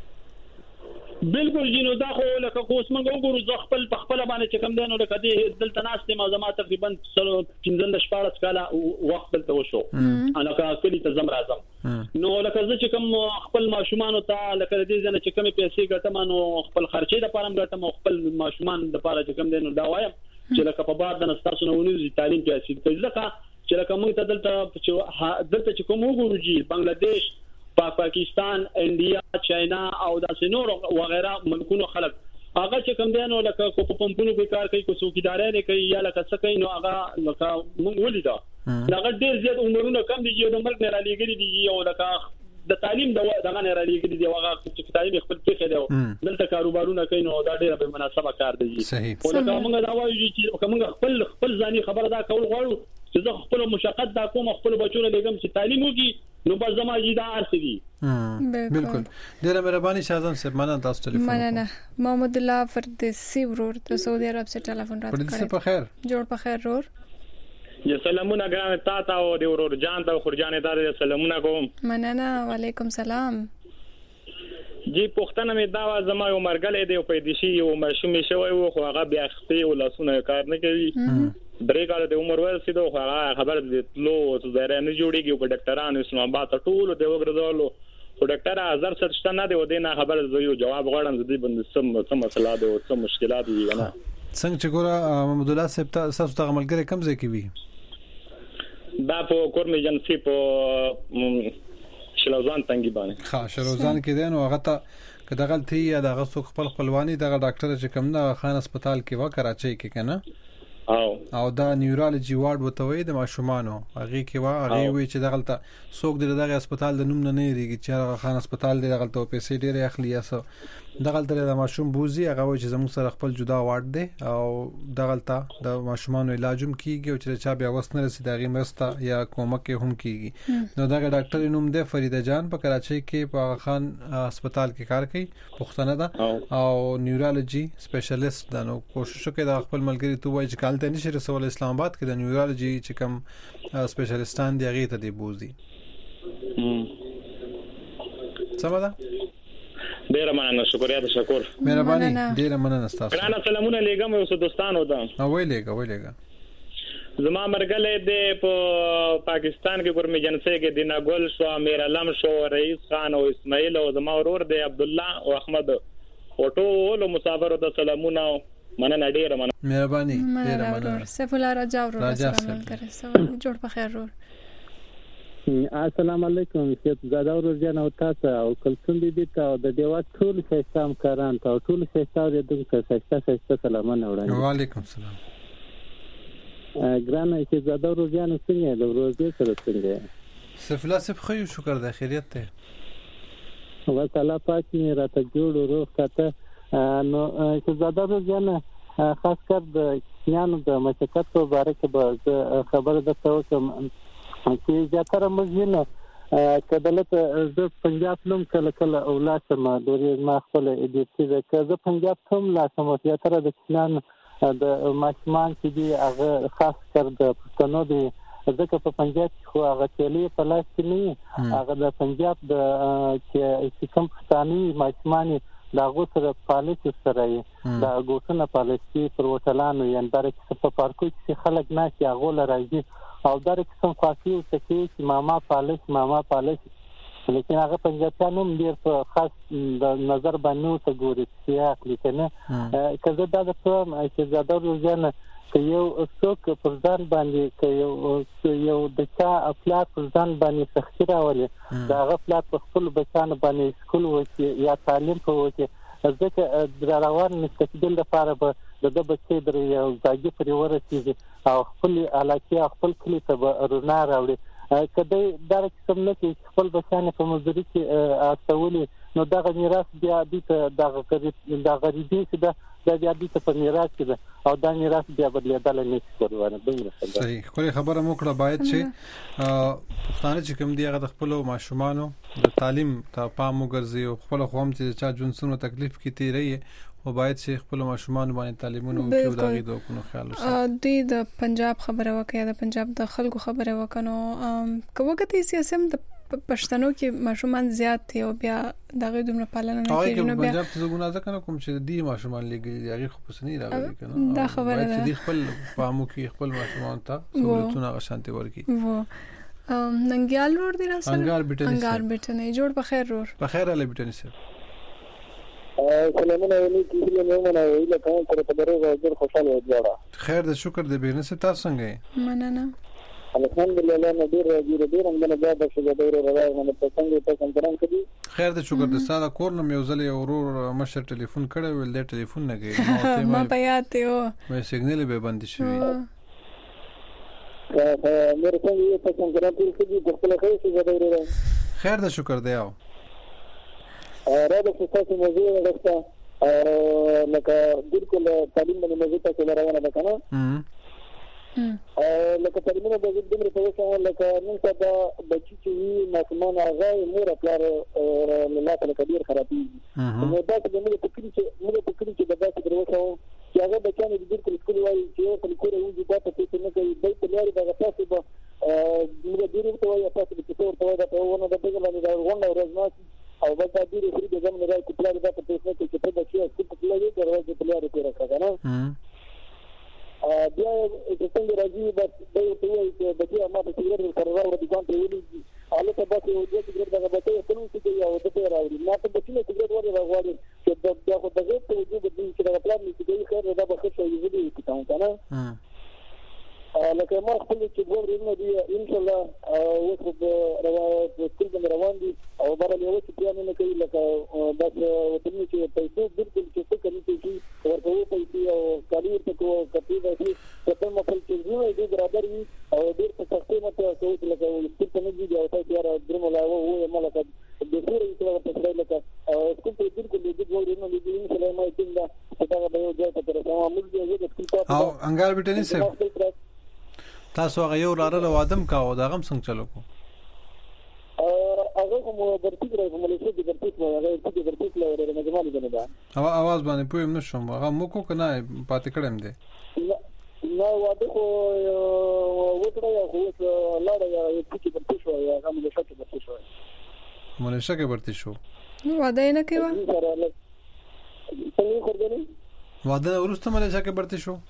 بالکل جنو دا خو لکه کوس موږ وګورو ځ خپل باندې چې کم دی نو لکه دې دلته ناشته ما زما تقریبا 15 کاله وخت دلته وشو انا کلی ته زم راځم نو لکه زه چې کم خپل ماشومان ته لکه دې ځنه چې کم پیسې ګټم نو خپل خرچې د پاره ګټم خپل ماشومان د پاره چې کم دی نو دا وایم چې لکه په بعد د نستاسو نو ونیږي تعلیم کې اصلي ځکه چې لکه موږ ته دلته چې کوم وګورو چې بنگلاديش پاکستان انډیا چاینا او داسې نور وغیرہ ملکونو خلک هغه چې کوم دی نو لکه په پمپونو کې کار کوي کو څوکیداري نه کوي یا لکه څه کوي نو هغه لکه موږ ولیدا دا ډېر زیات عمرونه کم دي چې د مرګ نه را لېګري دي او لکه د تعلیم دغه نه را لېګري دي هغه چې تعلیم خپل څه دی دلته کاروبارونه کوي نو دا ډېر به مناسبه کار دی او لکه موږ دا وایو چې موږ خپل ځاني خبره دا کول غواړو چې زه خپل مشقت دا کوم خپل بچونه لګم چې تعلیم وکړي نو بس زما جدا ارسدي بالکل ډیره مهرباني شازم صاحب مننه تاسو ټلیفون مننه محمد الله فردوسی ورور د سعودي عرب څخه ټلیفون راته کړی په خیر جوړ په خیر ورور یا سلامونه ګران تا او د ورور جان ته خورجان ته سلامونه کوم مننه وعلیکم سلام جی پښتنه مې دا زما یو مرګلې دی په دې شی یو مشوم شوی و خو هغه بیا خپې ولاسونه کار نه کوي درې کال د عمر ورسېدو خو هغه خبر دې لو ته ځای نه جوړیږي په ډاکټرانو اسلام آباد ټول د وګرځولو او ډاکټر هزار څه نه دی و دې نه خبر زه یو جواب غواړم دې باندې څه مسله ده او څه مشکلات دي نه څنګه چې ګوره محمد الله صاحب تاسو ته عملګری کم ځای کې وي دا په کورمي جنسي په شلوزان تنګي باندې ها شلوزان کې دی نو هغه ته کدا غلطي یا دغه څوک خپل خپلواني دغه ډاکټر چې کوم نه خان هسپتال کې و کراچۍ کې کنه او دا نیورولوژي وارډ وته وي د ماشومانو هغه کې وا هغه وی چې دغه څوک دغه هسپتال د نوم نه ریږي چې هغه خان هسپتال دی دغه ته پیسې ډېر اخلي اسو دغلته د ماشوم بوزي هغه وایي چې زموږ سره خپل جدا وارد دی او دغلته د ماشومانو علاج هم کیږي او چې چا بیا وسنه رسي دغه مرسته یا کومک هم کیږي. نو دغه ډاکټر نوم دی فریده جان په کراچۍ کې په خان هسپتال کې کار کوي، پښتنه ده او نیورولوژي سپیشلیست ده. نو کوشش وکړئ د خپل ملګری ته وایي چې کالته نشي رسول اسلام آباد کې د نیورولوژي چې کوم سپیشلیستان دی هغه ته دی بوزي. سمه ده؟ ډیر مننه، شکریا تشکر، مهرباني، ډیر مننه تاسو. ګرانه سلامونه لګم یو څه دوستانو ته. ویلېګا زما مرګلې د په پاکستان کې ګورمي جنسي کې دینا ګل شو، امیر علم شو، رئیس خان او اسماعیل او زما ورور دی عبد الله او احمد او ټول مسافر ته سلامونه، مننه ډیر مننه، مهرباني، ډیر مننه. سیف الله راجا ورور سلام کوي، سلام جوړ په خیر ورور. السلام علیکم، سید زاده ورجن او تاسو او کلثوم بیبي ته او د دیوا ټول شایستام کاران ته او ټول شایستاو دې ته شایسته سلامونه وړاندې. وعلیکم السلام. ګرانه سید زاده ورجن څنګه د ورځې سره څنګه؟ سفلا سف خو شکر د خیریت ته. وساله پاتې راته جوړ روغ کاته. نو سید زاده ورجن خاص کر د کسانو د مشکل په اړه کې به خبره ده کوم چې زیاتره مزینه کدلته د پنجاب نوم کله اولاد ما دوري ما خپل ایډیټي ده که پنجاب ته لا سم زیاتره د کسان د ماشمان چې دی هغه خاص کر د پښتنو دی ځکه په پنجاب کې خو هغه چلی په لاس کې نه هغه د پنجاب د چې کوم پښتاني ماشمان دا غوسره پالیس سره دا غوسنه پالیسي پر وټلانو یان درک په پارکو کې خلک ناشي هغه لراځي او دا قسم خاصي او چې ماما پالیس لیکن هغه پنځه نوم ډیر په خاص د نظر باندې څه ګوري چې لیکنه کله دا د چې زاده روزانه که یو څوک پر ځان باندې یو د چا افلاط پر ځان باندې سختي راولي دا هغه افلاط په خپل بچانو باندې سکول وکړي یا تعلیم وکړي ځکه د روان مستقبل لپاره به د بچي در یو ځای پرې ورسیږي او خپل علاقه خپل کلی ته رڼا راوړي. کله دا قسم نه چې خپل بچانه په مزدوري کې اړولي نو دا میراث بیا د غریبي چې دا بیا د په میراث کې ده او دا میراث بیا بدلیدل نه کوي. صحیح، خو خبره مو کړه باید چې پښتانه چې کوم دی هغه د خپل ماشومانو د تعلیم ته پام وګرځي او خپل قوم چې چا جنسونو تکلیف کې تیرې او باید چې خپل ماشومان باندې تعلیمونو کې وداغي دوه کو خیال وساتي. د پنجاب خبره وکړه، د پنجاب د خلکو خبره وکړو کوګه سیاسم د پښتنو کې ماشومان زیات دي او بیا دغه دومره پالنه نه کیږي. نو بیا پنجاب ته زګونه ځکه کوم چې دی ماشومان لګي هغه خو پسنی راغلي کنه دا خبره ده چې خپل پامو کې خپل ماشومان ته سہولتونه غشانتي ورکی. ننګیال روډ دی راسره انګار بیٹنه جوړ په خیر روډ په خیر علي بیٹنه سره سلامونه علیکم نومونه ویل کوم تر په دغه ډیر خوشاله وځه. خیر د شکر د بیرنس تاسو څنګه مننه الحمدلله ډیر موږ نه دا چې د ډیر راځي نه په څنګه ته څنګه کړی. خیر د شکر د ساده کور نو یو ځل ورور مشر ټلیفون کړو ول د ټلیفون نه کوي ما پيات یو مې سیګنل به بند شوی. مې څنګه ته څنګه کړی د خپل خیر چې د ډیر خیر د شکر دی او راځه چې تاسو موضوع ورسته لکه بالکل تعلیم باندې موضوع ته روانه ده کنه لکه تعلیمونه د دې په وسه لکه نن سبا بچی چې ماشومان هغه مور خپل ملت له کبیر خرابي نو دا چې موږ فکر چې د داسې دروسه چې هغه بچانه د بالکل سکول وایي چې په کور وځي دا څه نه کوي د تلاري د تاسو به موږ ډیرو ته وایي تاسو د څور ته وایي دا ونه د دغه باندې دا ونه ورځ او دا د دې لري د زموږ راځي چې پلان دا په څه کې چې په دې کې څه پلان دی راځي پلان لري راځي بیا چې څنګه راځي بس د یو وایي چې د دې ما په سیګریټ سره راوړي د ځان ته ویلي اله ته بس یو د سیګریټ دغه به ته څنګه چې یو د ته راوړي ما ته د سیګریټ راوړي چې دا خو دغه ته وجود د دې چې دا پلان چې دی خیر دا به ښه شي یوه دې کې تاسو لکه ما خپل چې ګورم دی ان شاء الله اوس د سکول روان دي او بار له یو څه پلان نه کوي لکه دا وطني چې پیسې بالکل چې څه کوي چې ورته پیسې او کالي ته کو کپی دی په مخل چې نو دې برابر وي او ډېر څه څه مته کوي لکه سکول ته نه دی او تاسو یاره درمه لا وو ملکه د پوره چې په لکه سکول ته بالکل دې ګورم انګار بټنی صاحب تاسو هغه یو لاره وادم کاوه دا غم څنګه چلو کو هغه کوم درتي درې په مليشه کې درتي هغه چې درتي لري مجموعه دي نه دا اواز باندې پویم نشم هغه مو کو کنه پاتې کړم دي نو واده خو وکړه خو لاره چې درتي شو هغه مليشه کې درتي شو مليشه کې ورته شو واده نه کیوا څنګه خورګنی واده ورسته مليشه کې ورته شو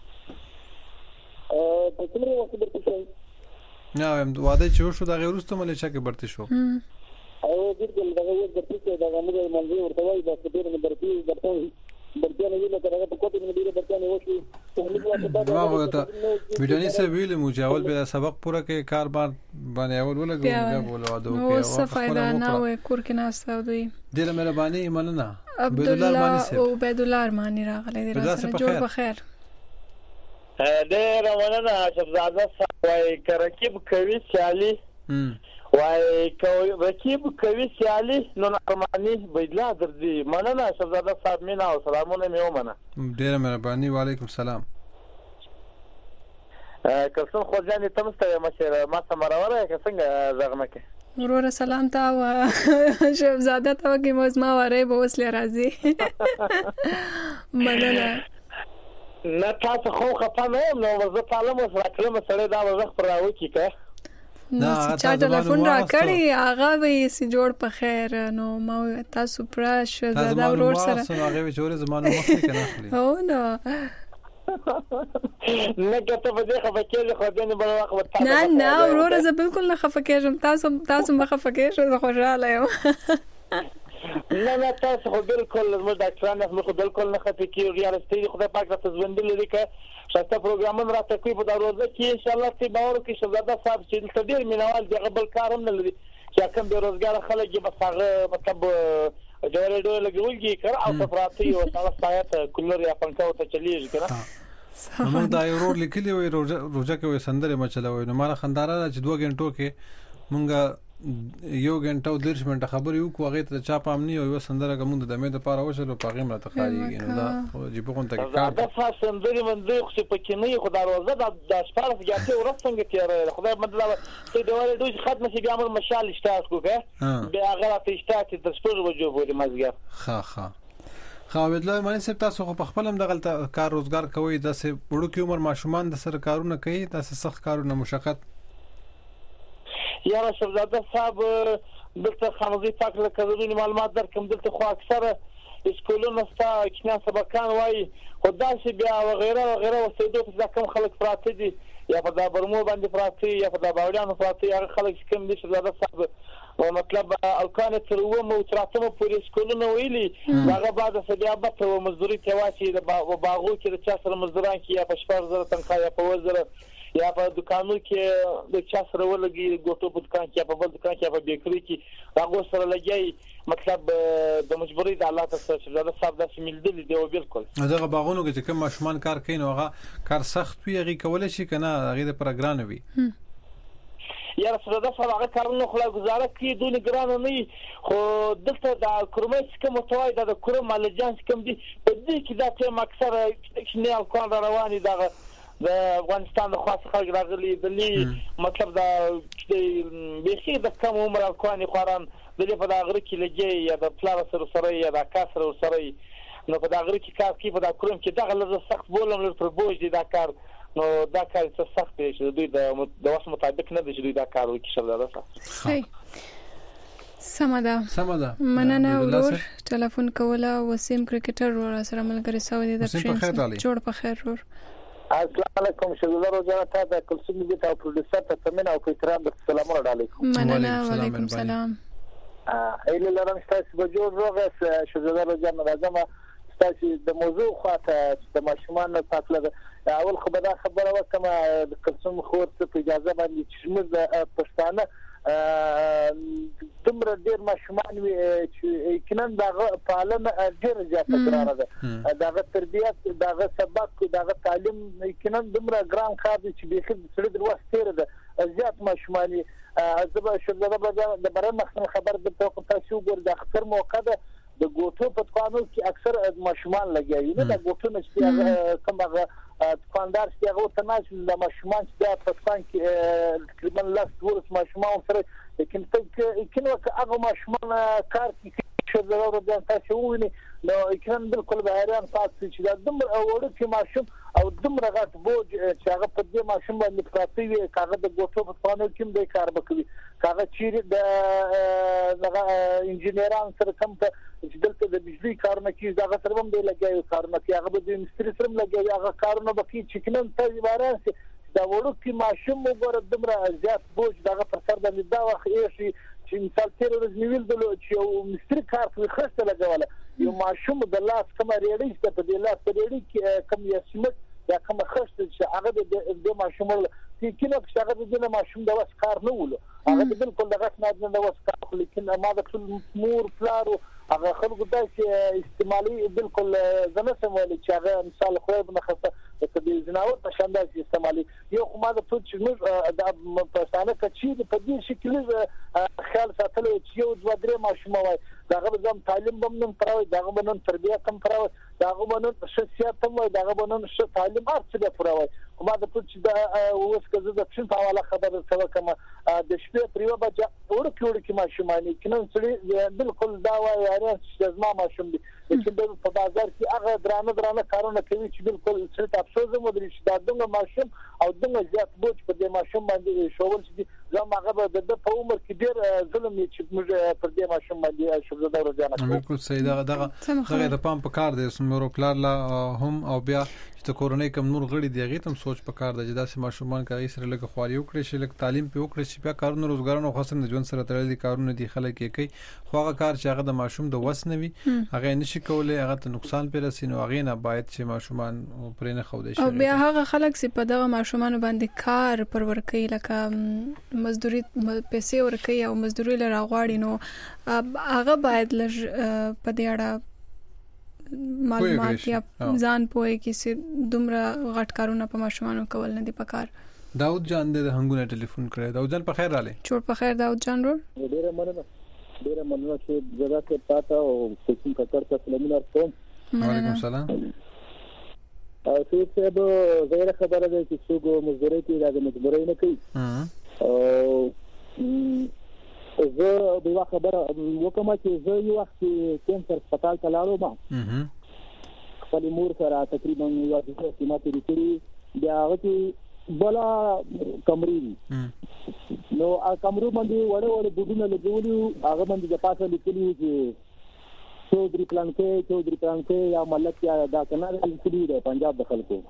په څومره وخت درته شو نه واده چې شو دا غیرسته مليشه کې برته شو او ګرځل دا یو درته دا موږ منځي ورته وای دا څه ډیر درته درته نه ویل ترغه په کوټه کې ډیر درته نه وشو دا وته ویډیو سه ویل مجاول به سبق پورا کې کار باندې اول ولګو بیا بولو دا او څه فائدہ نه وای کور کې ناستو دوی ډیر مهرباني مننه عبد الله او عبد الله ارمانی راغله دې راځه جوړ بخیر ډېر مننه شهزاده صاحب وای کرکیب کوي سیالي وای رکیب کوي سیالي نو ارمانی بيدلا درځي مننه شهزاده صاحب مینا او سلامونه مې ومنه ډېر مهرباني وعلیکم السلام کلسون خوځاني تمسته مشر ما سمراوره څنګه زغمه کې ورور سلام تا و شهزاده تا کې مزما وره به وسله راځي مننه نه تاسو خو خپانه نو زه طالب سره کلمه سره دا وخت پر راو کی که نو چا ټلیفون را کړی هغه به سي جوړ په خیر نو ما تاسو پراش زدا ورور سره هغه به جوړ زمانه مخکې کنه خلی او نو نه کته په دې خفکیږي خو دې بل وخت نه ورور زه بالکل نه خفکیږم تاسو مخه خفکیږئ زه خوشاله یم نه تاسو خو بالکل موږ ډاکټرانو موږ بالکل نه خفه کیږو یا رستي خدای پاک تاسو ژوند لري که شاته پروګرامونه راته کوي په دروازه کې ان شاء الله تی باور کې شهزاده صاحب چې تل ډیر مینوال دی قبل کارم نه لري چې کوم بیروزګار خلک یې بس هغه مطلب جوړې ډول لګولږي کړه او صفراتی او سره سایت کولر یا پنکا ته چلیږي کنه موږ دا یو روډ لیکلی وي روزه کې وي سندره مچلوي نو مال خنداره چې 2 غنټو کې مونږه یو غنټه او 10 منټه خبرې وکړو هغه ته چا پامني او یو سندره کوم د مې د پاره وشلو پاغه مله تخاريږي نو دا چې په کوم ته کار دا فاس سندري منځ خو په کې نه خو دروازه د شپارس ګټه ورڅنګ تیرې خدای مطلب ته دا ولې دوی ختم شي بیا موږ مشال اشتاق وکړه بیا هغه ته اشتاق د سپور وجو بوله مزګر خو بدلای مانی سپ تاسو په خپل هم دغه کار روزګار کوي د سه وړو کې عمر ماشومان د سر کارونه کوي تاسو سخت کارونه مشقت یا شهزاده صاحب دلته خانزي پاک له کذبین معلومات درکم دلته خو اکثره اسکولونه ستا کنا سبقان وای خدا شي بیا وغیرہ وغیرہ وسیدو چې کوم خلک پراته دي یا په دا برمو باندې پراته یا په دا باوډانو پراته هغه خلک کوم دي شهزاده صاحب او مطلب الکان تر و مو تراتمه پورې اسکولونه ویلي هغه بعد سبيابت او مزدوري ته واشي د باغو کې د چا سره مزدوران کې یا په 4000 تنخواه یا په 1000 یا په دکانو کې د چا سره ولګي ګوتو په دکان کې په بل دکان کې په بیکري کې هغه سره لګي مطلب د مجبوري د الله تعالی شهزاده صاحب د شمول دي دی بالکل دغه باغونو کې چې کوم ماشومان کار کوي نو هغه کار سخت وي هغه کول شي کنه هغه د پروګرام وي یا شهزاده صاحب هغه کارونه خلا گزاره کوي دونه ګران نه خو دلته د کورمس کوم توای د کورم مالجان کوم دي په دې کې دا ټیم اکثر شنه الکان رواني دغه د افغانستان د خاص خلک راغلي دلی مطلب دا بيخي د کوم عمر الکواني خوران دلی په دا غره کې لګي یا د پلاو سره یا د کاسر سره نو په دا غره کې کار کوي په دا کورم کې دغه لږ سخت بولم لږ پر بوج دي دا کار نو دا کار څه سخت دی چې دوی د وس مطابق نه دي چې دوی دا کار وکړي شهزاده صاحب سمدا مننه ورور ټلیفون کوله وسیم کرکټر ور سره ملګری سعودي د ټرین جوړ په خیر ور السلام علیکم شهزاده روزانه تا د کلسوم دي او پروډوسر ته تمنه او احترام السلام علیکم وعلیکم السلام ایله لرم تاسو به جوړ روغه شهزاده روزانه راځم تاسو د موضوع خاطر د ماشومان پاتله اول خو به دا خبره وکم د کلسوم خور ته اجازه باندې چې موږ د پښتانه تمره ډیر ماشومان چې کینن دغه پالنه ډیر زیاته ګرانه ده دغه تربیت دغه سبق دغه تعلیم کینن دمره ګران کار چې به خپل د وستره ده زیات ماشومان زبر شهزاده د برن خبر د تاسو ګور د اختر موقع ده د ګوټو په توانو کې اکثر ماشومان لګیږي نه د ګوټو نشته کومه دکاندار چې هغه تناسب د ماشومان چې په توان کې تقریبا لاس ورس ماشومان سره لیکن کله هغه ماشومان کار کوي چې ضرورت ده تاسو ویني نو اکرام بالکل بهران تاسو چې د دمر اوړو کې ماشوم او دمر غټ بوج چې هغه په دې ماشوم باندې پراتی وي کاغذ د ګوتو په توانو کې به کار وکړي کاغذ چیرې د انجینران سره کوم ته چې دلته د بجلی کارونه کې دا سره هم دی لګي کارونه کې هغه د مستری سره لګي هغه کارونه بکی چې کله ته عبارت دا وړو کې ماشوم وګوره دمر زیات بوج دغه پر سر باندې دا وخت یې چې مثال تیر ورځ نیول د چې یو مستری کار کوي خسته لګوله یو ماشوم د لاس کوم ریډي چې په دې لاس ریډي کې کوم یو سمت یا کوم خسته چې هغه د ماشوم چې کله چې هغه د ماشوم د وس کار نه ولو هغه بالکل دغه نه د وس کار لیکن ما د ټول مور پلارو هغه خلکو د استعمالي بالکل زنه سمول چې هغه مثال خو به خاصه د دې زناور په شان د استعمالي یو خو ما د ټول چې موږ د پښتانه کچې په دې شکل خیال ساتل چې یو دوه درې ماشوم وای داغه زم تعلیم بم پراوي داغه بنن تربیه کم پراوي داغه بنن شخصیت هم وای داغه بنن ش تعلیم ارڅ به پراوي کومه د ټول چې د اوس کزه د څن په حواله خبره سره کوم د شپې پریو بچا ورکه ماشومانی کینن سړي بالکل دا وای چې زما ماشوم دي چې په بازار کې هغه درانه کارونه کوي چې بالکل څه افسوس مو دري چې دا دغه ماشوم او دغه زیات بوج په دې ماشوم باندې شوول چې زما هغه د په عمر کې ډیر ظلم چې موږ پر دې ماشوم باندې شوزه دا ورځانه بالکل صحیح دغه د پام په کار دی سمورو پلار لا هم او بیا چې کورونی کم نور غړي دی غیتم سوچ په کار د جدا سي ماشومان کوي سره لګ خواري وکړي چې لګ تعلیم په وکړي چې بیا کارونه روزګارونه خاصه د ژوند سره تړلي کارونه دي خلک یې کوي خو هغه کار چې هغه د ماشوم د وس نه وي هغه نشي کولای هغه ته نقصان پیرسي نو هغه نه باید چې ماشومان پرې نه خو دي او بیا هغه خلک چې په دغه ماشومان باندې کار پرور کوي لکه مزدوري پیسې ورکوي او مزدوري لره غواړي نو هغه باید لږ په دې اړه معلومات یا ځان پوهه کې دومره غټ کارونه په ماشومانو کول نه دي پکار داود جان د هنګونه ټلیفون کړی داود جان په خیر رااله چور په خیر داود جان ور ډیره مننه چې زړه کې پاته او کوم کتر ته سلامونه کوم وعلیکم السلام څه به زه خبره ده چې څوک مزدوري کې د مجبورۍ نه کوي او زه د خبره وکم چې زه یو وخت کینسر هسپتال ته لاړم خپل مور سره تقریبا یو څه سیمه لري بیا هغه بلا کمرې نو کمرو باندې وړه بډونه لګولي هغه باندې د پاسه لیکلي چې چودري پلانکې یا ملک یا دا کنه لیکلي د پنجاب د خلکو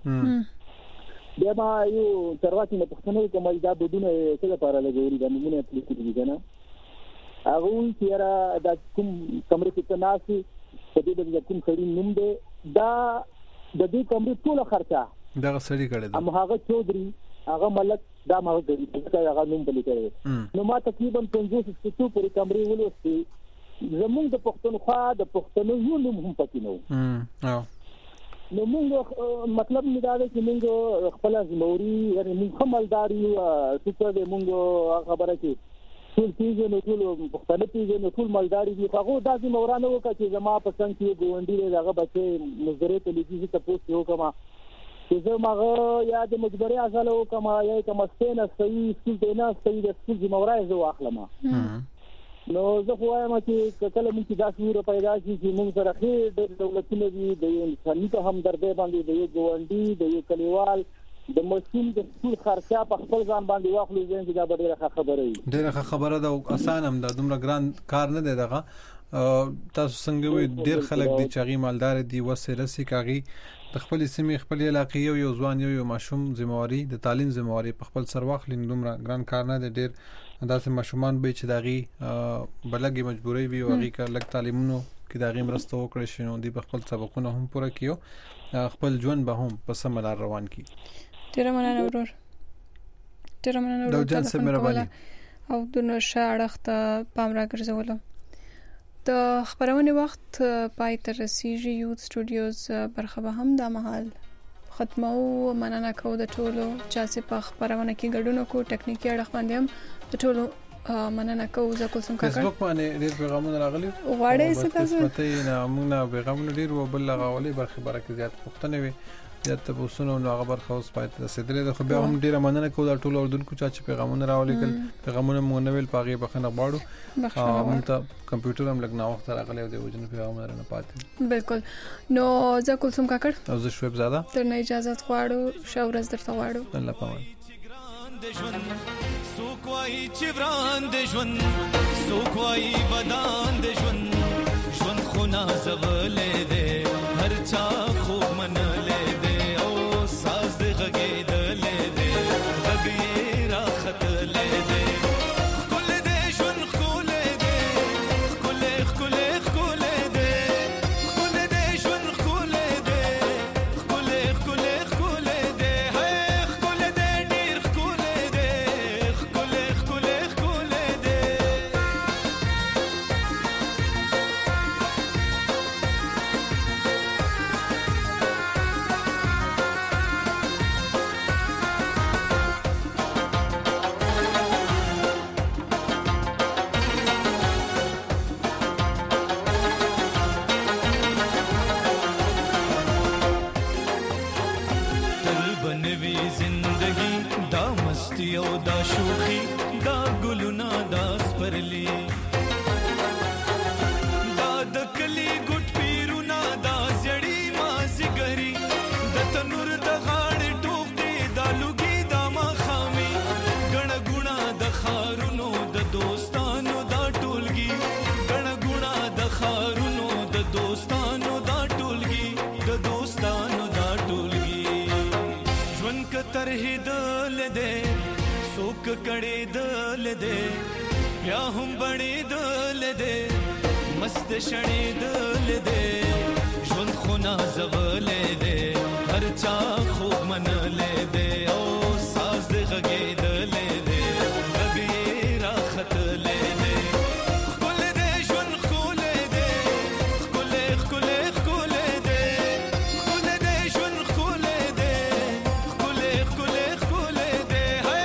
بیا ما یو ترواتی نه پښتنه کومه دا بډونه څه لپاره لګولي د نمونه لیکلي دي نه هغه چې را د کوم کمرې کې ناسي په دې د کوم خړی نوم دی دا د دې کمرې ټول خرچه دا سړی کړی دا هغه چودري هغه ملک دا ما د هغه نوم بلی کړی نو ما تقریبا 50 سټو پورې کمرې ولوستي زمونږ د پښتونخوا د پښتنو یو نوم هم پاتې نو نو موږ مطلب نه دا چې موږ خپل زموري یعنی موږ مالداري څه دې موږ خبره کې ټول پیژنې نو ټول پښتنه پیژنې نو ټول مالداري دي هغه داسې مورانه وکړي چې زما په څنګه کې ګوندې دغه بچي مزدوري ته لګي چې تاسو یو کما چې زه ماغه یا د مجبوري اصل وکم یا کوم ستنه صحیح سکول دی نه صحیح د سکول زمورای زو اخلم نو زه خو وایم چې کله موږ داسې ور پیدا شي چې موږ سره خیر د دولتونو دی د انساني ته همدردی باندې د یو ګوندې د یو کلیوال د مسؤل د ټول خرچه په خپل ځان باندې واخلو ځین چې دا ډیره خبره وي ډیره خبره ده اسان هم ده دومره ګران کار نه دی دغه تاسو څنګه وي ډیر خلک دي چې غي مالدار دي وسره سي کاغي د خپل سیمه خپل علاقې یو ځوان یو ماشوم ذمہواری د تعلیم ذمہواری په خپل سر واخلین دومره ګران کار نه دی ډیر داسې ماشومان به چې داغي بلګي مجبوري وي او غي کا لک تعلیمونو کې داغي مرسته وکړي شنو دی په خپل سبقونه هم پوره کیو خپل ژوند به هم په سم لار روان کی ډیر مننه ورور دا جان سره مهرباني او د نشه اړخته پام راګرځولم د خبرونه وخت پای تر رسیږي یوت سټوډیوز برخه به هم د محل ختمه او مننه کو د ټولو چې په خبرونه کې ګډون کو ټکنیکی اړخ باندې هم د ټولو مننه کوم زه کوم کاکړ فیسبوک باندې ډیر پیغامونه راغلي غواړئ څه تاسو نه موږ پیغامونه ډیر وبل لغاولي برخه برکه زیات پښتنه وي زیات تاسو نو هغه برخه اوس پاتې رسیدلې خو بیا هم ډیر مننه کوم دا ټول اردوونکو چې پیغامونه راولېګل پیغامونه مونږ نه ویل پاغي بخنه غواړو موږ ته کمپیوټر هم لګنا وخت راغلی او د وجنه پیغامونه نه پاتې بالکل نو زه کوم کاکړ او زه شویب زاده تر نه اجازه غواړو شاورز درته غواړو الله پامان سوکوای چې وران د ژوند سوکوای بدان د ژوند ژوند خو نازولې ده هر چا خو منلې ده او ساز د غږېدلې ده غږې راختلې ده خل دې ژوند خل دې خل خل خل دې خل دې ژوند خل دې خل خل خل دې هي خل دې ډیر خل دې خل خل خل دې او دا شوخي دا ګلونا دا سپرلی دا د کلی ګټ پیرونا دا زړی مازګری د تنور د غاړې ټوکې دا لوګي دا مخامي ګڼ ګونا د خارونو د دوستانو دا ټولګي ګڼ ګونا د خارونو د دوستانو دا ټولګي د دوستانو دا ټولګي ژوند کتر هدل دې سوک کړي دل دې بیا هم بړې دل دې مست شړې دل دې ژوند خو نازولې دې هر چا خو منلې دې او ساز دې غږېدلې دې غږې راختلې دې خل دې ژوند خل دې خل خل خل دې خل دې ژوند خل دې خل خل خل دې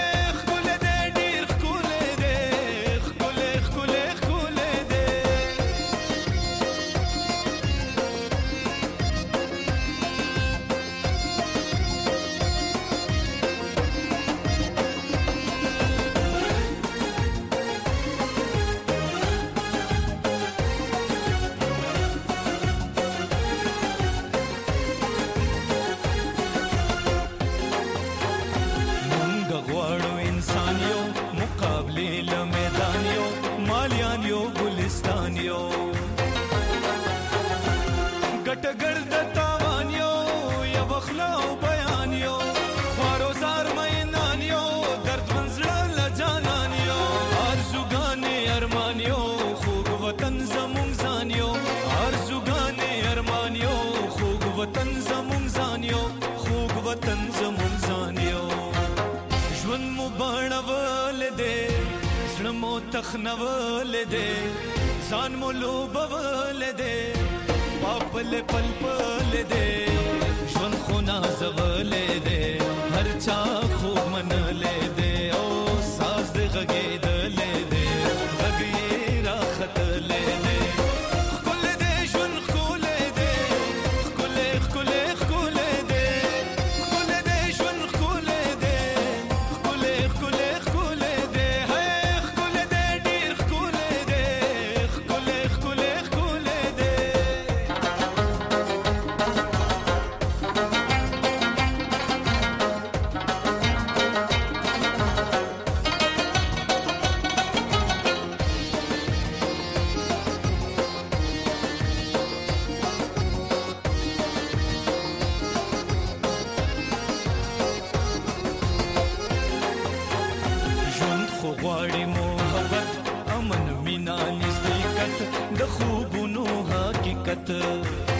وطن زمون ځانیو خوږ وطن زمون ځانیو ژوند مو بڼول دې زړه مو تخنول دې ځان مو لوبول دې پاپل پل پل دې ژوند خو نازولې دې هر چا خو منلې دې او ساز دې غږېدلې دې غږې راختلې دې غواړي محبت امن مینا نزدېکت د خوبونو حقیقت